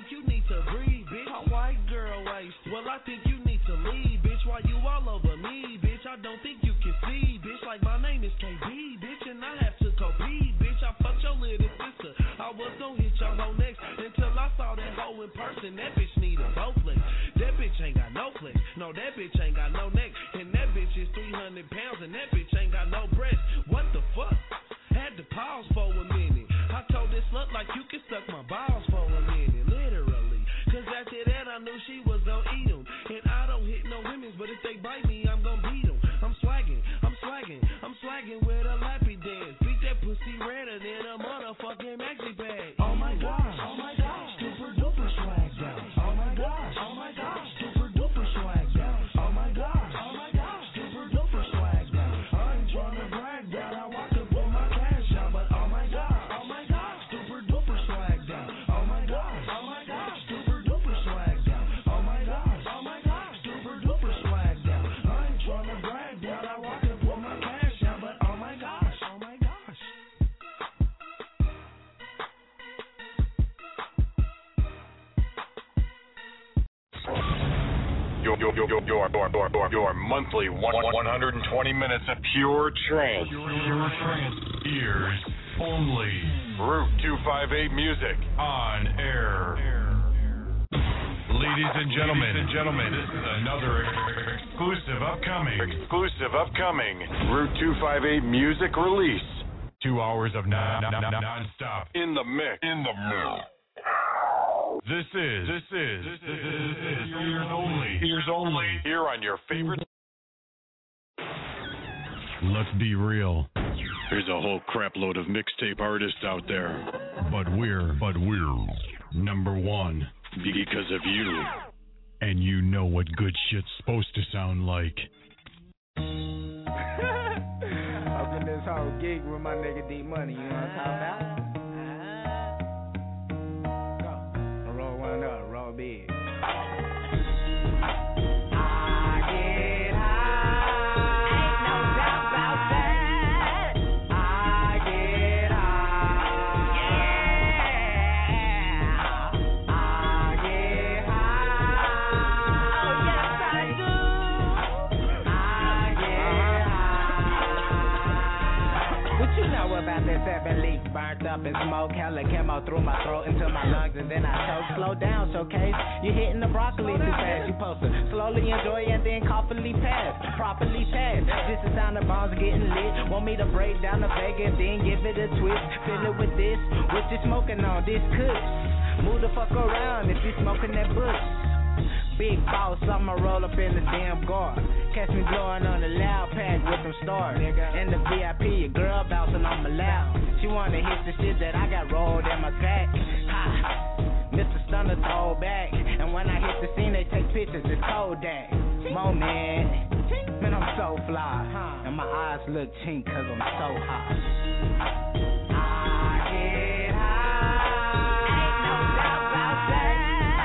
think you need to breathe, bitch. A white girl waste. Well, I think you need to leave, bitch. Why you all over me, bitch? I don't think you can see, bitch. Like my name is KB, bitch, and I have to go pee, bitch. I fucked your little sister. I was gonna hit your hoe next until I saw that hoe in person. That bitch need a Bowflex. That bitch ain't got no flex. No, that bitch ain't got no neck. And that bitch is 300 pounds, and that bitch ain't got no breast. What the fuck? Had to pause for a minute. I told this slut like you can suck my balls for a minute, literally. Cause after that I knew she was gonna eat them. And I don't hit no women's, but if they bite me, I'm gonna beat them. I'm swagging with a lappy dance. Beat that pussy redder than a motherfucking maxi bag. Oh my gosh, super duper swag down. Oh my gosh, super duper swag down. Oh my gosh, super duper swag down. I ain't tryna brag down, I walk up with my cash out, but oh my gosh, super duper swag down. Oh my gosh, super duper swag down. Oh my gosh, super duper swag down. I ain't tryna brag down, I walk up with my cash out, but oh my gosh. Your monthly 120 minutes of pure trance. Pure trance ears only. Route 258 music on air. Ladies and gentlemen, this is another exclusive upcoming Route 258 music release. 2 hours of non-stop in the mix. This is ears only here on your favorite. Let's be real. There's a whole crap load of mixtape artists out there, but we're number one because of you. And you know what good shit's supposed to sound like. Up in this whole gig with my nigga D Money, you know what I'm talking about? Roll one up, roll big. Burnt up and smoke, hella chemo through my throat into my lungs, and then I choke. Slow down, showcase. You hitting the broccoli too fast. You supposed to slowly enjoy and then properly pass. This is sound of bombs getting lit. Want me to break down the Vegas, then give it a twist. Fill it with this. What you smoking on? This kush. Move the fuck around if you smoking that bush. Big boss, I'ma roll up in the damn guard. Catch me blowing on the loud pack with them stars. In the VIP, your girl bouncing on my lap. She wanna hit the shit that I got rolled in my sack. Ha, Mr. Stunner throw back. And when I hit the scene, they take pictures, it's Kodak. Moment, man, I'm so fly. And my eyes look chink cause I'm so hot. I get high. Ain't no doubt about that.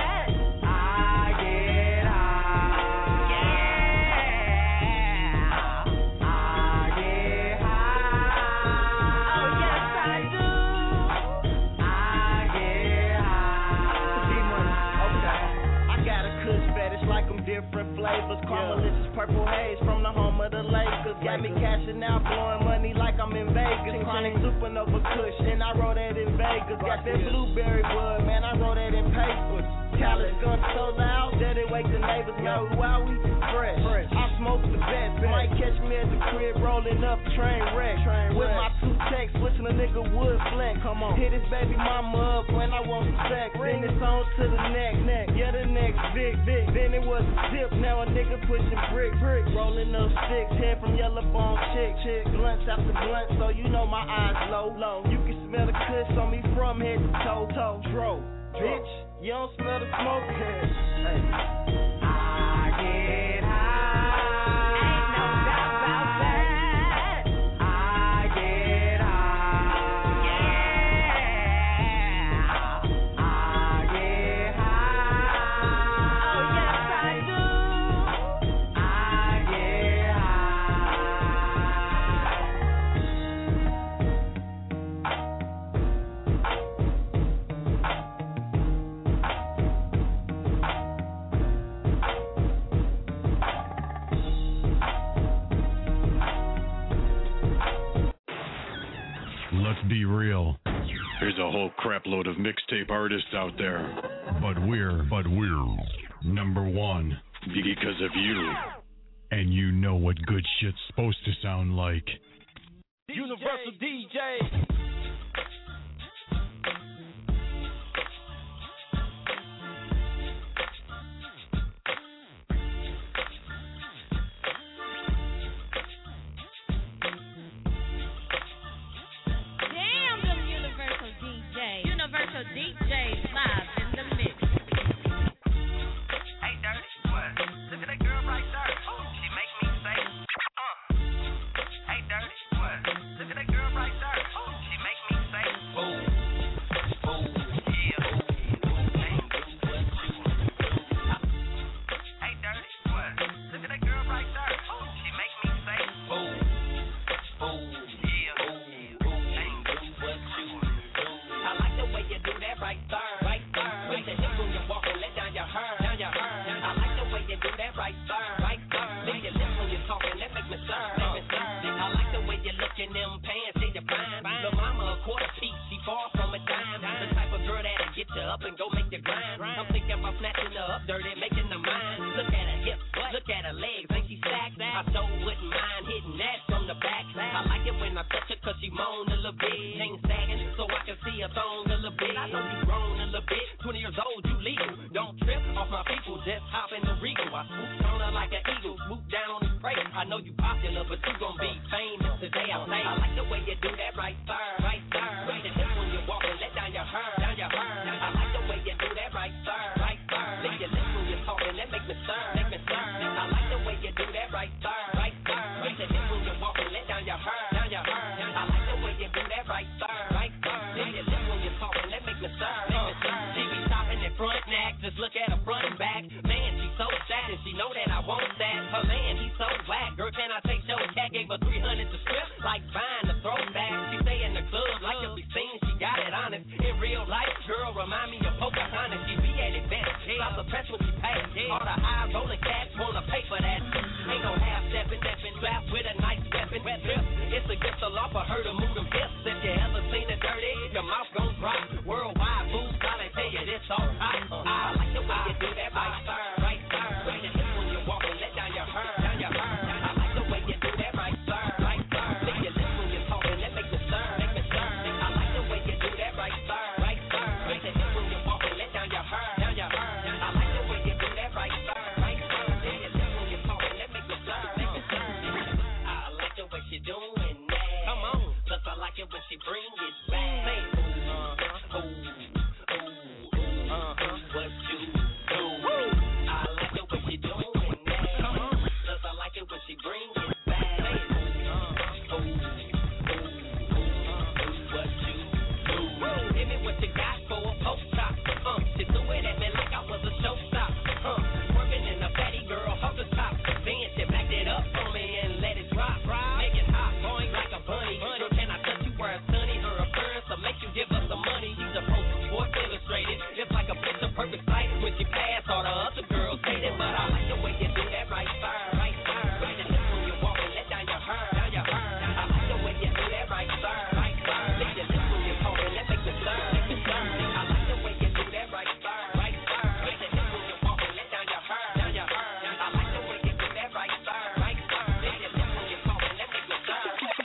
Different flavors, Carmelicious purple haze from the home of the Lakers. Got me cashing out, blowing money like I'm in Vegas. Chronic supernova kush, and I wrote that in Vegas. Got that blueberry bud, man, I wrote that in paper. Callous gun so loud that it wake the neighbors. Yo, why we fresh? I smoke the best. Might catch me at the crib rolling up train wreck. With my two texts, switching a nigga wood flex. Come on, hit his baby mama up when I want some sex. Then it's on to the next. Yeah, the next big. Then it was a tip. Now a nigga pushing brick. Rolling up sticks. Head from yellow bone chick. Blunts after blunt, so you know my eyes low. You can smell the kush on me from head to toe. Dro, bitch. You don't smell the smoke? Hey. I get high. Ain't no doubt about that. I get high. Yeah. I get high. Oh, yes, I do. I get high. whole crapload of mixtape artists out there. But we're number one because of you. And you know what good shit's supposed to sound like. Universal DJ. Universal DJs live in the mix. Hey, Dirty, what? Look at that girl right there. She make me say, Hey, Dirty, what? Look at that girl right there. She make me say, yeah. Hey, Dirty, what? Look at that girl right there. She make me say, yeah. I like the way you do that right there, right there. With the hip when you walk and let down your hair, down your hair. I like the way you do that right there, right there. Lick your lips when you're talking, that make me stir, make me stir. I like the way you look in them pants, see you fine. Lil' mama a quarter piece, she far from a dime. The type of girl that'll get you up and go make you grind. I'm thinking about snatching her up dirty, making her mine. Look at her hips, look at her legs, ain't she stacked? I so wouldn't mind hitting that from the back. I like it when I touch her cause she moan a little bit. Ain't sagging so I can see her thong a little bit. I know you grown a little bit, 20 years old, you legal. Don't trip off my people, just hop in the Regal. I swoop on her like an eagle, swoop down on his prey. I know you popular, but you gon' be famous today. I say, I like the way you do that right there, right there. Right the hip when you walk and let down your hair, down your hair. I like the way you do that right there, right there. Lick your lips when you're talking, that make me stir, make me stir. I like the way you do that right there, right there. Right the hip when you walk and let down your hair, down your hair. I like the way you do that right there, right there. Lick your lips when you're talking, that make me stir, make me stir. She be stopping in front neck, just look at her front and back. Man, she's so sad and she know that I want that. Her man, he's so whack. Girl, can I take your cat? Gave her 300 to strip, like buying the throwback. She stay in the club like to be seen. She got it honest. In real life, girl, remind me of Pocahontas. She be at events, stop the press when she pass. All the high roller cats wanna pay for that. Ain't no half stepping, strapped with a nice weapon. It's against the law for her to move them hips. If you ever seen it dirty, your mouth gon' drop. Worldwide food, I tell you this all right. I like the way you do that right there, right there. Right the hip when you walk and let down your hair, down your hair. I like the way you do that right there, right there. Lick your lips when you're talking, that make me stir, make me stir. I like the way you do that right there, right there. Right the hip when you walk and let down your hair, down your hair. I like the way you do that right there, right there. Lick your lips when you're talking, that make me stir, make me stir. I like the way she doing that. Come on, plus I like it when she bring it back. Say, what you do? I like it when she doing that. Come on, plus I like it when she bring it back. What you do? Give me what you got for a post top. She threw it at me like I was a showstop. Working in a fatty girl, off the top. Then she backed it up for me and let it drop. Make it hot, going like a bunny. Girl, can I touch you where it's sunny? Her appearance will make you give us some money. She's a post Sports Illustrated. It's like a picture perfect sight. When she pass, all the other girls hate it. But I like the way you do that right there, right there. Right the hip when you walk and let down your hair, down your hair. I like the way you do that right there, right there. Lick your lips when you're talking, that make me stir, make me stir. I like the way you do that right there, right there. Right the hip when you walk and let down your hair, down your hair. I like the way you do that right there, right there. Lick your lips when you're talking, that make me stir.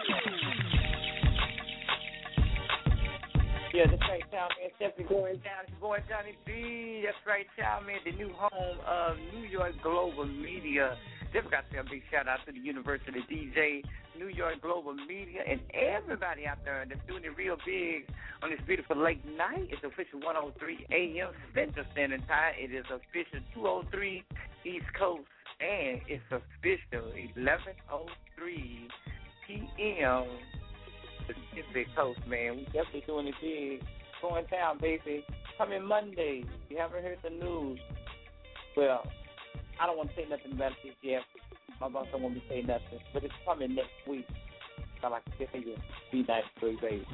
Yeah, that's right, y'all, man. Definitely going down. It's your boy Johnny B. That's right, y'all, man. The new home of New York Global Media. Definitely got to say a big shout out to the University DJ, New York Global Media, and everybody out there that's doing it real big on this beautiful late night. It's official 1:03 a.m. Central Standard Time. It is official 2:03 East Coast, and it's official 11:03 p.m. Pacific Coast, man. We definitely doing it big. Going down, baby. Coming Monday. If you haven't heard the news, well, I don't want to say nothing about this yet. My boss don't want me to say nothing. But it's coming next week. I like to tell you, be nice, baby.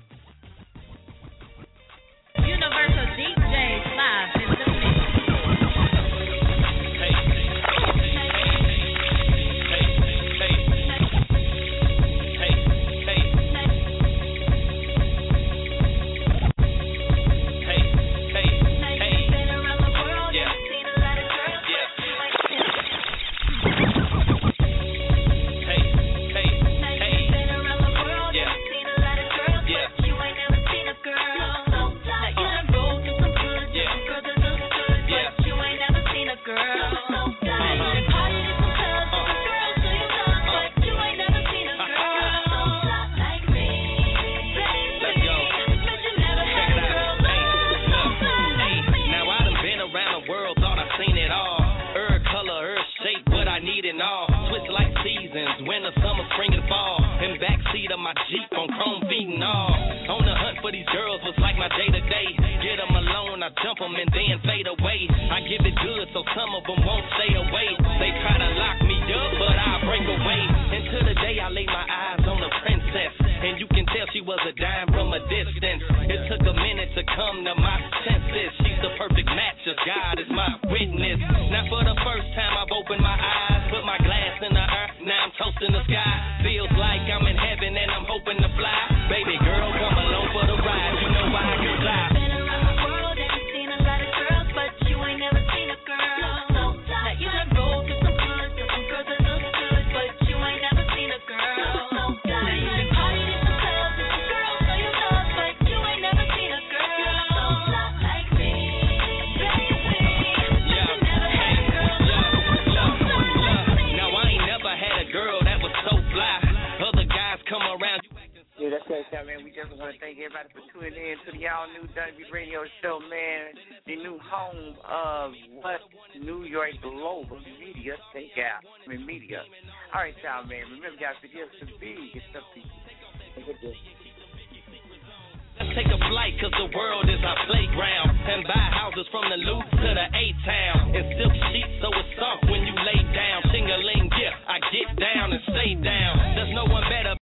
Universal DJs live in the mix. I jump them and then fade away. I give it good so some of them won't stay away. They try to lock me up, but I break away. Until the day I lay my eyes on the princess, and you can tell she was a dime from a distance. It took a minute to come to my senses. She's the perfect match, as God is my witness. Now for the first time I've opened my eyes, put my glass in the earth, now I'm toasting the sky. Feels like I'm in heaven and I'm hoping to fly. Baby girl, come along for the ride, you know I can fly. Been around the world and you've seen a lot of girls, but you ain't never seen a girl. Now you done rolled with some good, some girls that look good, but you ain't never seen a girl. Now you done partied in some clubs with some girls, so you love, but you ain't never seen a girl like me, baby. Yeah, hey, now I ain't never had a girl that was so fly. Other guys come around. Yeah, that's right, man. We just want to thank everybody for tuning in to the all-new Dunny B Radio Show, man. The new home of what New York Global Media take out. Media. All right, y'all, man. Remember, guys, it is to be. It's up to you. Let's take a flight, cause the world is our playground. And buy houses from the Loop to the A-Town. And silk sheets so it's soft when you lay down. Ting-a-ling, yeah, I get down and stay down. There's no one better,